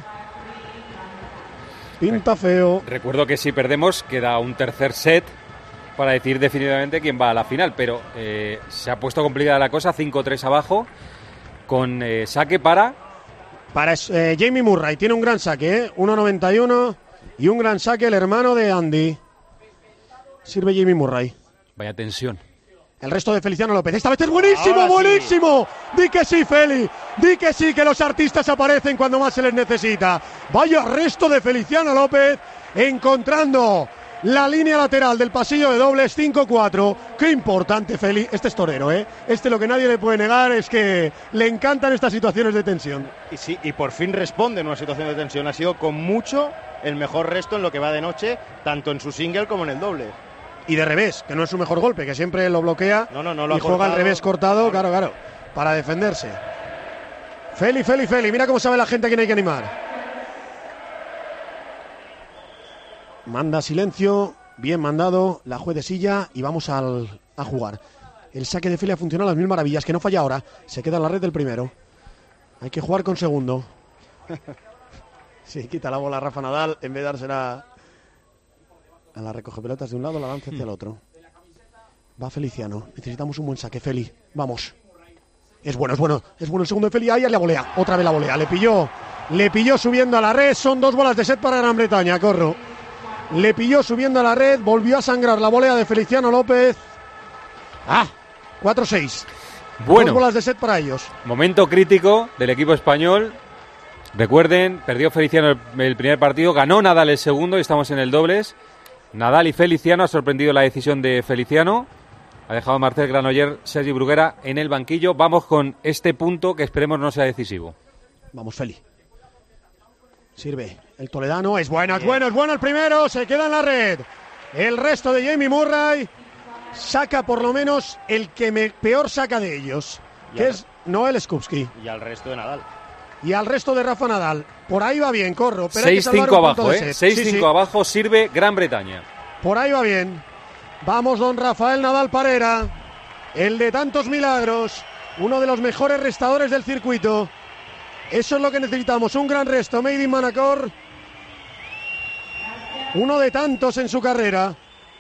Pinta feo. Recuerdo que si perdemos queda un tercer set para decir definitivamente quién va a la final, pero eh, se ha puesto complicada la cosa, cinco tres abajo, con eh, saque para... Para eh, Jamie Murray, tiene un gran saque, ¿eh? uno noventa y uno y un gran saque el hermano de Andy. Sirve Jamie Murray. Vaya tensión. El resto de Feliciano López. Esta vez es buenísimo, Ahora buenísimo. Sí. Di que sí, Feli. Di que sí, que los artistas aparecen cuando más se les necesita. Vaya resto de Feliciano López encontrando la línea lateral del pasillo de dobles, cinco cuatro. Qué importante, Feli. Este es torero, ¿eh? Este lo que nadie le puede negar es que le encantan estas situaciones de tensión. Y sí, y por fin responde en una situación de tensión. Ha sido con mucho el mejor resto en lo que va de noche, tanto en su single como en el doble. Y de revés, que no es su mejor golpe, que siempre lo bloquea no, no, no lo y ha juega cortado. al revés cortado, claro, claro, para defenderse. Feli, Feli, Feli, mira cómo sabe la gente a quién hay que animar. Manda silencio, bien mandado, la juez de Silla y vamos al, a jugar. El saque de Feli ha funcionado a las mil maravillas, que no falla ahora, se queda en la red del primero. Hay que jugar con segundo. Sí, quita la bola a Rafa Nadal, en vez de dársela a la recoge pelotas de un lado, la lanza hacia el otro. Va Feliciano, necesitamos un buen saque, Feli, vamos. Es bueno, es bueno, es bueno el segundo de Feli, ahí la volea, otra vez la volea, le pilló Le pilló subiendo a la red. Son dos bolas de set para Gran Bretaña, Corro. Le pilló subiendo a la red. Volvió a sangrar la volea de Feliciano López. Ah, cuatro seis. Bueno, dos bolas de set para ellos. Momento crítico del equipo español. Recuerden, perdió Feliciano el, el primer partido, ganó Nadal el segundo y estamos en el dobles. Nadal y Feliciano, ha sorprendido la decisión de Feliciano. Ha dejado a Marcel Granollers, Sergi Bruguera en el banquillo. Vamos con este punto que esperemos no sea decisivo. Vamos, Feli. Sirve el toledano, es bueno, es bueno, es bueno el primero, se queda en la red. El resto de Jamie Murray saca por lo menos el que me peor saca de ellos, que al... es Noel Skupski. Y al resto de Nadal. Y al resto de Rafa Nadal. Por ahí va bien, Corro. seis cinco abajo, ¿eh? seis cinco sí, sí. abajo, sirve Gran Bretaña. Por ahí va bien. Vamos, don Rafael Nadal Parera, el de tantos milagros, uno de los mejores restadores del circuito. Eso es lo que necesitamos, un gran resto, Made in Manacor. Uno de tantos en su carrera.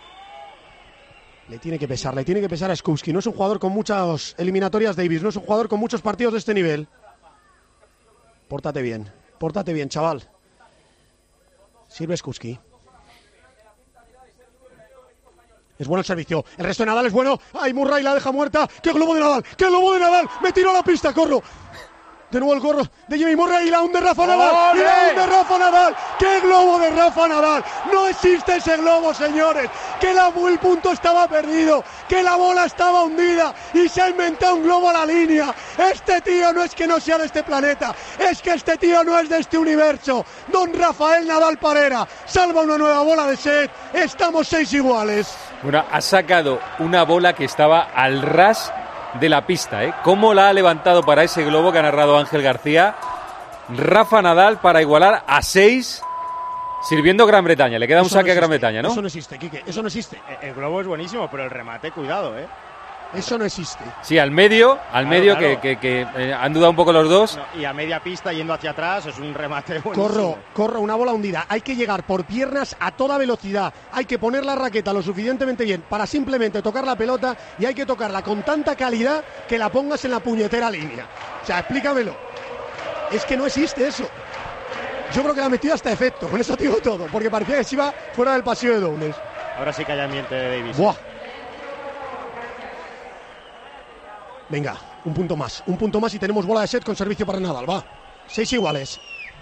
Le tiene que pesar, le tiene que pesar a Skupski. No es un jugador con muchas eliminatorias Davis, no es un jugador con muchos partidos de este nivel. Pórtate bien, pórtate bien, chaval. Sirve Skupski. Es bueno el servicio. El resto de Nadal es bueno. ¡Ay, Murray la deja muerta! ¡Qué globo de Nadal! ¡Qué globo de Nadal! ¡Me tiró a la pista! ¡Corro! De nuevo el gorro de Jamie Murray y la un de Rafa Nadal. ¡Y la un de Rafa Nadal! ¡Qué globo de Rafa Nadal! No existe ese globo, señores. Que la, el punto estaba perdido. Que la bola estaba hundida. Y se ha inventado un globo a la línea. Este tío no es que no sea de este planeta. Es que este tío no es de este universo. Don Rafael Nadal Parera salva una nueva bola de set. Estamos seis iguales. Bueno, ha sacado una bola que estaba al ras de la pista, ¿eh? ¿Cómo la ha levantado para ese globo que ha narrado Ángel García? Rafa Nadal para igualar a seis, sirviendo Gran Bretaña. Le queda un eso saque no a Gran Bretaña, ¿no? Eso no existe, Quique, eso no existe. El, el globo es buenísimo, pero el remate, cuidado, ¿eh? Eso no existe. Sí, al medio, al claro, medio claro. que, que, que eh, han dudado un poco los dos. No, y a media pista yendo hacia atrás es un remate buenísimo. Corro, corro, una bola hundida. Hay que llegar por piernas a toda velocidad. Hay que poner la raqueta lo suficientemente bien para simplemente tocar la pelota y hay que tocarla con tanta calidad que la pongas en la puñetera línea. O sea, explícamelo. Es que no existe eso. Yo creo que la ha metido hasta efecto. Con eso digo todo, porque parecía que se iba fuera del pasillo de dobles. Ahora sí que hay ambiente de Davis. Buah. Venga, un punto más, un punto más y tenemos bola de set con servicio para Nadal, va. Seis iguales.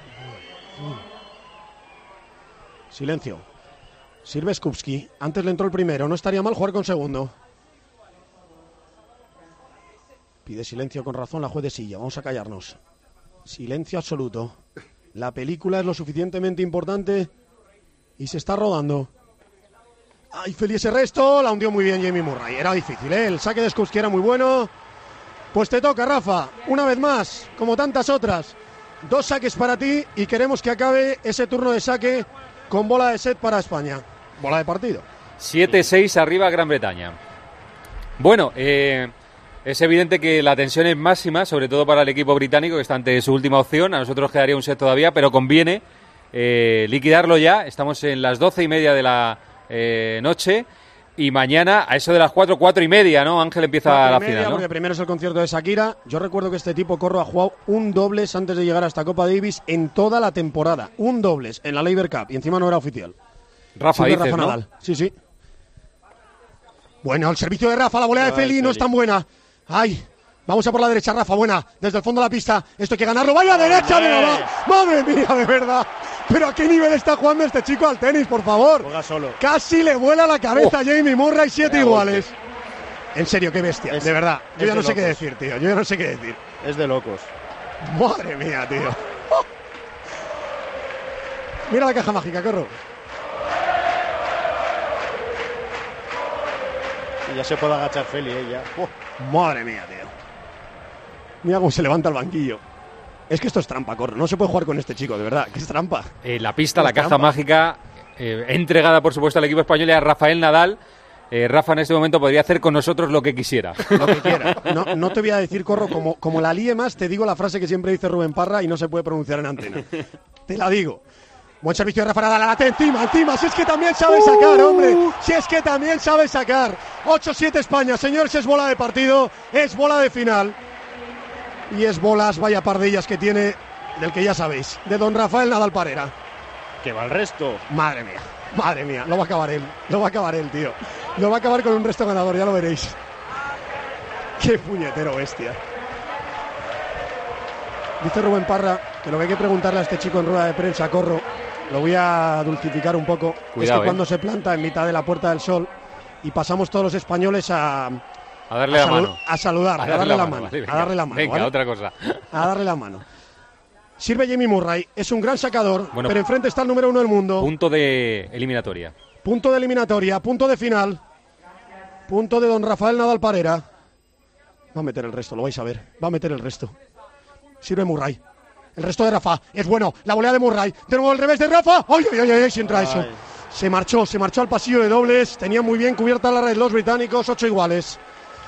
Silencio. Sirve Skupski. Antes le entró el primero, no estaría mal jugar con segundo. Pide silencio con razón la juez de silla, vamos a callarnos. Silencio absoluto. La película es lo suficientemente importante y se está rodando. Ay, feliz ese resto, la hundió muy bien Jamie Murray. Era difícil, ¿eh? El saque de Skupski era muy bueno. Pues te toca, Rafa, una vez más, como tantas otras. Dos saques para ti y queremos que acabe ese turno de saque con bola de set para España. Bola de partido. siete seis arriba Gran Bretaña. Bueno, eh, es evidente que la tensión es máxima, sobre todo para el equipo británico que está ante su última opción. A nosotros quedaría un set todavía, pero conviene eh, liquidarlo ya. Estamos en las doce y media de la eh, noche. Y mañana, a eso de las cuatro, cuatro y media, ¿no? Ángel empieza la media, final, ¿no? Porque primero es el concierto de Shakira. Yo recuerdo que este tipo, Corro, ha jugado un dobles antes de llegar a esta Copa Davis en toda la temporada. Un dobles en la Laver Cup. Y encima no era oficial. Rafa, sí, dices, Rafa ¿no? Nadal. Sí, sí. Bueno, el servicio de Rafa, la volea de Feli no es tan buena. Ay, vamos a por la derecha, Rafa, buena. Desde el fondo de la pista. Esto hay que ganarlo. ¡Vaya derecha! De Nadal! ¡Madre mía, de verdad! Pero ¿a qué nivel está jugando este chico al tenis, por favor? Juega solo. Casi le vuela la cabeza a oh. Jamie Murray, siete iguales. En serio, qué bestia, es, de verdad. Yo ya no de sé locos. qué decir, tío. Yo ya no sé qué decir. Es de locos. Madre mía, tío. Oh. Mira la caja mágica, Corro. Y ya se puede agachar Feli, ¿eh? Ya. Oh. Madre mía, tío. Mira cómo se levanta el banquillo. Es que esto es trampa, Corro. No se puede jugar con este chico, de verdad. Que es trampa. Eh, la pista, es la caja trampa. mágica, eh, entregada por supuesto al equipo español y a Rafael Nadal. Eh, Rafa en este momento podría hacer con nosotros lo que quisiera. Lo que quiera. No, no te voy a decir, Corro, como, como la líe más, te digo la frase que siempre dice Rubén Parra y no se puede pronunciar en antena. Te la digo. Buen servicio de Rafa Nadal, la late encima, encima. Si es que también sabe sacar, hombre. Si es que también sabe sacar. ocho siete España. Señores, es bola de partido. Es bola de final. Y es bolas, vaya par de ellas que tiene del que ya sabéis, de don Rafael Nadal Parera. Que va el resto. Madre mía, madre mía, lo va a acabar él, lo va a acabar él, tío. Lo va a acabar con un resto ganador, ya lo veréis. Qué puñetero bestia. Dice Rubén Parra que lo que hay que preguntarle a este chico en rueda de prensa, Corro, lo voy a dulcificar un poco, Cuidado, es que eh. cuando se planta en mitad de la Puerta del Sol y pasamos todos los españoles a... A darle a la salu- mano. A saludar, a, A darle la mano. vale, venga, a darle la mano. Venga, ¿vale? otra cosa. A darle la mano. Sirve Jamie Murray, es un gran sacador, Bueno, pero enfrente está el número uno del mundo. Punto de eliminatoria. Punto de eliminatoria, punto de final. Punto de don Rafael Nadal Parera. Va a meter el resto, lo vais a ver. Va a meter el resto. Sirve Murray. El resto de Rafa. Es bueno. La volea de Murray. De nuevo el revés de Rafa. ¡Ay, ay, ay! ay si entra eso. Se marchó, se marchó al pasillo de dobles. Tenía muy bien cubierta la red los británicos. Ocho iguales.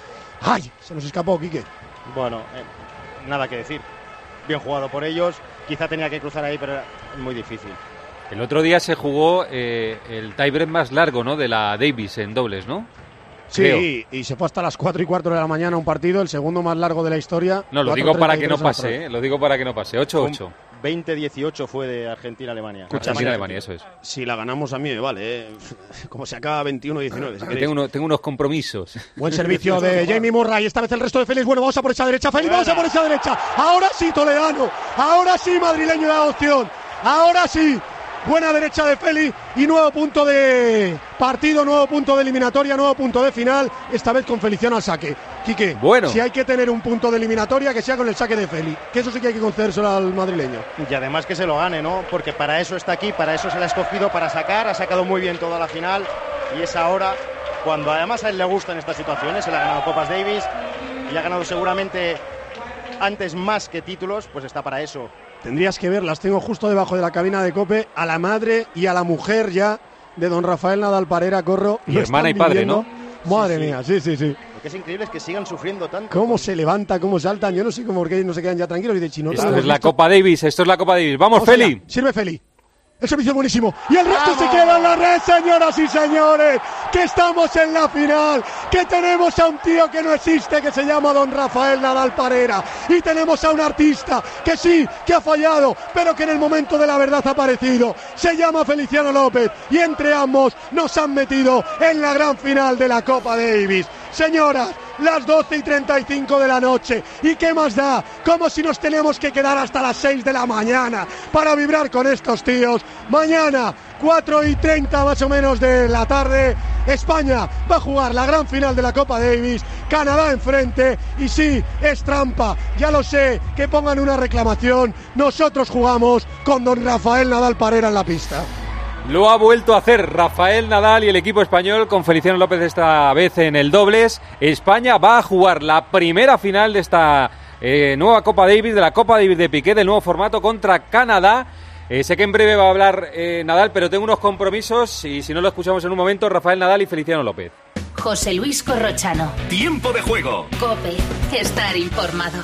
¡Ay! Se nos escapó, Quique. Bueno, eh, nada que decir. Bien jugado por ellos. Quizá tenía que cruzar ahí, pero era muy difícil. El otro día se jugó eh, el tiebreak más largo, ¿no? De la Davis en dobles, ¿no? Sí, Creo. y se fue hasta las cuatro y cuarto de la mañana un partido, el segundo más largo de la historia. No, lo digo para que no pase, ¿eh? Lo digo para que no pase. ocho ocho. veinte dieciocho fue de Argentina-Alemania. Argentina-Alemania, eso es. Si la ganamos a mí me vale, ¿eh? Como se acaba veintiuno diecinueve. Si Que tengo, uno- tengo unos compromisos. Buen servicio de Jamie Murray. Esta vez el resto de Félix. Bueno, vamos a por esa derecha. Félix, vamos a por esa derecha. Ahora sí, Toledano. Ahora sí, madrileño de adopción. Ahora sí. Buena derecha de Félix y nuevo punto de partido, nuevo punto de eliminatoria, nuevo punto de final. Esta vez con Feliciano al saque. Quique, bueno. Si hay que tener un punto de eliminatoria, que sea con el saque de Félix. Que eso sí que hay que concedérselo al madrileño. Y además que se lo gane, ¿no? Porque para eso está aquí, para eso se le ha escogido, para sacar. Ha sacado muy bien toda la final. Y es ahora cuando además a él le gustan estas situaciones. Él ha ganado Copas Davis y ha ganado seguramente antes más que títulos, pues está para eso. Tendrías que ver, las tengo justo debajo de la cabina de COPE, a la madre y a la mujer ya de don Rafael Nadal Parera, Corro. Y Lo hermana están y padre, viviendo. ¿no? Madre Sí, sí. mía, sí, sí, sí. Lo que es increíble es que sigan sufriendo tanto. Cómo se levanta, cómo saltan. Yo no sé cómo, porque no se quedan ya tranquilos y de chino. Esto es la Copa Davis, esto es la Copa Davis. ¡Vamos, Vamos allá. Feli! Sirve Feli. El servicio es buenísimo. Y el resto se queda en la red, señoras y señores. Que estamos en la final. Que tenemos a un tío que no existe, que se llama don Rafael Nadal Parera. Y tenemos a un artista que sí, que ha fallado, pero que en el momento de la verdad ha aparecido. Se llama Feliciano López. Y entre ambos nos han metido en la gran final de la Copa Davis. Señoras, las doce y treinta y cinco de la noche. ¿Y qué más da? Como si nos tenemos que quedar hasta las seis de la mañana para vibrar con estos tíos. Mañana, cuatro y treinta más o menos de la tarde, España va a jugar la gran final de la Copa Davis. Canadá enfrente. Y sí, es trampa. Ya lo sé, que pongan una reclamación. Nosotros jugamos con don Rafael Nadal Parera en la pista. Lo ha vuelto a hacer Rafael Nadal y el equipo español con Feliciano López esta vez en el dobles. España va a jugar la primera final de esta eh, nueva Copa Davis, de la Copa Davis de Piqué, del nuevo formato contra Canadá. Eh, sé que en breve va a hablar eh, Nadal, pero tengo unos compromisos y si no lo escuchamos en un momento, Rafael Nadal y Feliciano López. José Luis Corrochano. Tiempo de juego. COPE. Estar informado.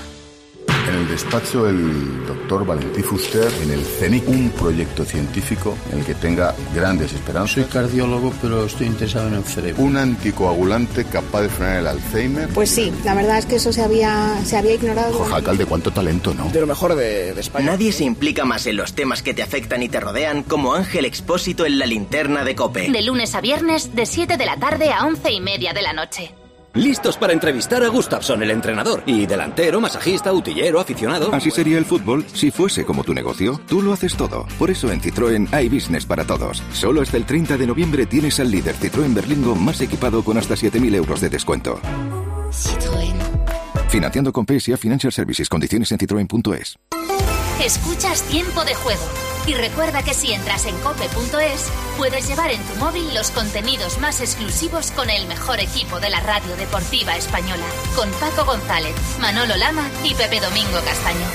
En el despacho del doctor Valentí Fuster, en el CENIC, un proyecto científico en el que tenga grandes esperanzas. Soy cardiólogo, pero estoy interesado en el cerebro. Un anticoagulante capaz de frenar el Alzheimer. Pues sí, la verdad es que eso se había, se había ignorado. Jorge Alcalde, cuánto talento, ¿no? De lo mejor de, de España. Nadie se implica más en los temas que te afectan y te rodean como Ángel Expósito en la linterna de COPE. De lunes a viernes, de siete de la tarde a once y media de la noche. Listos para entrevistar a Gustafsson, el entrenador. Y delantero, masajista, utillero, aficionado. Así sería el fútbol si fuese como tu negocio. Tú lo haces todo. Por eso en Citroën hay business para todos. Solo hasta el treinta de noviembre tienes al líder Citroën Berlingo más equipado con hasta siete mil euros de descuento. Citroën. Financiando con P S A Financial Services. Condiciones en citroen punto es. Escuchas Tiempo de Juego. Y recuerda que si entras en cope punto es, puedes llevar en tu móvil los contenidos más exclusivos con el mejor equipo de la radio deportiva española. Con Paco González, Manolo Lama y Pepe Domingo Castaño.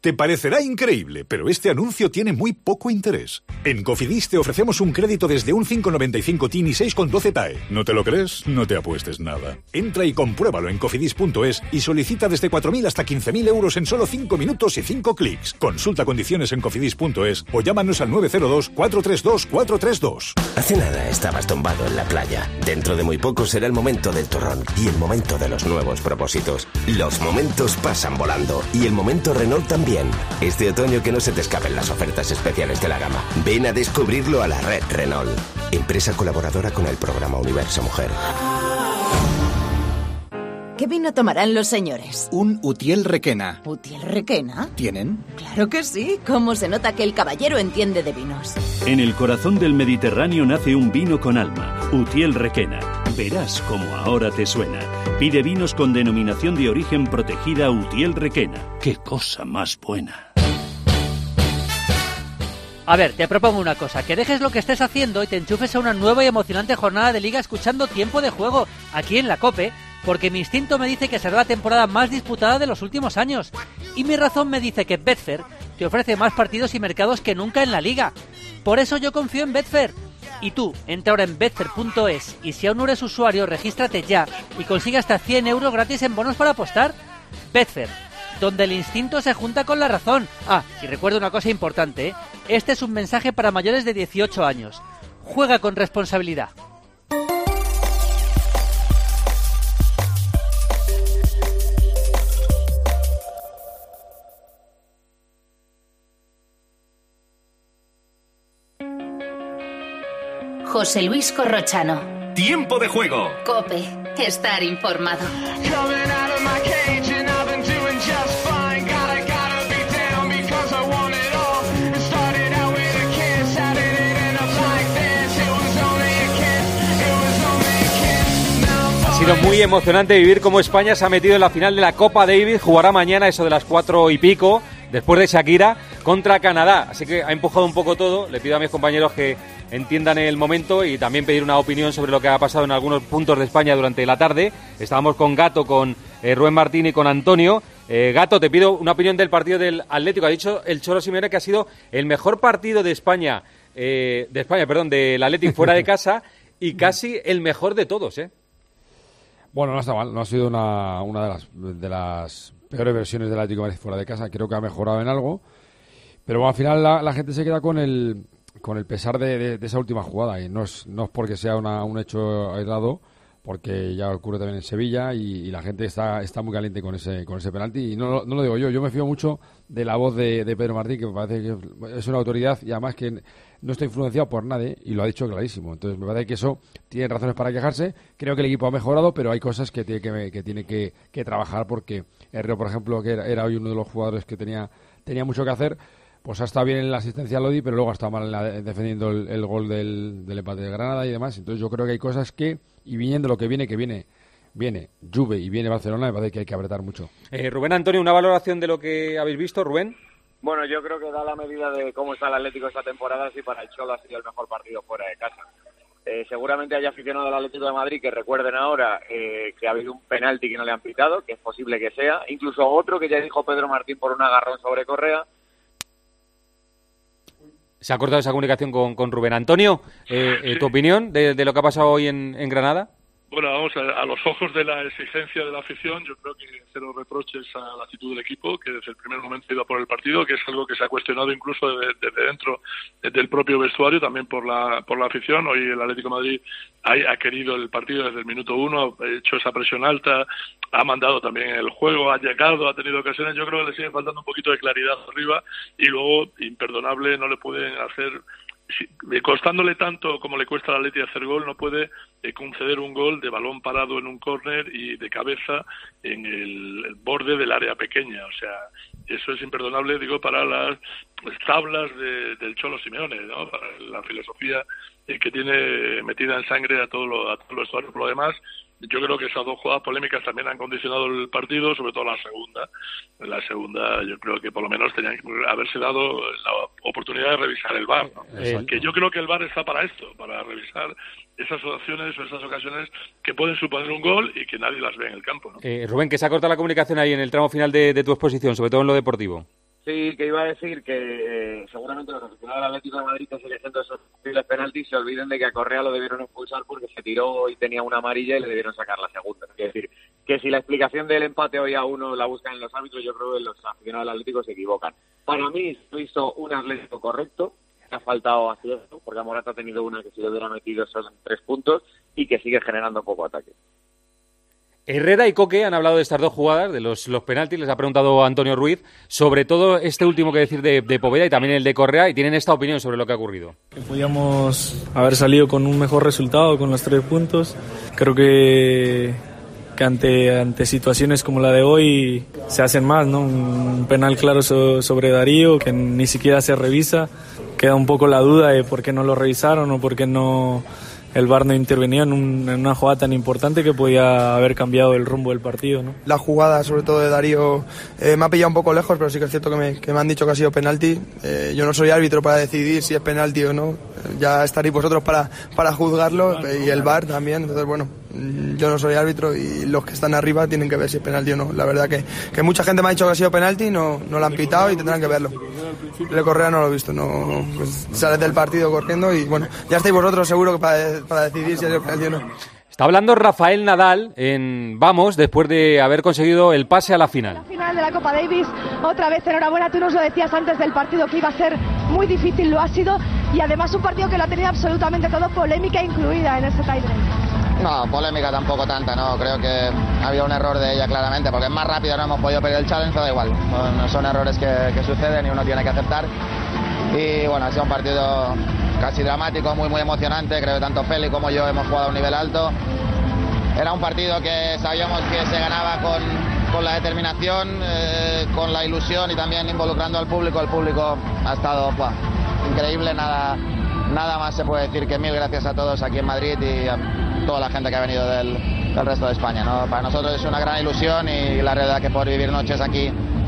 Te parecerá increíble, pero este anuncio tiene muy poco interés. En Cofidis te ofrecemos un crédito desde un cinco coma noventa y cinco T I N y seis coma doce T A E. ¿No te lo crees? No te apuestes nada. Entra y compruébalo en cofidis punto es y solicita desde cuatro mil hasta quince mil euros en solo cinco minutos y cinco clics. Consulta condiciones en cofidis punto es o llámanos al nueve cero dos, cuatro tres dos, cuatro tres dos. Hace nada estabas tumbado en la playa. Dentro de muy poco será el momento del turrón y el momento de los nuevos propósitos. Los momentos pasan volando y el momento Renault también. Este otoño que no se te escapen las ofertas especiales de la gama. Ven a descubrirlo a la red Renault. Empresa colaboradora con el programa Universo Mujer. ¿Qué vino tomarán los señores? Un Utiel Requena. ¿Utiel Requena? ¿Tienen? Claro que sí. ¿Cómo se nota que el caballero entiende de vinos? En el corazón del Mediterráneo nace un vino con alma. Utiel Requena. Verás cómo ahora te suena. Pide vinos con denominación de origen protegida Utiel Requena. ¡Qué cosa más buena! A ver, te propongo una cosa, que dejes lo que estés haciendo y te enchufes a una nueva y emocionante jornada de liga escuchando Tiempo de Juego, aquí en la COPE, porque mi instinto me dice que será la temporada más disputada de los últimos años. Y mi razón me dice que Betfair te ofrece más partidos y mercados que nunca en la liga. Por eso yo confío en Betfair. Y tú, entra ahora en betfair punto es y si aún no eres usuario, regístrate ya y consigue hasta cien euros gratis en bonos para apostar. Betfair, donde el instinto se junta con la razón. Ah, y recuerda una cosa importante, ¿eh? Este es un mensaje para mayores de dieciocho años. Juega con responsabilidad. José Luis Corrochano. Tiempo de Juego. COPE. Estar informado. Ha sido muy emocionante vivir cómo España se ha metido en la final de la Copa Davis. Jugará mañana eso de las cuatro y pico, después de Shakira, contra Canadá. Así que ha empujado un poco todo. Le pido a mis compañeros que entiendan el momento y también pedir una opinión sobre lo que ha pasado en algunos puntos de España durante la tarde. Estábamos con Gato, con eh, Rubén Martín y con Antonio. Eh, Gato, te pido una opinión del partido del Atlético. Ha dicho el Cholo Simeone que ha sido el mejor partido de España, eh, de España, perdón, del Atlético fuera de casa y casi el mejor de todos, ¿eh? Bueno, no está mal, no ha sido una, una de las de las peores versiones del Atlético de Madrid fuera de casa, creo que ha mejorado en algo, pero bueno, al final la, la gente se queda con el con el pesar de, de, de esa última jugada, y no es, no es porque sea una, un hecho aislado, porque ya ocurre también en Sevilla y, y la gente está está muy caliente con ese con ese penalti, y no, no lo digo yo, yo me fío mucho de la voz de, de Pedro Martín, que me parece que es una autoridad y además que no está influenciado por nadie y lo ha dicho clarísimo. Entonces me parece que eso tiene razones para quejarse. Creo que el equipo ha mejorado, pero hay cosas que tiene que, que, tiene que, que trabajar, porque Herrero, por ejemplo, que era, era hoy uno de los jugadores que tenía tenía mucho que hacer, pues ha estado bien en la asistencia a Lodi, pero luego ha estado mal en la, defendiendo el, el gol del, del empate de Granada y demás. Entonces yo creo que hay cosas que, y viniendo lo que viene, que viene viene Juve y viene Barcelona, me parece que hay que apretar mucho. Eh, Rubén, Antonio, ¿una valoración de lo que habéis visto, Rubén? Bueno, yo creo que da la medida de cómo está el Atlético esta temporada, si para el Cholo ha sido el mejor partido fuera de casa. Eh, seguramente haya aficionado al Atlético de Madrid que recuerden ahora eh, que ha habido un penalti que no le han pitado, que es posible que sea, incluso otro que ya dijo Pedro Martín por un agarrón sobre Correa. Se ha cortado esa comunicación con, con Rubén. Antonio, eh, eh, ¿tu opinión de, de lo que ha pasado hoy en, en Granada? Bueno, vamos a, a los ojos de la exigencia de la afición, yo creo que cero reproches a la actitud del equipo, que desde el primer momento iba por el partido, que es algo que se ha cuestionado incluso desde, desde dentro del propio vestuario, también por la por la afición. Hoy el Atlético de Madrid ha, ha querido el partido desde el minuto uno, ha hecho esa presión alta, ha mandado también el juego, ha llegado, ha tenido ocasiones. Yo creo que le sigue faltando un poquito de claridad arriba y luego, imperdonable, no le pueden hacer... costándole tanto como le cuesta al Atleti hacer gol, no puede eh, conceder un gol de balón parado en un córner y de cabeza en el, el borde del área pequeña. O sea, eso es imperdonable, digo, para las tablas de, del Cholo Simeone, ¿no? Para la filosofía eh, que tiene metida en sangre a todo lo, a todo lo vestuario. Por lo demás, yo creo que esas dos jugadas polémicas también han condicionado el partido, sobre todo la segunda. En la segunda yo creo que por lo menos tenían que haberse dado la oportunidad de revisar el V A R, ¿no? Eh, que yo creo que el V A R está para esto, para revisar esas opciones o esas ocasiones que pueden suponer un gol y que nadie las ve en el campo, ¿no? Eh, Rubén, que se ha cortado la comunicación ahí en el tramo final de, de tu exposición, sobre todo en lo deportivo. Sí, que iba a decir que eh, seguramente los aficionados del Atlético de Madrid que siguen haciendo esos posibles penaltis se olviden de que a Correa lo debieron expulsar porque se tiró y tenía una amarilla y le debieron sacar la segunda. Es decir, que si la explicación del empate hoy a uno la buscan en los árbitros, yo creo que los aficionados del Atlético se equivocan. Para mí se hizo un Atlético correcto, ha faltado acierto, porque Morata ha tenido una que si le hubiera metido son tres puntos y que sigue generando poco ataque. Herrera y Coque han hablado de estas dos jugadas, de los, los penaltis, les ha preguntado Antonio Ruiz, sobre todo este último que decir de, de Poveda y también el de Correa, y tienen esta opinión sobre lo que ha ocurrido. Que podíamos haber salido con un mejor resultado, con los tres puntos. Creo que, que ante, ante situaciones como la de hoy se hacen más, ¿no? Un penal claro so, sobre Darío, que ni siquiera se revisa. Queda un poco la duda de por qué no lo revisaron o por qué no... el V A R no intervenía en, un, en una jugada tan importante que podía haber cambiado el rumbo del partido, ¿no? La jugada, sobre todo de Darío, eh, me ha pillado un poco lejos, pero sí que es cierto que me, que me han dicho que ha sido penalti. Eh, yo no soy árbitro para decidir si es penalti o no. Ya estaréis vosotros para, para juzgarlo, y el V A R también. Entonces, bueno, yo no soy árbitro y los que están arriba tienen que ver si es penalti o no. La verdad que, que mucha gente me ha dicho que ha sido penalti, no, no lo han pitado y tendrán que verlo. El Correa no lo he visto, no, pues sales del partido corriendo y bueno, ya estáis vosotros seguro que para, para decidir si es penalti o no. Está hablando Rafael Nadal en Vamos después de haber conseguido el pase a la final. La final de la Copa Davis, otra vez enhorabuena, tú nos lo decías antes del partido que iba a ser muy difícil, lo ha sido, y además un partido que lo ha tenido absolutamente todo, polémica incluida en ese tiebreak. No, polémica tampoco tanta, no, creo que había un error de ella claramente, porque es más rápido, no hemos podido pedir el challenge, pero da igual, no, son errores que, que suceden y uno tiene que aceptar. Y bueno, ha sido un partido casi dramático, muy muy emocionante, creo que tanto Feli como yo hemos jugado a un nivel alto. Era un partido que sabíamos que se ganaba con, con la determinación, eh, con la ilusión y también involucrando al público. El público ha estado buah, increíble, nada, nada más se puede decir que mil gracias a todos aquí en Madrid y a toda la gente que ha venido del, del resto de España, ¿no? Para nosotros es una gran ilusión y la realidad que poder vivir noches aquí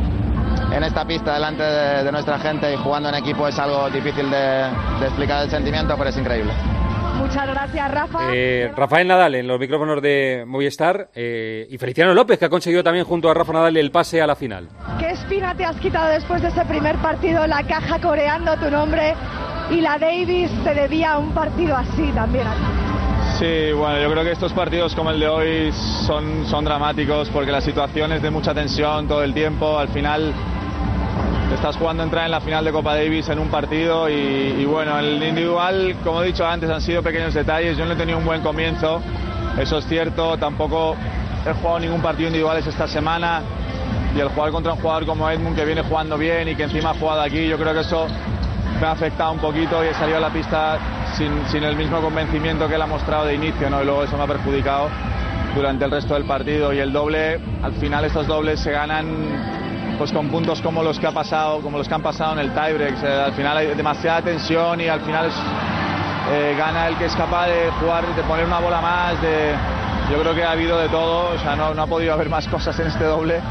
en esta pista delante de, de nuestra gente y jugando en equipo es algo difícil de, de explicar el sentimiento, pero es increíble. Muchas gracias, Rafa. Eh, Rafael Nadal en los micrófonos de Movistar eh, y Feliciano López, que ha conseguido también junto a Rafa Nadal el pase a la final. ¿Qué espina te has quitado después de ese primer partido? La caja coreando tu nombre y la Davis te debía un partido así también a ti. Sí, bueno, yo creo que estos partidos como el de hoy son, son dramáticos porque la situación es de mucha tensión todo el tiempo. Al final estás jugando a entrar en la final de Copa Davis en un partido y, y bueno, el individual, como he dicho antes, han sido pequeños detalles. Yo no he tenido un buen comienzo, eso es cierto. Tampoco he jugado ningún partido individuales esta semana y el jugar contra un jugador como Edmund que viene jugando bien y que encima ha jugado aquí, yo creo que eso me ha afectado un poquito y he salido a la pista sin, sin el mismo convencimiento que él ha mostrado de inicio, ¿no? Y luego eso me ha perjudicado durante el resto del partido. Y el doble, al final estos dobles se ganan pues con puntos como los que ha pasado, como los que han pasado en el tiebreak. O sea, al final hay demasiada tensión y al final es, eh, gana el que es capaz de jugar, de poner una bola más, de, yo creo que ha habido de todo, o sea, no, no ha podido haber más cosas en este doble,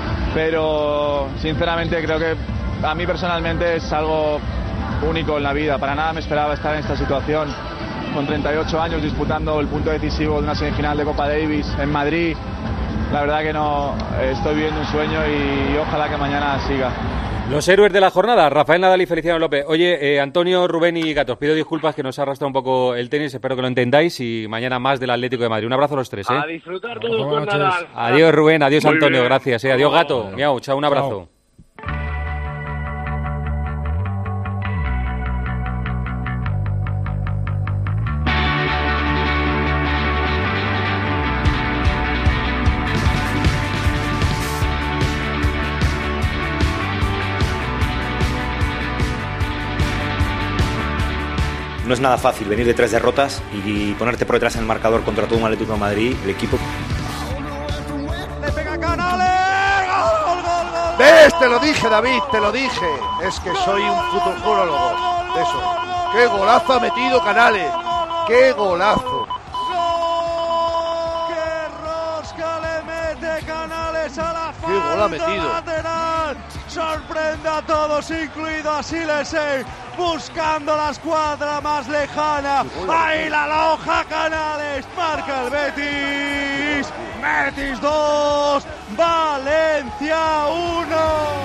pero sinceramente creo que a mí personalmente es algo único en la vida. Para nada me esperaba estar en esta situación con treinta y ocho años disputando el punto decisivo de una semifinal de Copa Davis en Madrid. La verdad que no, estoy viviendo un sueño y, y ojalá que mañana siga. Los héroes de la jornada, Rafael Nadal y Feliciano López. Oye, eh, Antonio, Rubén y Gato, os pido disculpas que nos ha arrastrado un poco el tenis, espero que lo entendáis y mañana más del Atlético de Madrid. Un abrazo a los tres, ¿eh? A disfrutar todos con Nadal. Adiós, Rubén, adiós, Muy Antonio, bien. gracias. Eh. Adiós, Gato. Miau, chao, un abrazo. Chao. No es nada fácil venir de tres derrotas y ponerte por detrás en el marcador contra todo un Atlético de Madrid, el equipo. Le pega Canales. ¡Gol, gol, gol! ¿Ves? Te lo dije, David, te lo dije. Es que soy un futurólogo. Eso. ¡Qué golazo ha metido Canales! ¡Qué golazo! ¡Qué rosca le mete Canales a la ¡Qué gol ha metido! lateral! Sorprende a todos, incluido a Silesei, buscando la escuadra más lejana. ¡Ahí la loja Canales! Marca el Betis. Betis dos, Valencia uno.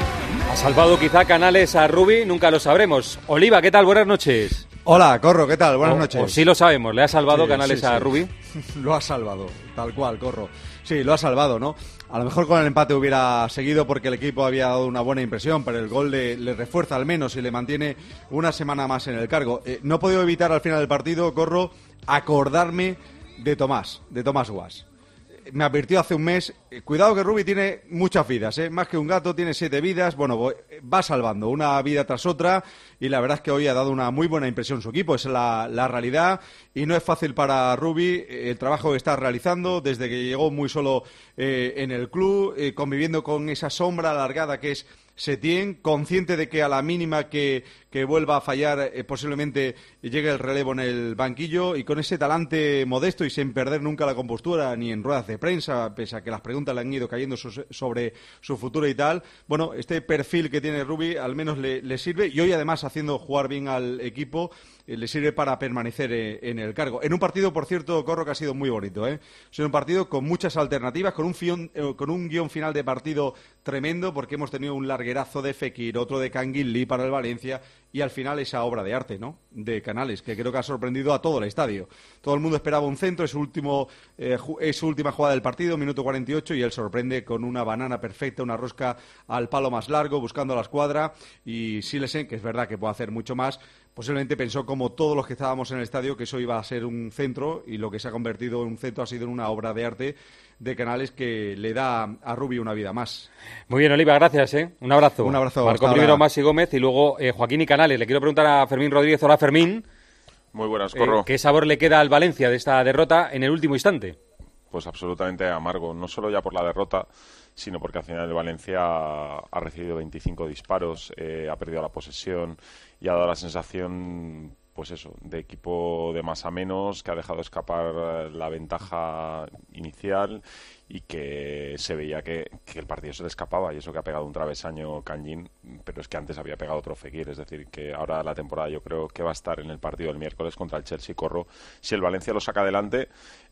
¿Ha salvado quizá Canales a Rubi? Nunca lo sabremos. Oliva, ¿qué tal? Buenas noches. Hola, Corro, ¿qué tal? Buenas o, noches. O sí lo sabemos, ¿le ha salvado sí, Canales sí, a sí. Rubi? Lo ha salvado, tal cual, Corro. Sí, lo ha salvado, ¿no? A lo mejor con el empate hubiera seguido porque el equipo había dado una buena impresión, pero el gol le, le refuerza al menos y le mantiene una semana más en el cargo. Eh, no he podido evitar al final del partido, Corro, acordarme de Tomás, de Tomás Guas. Me advirtió hace un mes, eh, cuidado que Rubi tiene muchas vidas, ¿eh? Más que un gato, tiene siete vidas, bueno, va salvando una vida tras otra y la verdad es que hoy ha dado una muy buena impresión su equipo, esa es la, la realidad y no es fácil para Rubi eh, el trabajo que está realizando desde que llegó muy solo eh, en el club, eh, conviviendo con esa sombra alargada que es Setién, consciente de que a la mínima que, que vuelva a fallar eh, posiblemente llegue el relevo en el banquillo y con ese talante modesto y sin perder nunca la compostura ni en ruedas de prensa, pese a que las preguntas le han ido cayendo so- sobre su futuro y tal. Bueno, este perfil que tiene Rubi al menos le, le sirve y hoy además haciendo jugar bien al equipo eh, le sirve para permanecer eh, en el cargo. En un partido, por cierto, Corro, que ha sido muy bonito, ¿eh? Ha sido un partido con muchas alternativas, con un, fion, eh, con un guión final de partido tremendo porque hemos tenido un larguerazo de Fekir, otro de Canguilí para el Valencia y al final esa obra de arte, ¿no?, de Canales, que creo que ha sorprendido a todo el estadio. Todo el mundo esperaba un centro, es su, último, eh, es su última jugada del partido, minuto cuarenta y ocho, y él sorprende con una banana perfecta, una rosca al palo más largo, buscando la escuadra, y Silesen, que es verdad que puede hacer mucho más, posiblemente pensó, como todos los que estábamos en el estadio, que eso iba a ser un centro, y lo que se ha convertido en un centro ha sido en una obra de arte de Canales que le da a Rubi una vida más. Muy bien, Oliva, gracias, ¿eh? Un abrazo. Un abrazo. Marcó primero Masi Gómez y luego eh, Joaquín y Canales. Le quiero preguntar a Fermín Rodríguez. Hola, Fermín. Muy buenas, Corro. Eh, ¿Qué sabor le queda al Valencia de esta derrota en el último instante? Pues absolutamente amargo, no solo ya por la derrota, sino porque al final el Valencia ha recibido veinticinco disparos, eh, ha perdido la posesión y ha dado la sensación, pues eso, de equipo de más a menos, que ha dejado escapar la ventaja inicial y que se veía que, que el partido se le escapaba, y eso que ha pegado un travesaño Canjín, pero es que antes había pegado otro Fekir, es decir, que ahora la temporada yo creo que va a estar en el partido del miércoles contra el Chelsea. Corro, si el Valencia lo saca adelante,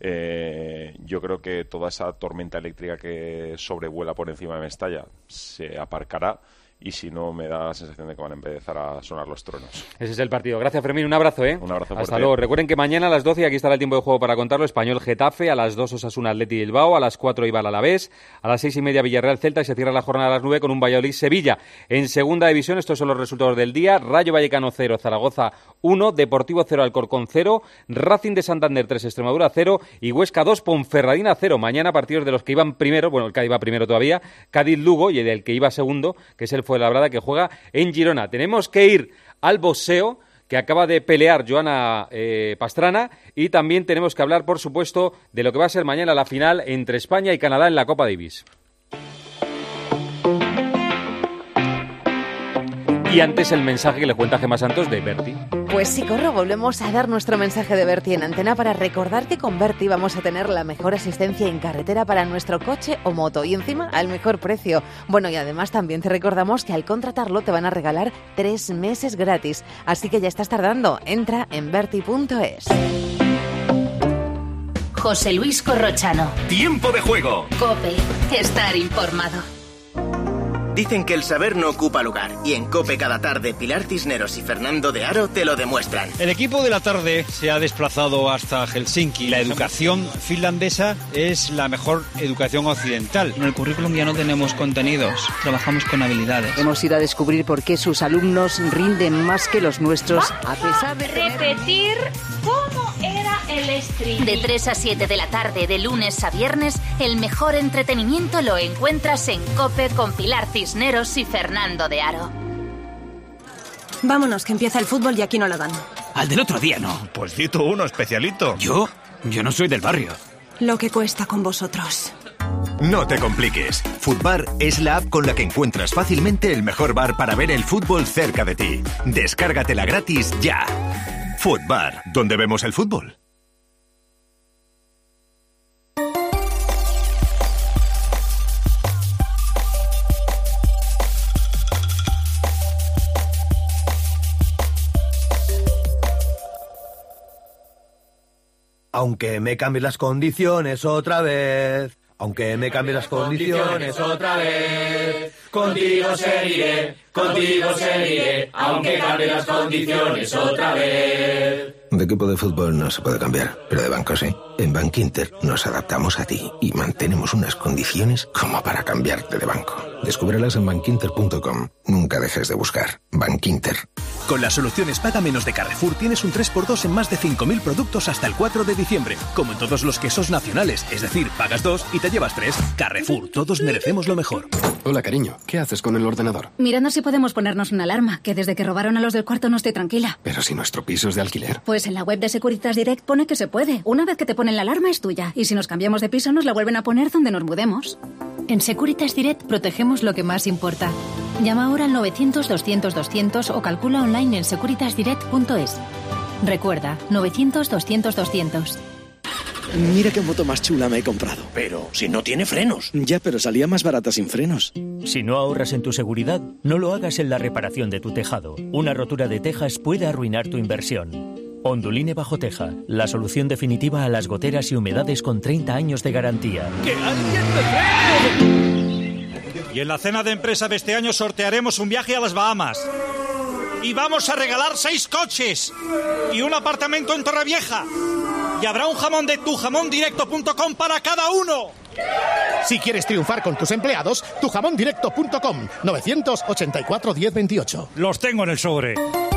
eh, yo creo que toda esa tormenta eléctrica que sobrevuela por encima de Mestalla se aparcará, y si no, me da la sensación de que van a empezar a sonar los truenos. Ese es el partido. Gracias, Fermín. Un abrazo, ¿eh? Un abrazo fuerte. Hasta luego. Recuerden que mañana a las doce, y aquí estará el tiempo de juego para contarlo, Español Getafe, a las dos Osasuna Atleti Bilbao, a las cuatro Eibar Alavés, a las seis y media Villarreal Celta, y se cierra la jornada a las nueve con un Valladolid Sevilla. En segunda división, estos son los resultados del día: Rayo Vallecano cero, Zaragoza uno, Deportivo cero, Alcorcón cero, Racing de Santander tres, Extremadura cero y Huesca dos, Ponferradina cero. Mañana partidos de los que iban primero, bueno, el que iba primero todavía, Cádiz-Lugo, y el del que iba segundo, que es el Fuenlabrada, que juega en Girona. Tenemos que ir al boxeo, que acaba de pelear Joana eh, Pastrana, y también tenemos que hablar, por supuesto, de lo que va a ser mañana la final entre España y Canadá en la Copa Davis. Y antes el mensaje que le cuenta Gemma Santos de Berti. Pues sí, Corro, volvemos a dar nuestro mensaje de Berti en antena para recordar que con Berti vamos a tener la mejor asistencia en carretera para nuestro coche o moto, y encima al mejor precio. Bueno, y además también te recordamos que al contratarlo te van a regalar tres meses gratis. Así que ya estás tardando, entra en berti punto es. José Luis Corrochano. Tiempo de juego. COPE. Estar informado. Dicen que el saber no ocupa lugar, y en COPE cada tarde Pilar Cisneros y Fernando de Aro te lo demuestran. El equipo de la tarde se ha desplazado hasta Helsinki. La educación finlandesa es la mejor educación occidental. En el currículum ya no tenemos contenidos, trabajamos con habilidades. Hemos ido a descubrir por qué sus alumnos rinden más que los nuestros, a pesar de repetir cómo era el streaming. De tres a siete de la tarde, de lunes a viernes, el mejor entretenimiento lo encuentras en COPE con Pilar Cisneros y Fernando de Aro. Vámonos, que empieza el fútbol y aquí no lo dan. Al del otro día no. Pues cito uno especialito. ¿Yo? Yo no soy del barrio. Lo que cuesta con vosotros. No te compliques. Futbar es la app con la que encuentras fácilmente el mejor bar para ver el fútbol cerca de ti. Descárgatela gratis ya. Futbar, donde vemos el fútbol. Aunque me cambies las condiciones otra vez, Aunque me cambie las condiciones otra vez, contigo seguiré, contigo seguiré, aunque cambie las condiciones otra vez. De equipo de fútbol no se puede cambiar, pero de banco sí. En Bankinter nos adaptamos a ti y mantenemos unas condiciones como para cambiarte de banco. Descúbrelas en bankinter punto com. Nunca dejes de buscar. Bankinter. Con las soluciones Paga Menos de Carrefour tienes un tres por dos en más de cinco mil productos hasta el cuatro de diciembre. Como en todos los quesos nacionales, es decir, pagas dos y te llevas tres. Carrefour, todos merecemos lo mejor. Hola, cariño. ¿Qué haces con el ordenador? Mirando si podemos ponernos una alarma, que desde que robaron a los del cuarto no estoy tranquila. Pero si nuestro piso es de alquiler. Pues en la web de Securitas Direct pone que se puede. Una vez que te ponen la alarma es tuya. Y si nos cambiamos de piso nos la vuelven a poner donde nos mudemos. En Securitas Direct protegemos lo que más importa. Llama ahora al novecientos doscientos doscientos o calcula online en securitas direct punto es. Recuerda, novecientos doscientos doscientos. Mira qué moto más chula me he comprado. Pero si no tiene frenos. Ya, pero salía más barata sin frenos. Si no ahorras en tu seguridad, no lo hagas en la reparación de tu tejado. Una rotura de tejas puede arruinar tu inversión. Onduline Bajo Teja, la solución definitiva a las goteras y humedades con treinta años de garantía. ¡Que alguien me frene! Y en la cena de empresa de este año sortearemos un viaje a las Bahamas. Y vamos a regalar seis coches y un apartamento en Torrevieja. Y habrá un jamón de tu jamón directo punto com para cada uno. Si quieres triunfar con tus empleados, tu jamón directo punto com, novecientos ochenta y cuatro diez veintiocho. Los tengo en el sobre.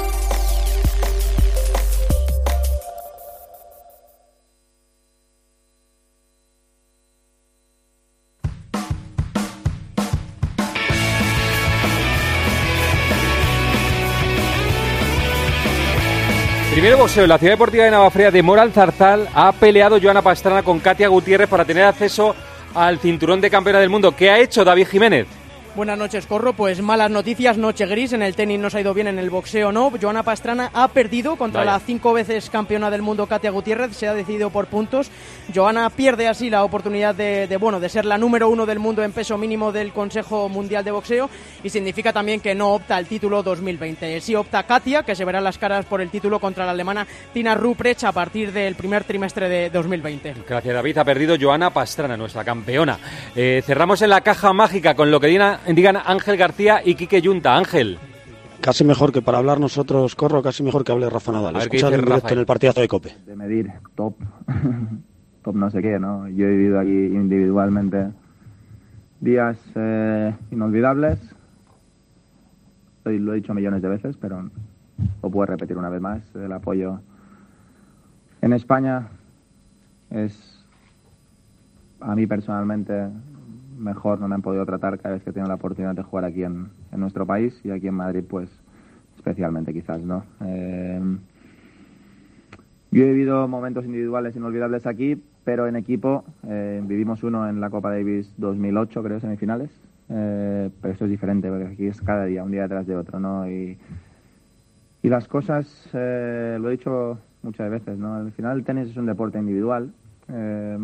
Primero boxeo. En la Ciudad Deportiva de Navafría de Moral Zarzal ha peleado Joana Pastrana con Katia Gutiérrez para tener acceso al cinturón de campeona del mundo. ¿Qué ha hecho David Jiménez? Buenas noches, Corro. Pues malas noticias, noche gris. En el tenis nos ha ido bien, en el boxeo no. Joana Pastrana ha perdido contra Vaya. la cinco veces campeona del mundo Katia Gutiérrez. Se ha decidido por puntos. Joana pierde así la oportunidad de, de, bueno, de ser la número uno del mundo en peso mínimo del Consejo Mundial de Boxeo, y significa también que no opta al título dos mil veinte. Sí opta Katia, que se verá las caras por el título contra la alemana Tina Ruprecht a partir del primer trimestre de dos mil veinte. Gracias, David. Ha perdido Joana Pastrana, nuestra campeona. Eh, cerramos en la caja mágica con lo que digan, digan Ángel García y Quique Yunta. Ángel. Casi mejor que para hablar nosotros, Corro, casi mejor que hable Rafa Nadal. Escuchar en directo en el partidazo de COPE. De medir, top, top no sé qué, ¿no? Yo he vivido aquí individualmente días eh, inolvidables. Lo he dicho millones de veces, pero lo puedo repetir una vez más. El apoyo en España es, a mí personalmente, mejor no me han podido tratar cada vez que he tenido la oportunidad de jugar aquí en, en nuestro país, y aquí en Madrid pues especialmente quizás, ¿no? Eh, yo he vivido momentos individuales inolvidables aquí, pero en equipo eh, vivimos uno en la Copa Davis dos mil ocho, creo, semifinales, eh, pero esto es diferente porque aquí es cada día, un día detrás de otro, ¿no? Y, y las cosas, eh, lo he dicho muchas veces, ¿no? Al final el tenis es un deporte individual, eh,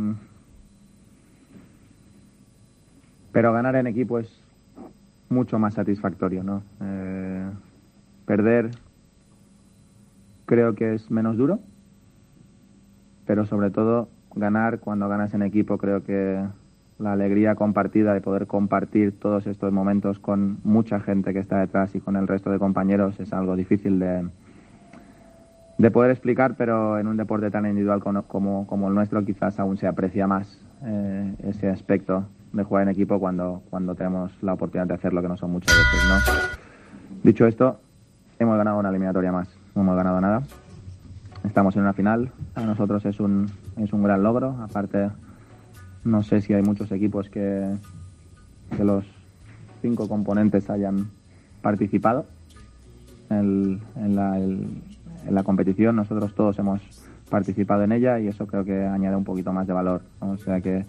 pero ganar en equipo es mucho más satisfactorio, ¿no? Eh, perder creo que es menos duro, pero sobre todo ganar, cuando ganas en equipo, creo que la alegría compartida de poder compartir todos estos momentos con mucha gente que está detrás y con el resto de compañeros es algo difícil de, de poder explicar, pero en un deporte tan individual como, como, como el nuestro quizás aún se aprecia más eh, ese aspecto de jugar en equipo cuando, cuando tenemos la oportunidad de hacerlo, que no son muchas veces, ¿no? Dicho esto, hemos ganado una eliminatoria más, no hemos ganado nada. Estamos en una final, a nosotros es un, es un gran logro. Aparte, no sé si hay muchos equipos que, que los cinco componentes hayan participado en, en, la, el, en la competición. Nosotros todos hemos participado en ella y eso creo que añade un poquito más de valor, ¿no? O sea que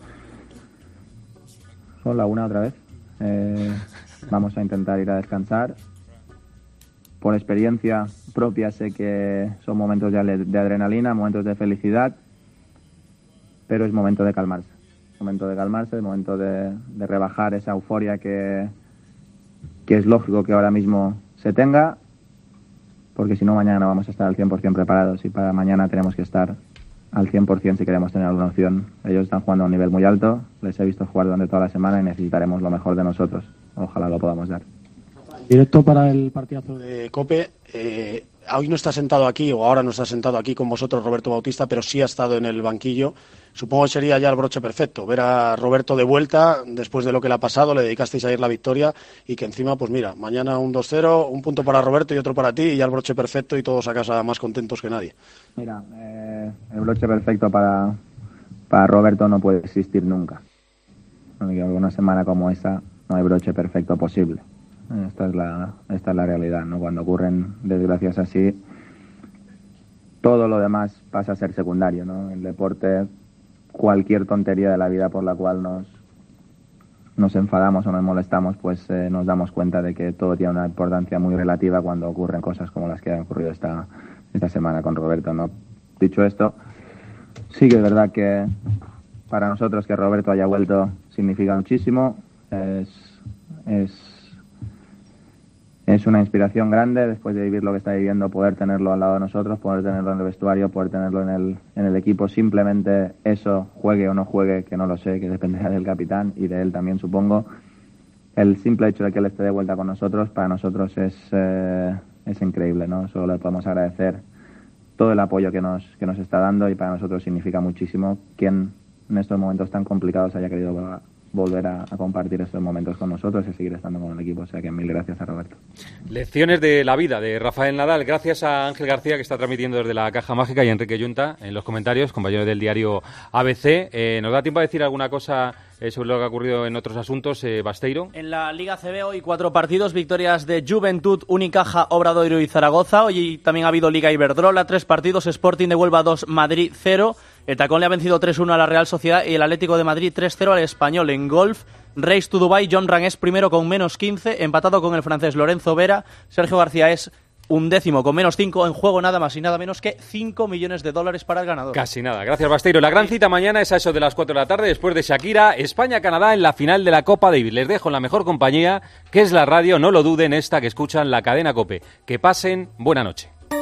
son la una otra vez. Eh, vamos a intentar ir a descansar. Por experiencia propia sé que son momentos de, de adrenalina, momentos de felicidad, pero es momento de calmarse. Momento de calmarse, es momento de, de rebajar esa euforia que, que es lógico que ahora mismo se tenga, porque si no mañana no vamos a estar al cien por ciento preparados y para mañana tenemos que estar al cien por ciento si queremos tener alguna opción. Ellos están jugando a un nivel muy alto, les he visto jugar durante toda la semana y necesitaremos lo mejor de nosotros. Ojalá lo podamos dar. Directo para el partidazo de COPE. Eh, hoy no está sentado aquí, o ahora no está sentado aquí con vosotros Roberto Bautista, pero sí ha estado en el banquillo. Supongo que sería ya el broche perfecto, ver a Roberto de vuelta después de lo que le ha pasado, le dedicasteis ayer la victoria y que encima, pues mira, mañana un dos cero, un punto para Roberto y otro para ti y ya el broche perfecto y todos a casa más contentos que nadie. Mira, eh, el broche perfecto para, para Roberto no puede existir nunca. Una semana como esta no hay broche perfecto posible. Esta es la, esta es la realidad, ¿no? Cuando ocurren desgracias así, todo lo demás pasa a ser secundario, ¿no? El deporte, cualquier tontería de la vida por la cual nos, nos enfadamos o nos molestamos, pues eh, nos damos cuenta de que todo tiene una importancia muy relativa cuando ocurren cosas como las que han ocurrido esta, esta semana con Roberto, ¿no? Dicho esto, sí que es verdad que para nosotros que Roberto haya vuelto significa muchísimo. Es, es Es una inspiración grande después de vivir lo que está viviendo, poder tenerlo al lado de nosotros, poder tenerlo en el vestuario, poder tenerlo en el, en el equipo. Simplemente eso, juegue o no juegue, que no lo sé, que dependerá del capitán y de él también, supongo. El simple hecho de que él esté de vuelta con nosotros, para nosotros es, eh, es increíble, ¿no? Solo le podemos agradecer todo el apoyo que nos, que nos está dando y para nosotros significa muchísimo quien en estos momentos tan complicados haya querido volver a, a compartir estos momentos con nosotros y seguir estando con el equipo. O sea que mil gracias a Roberto. Lecciones de la vida de Rafael Nadal. Gracias a Ángel García, que está transmitiendo desde la Caja Mágica, y a Enrique Yunta en los comentarios, compañero del diario A B C. Eh, ¿Nos da tiempo a decir alguna cosa eh, sobre lo que ha ocurrido en otros asuntos, eh, Basteiro? En la Liga C B hoy cuatro partidos, victorias de Juventud, Unicaja, Obradoiro y Zaragoza. Hoy también ha habido Liga Iberdrola, tres partidos, Sporting de Huelva dos, Madrid cero. El Tacón le ha vencido tres uno a la Real Sociedad y el Atlético de Madrid tres cero al Español. En golf, Race to Dubai, John Ram es primero con menos quince, empatado con el francés Lorenzo Vera. Sergio García es un décimo con menos cinco, en juego nada más y nada menos que cinco millones de dólares para el ganador. Casi nada. Gracias, Basteiro. La gran cita mañana es a eso de las cuatro de la tarde, después de Shakira, España-Canadá en la final de la Copa Davis. Les dejo en la mejor compañía, que es la radio, no lo duden, esta que escuchan, la cadena COPE. Que pasen buena noche.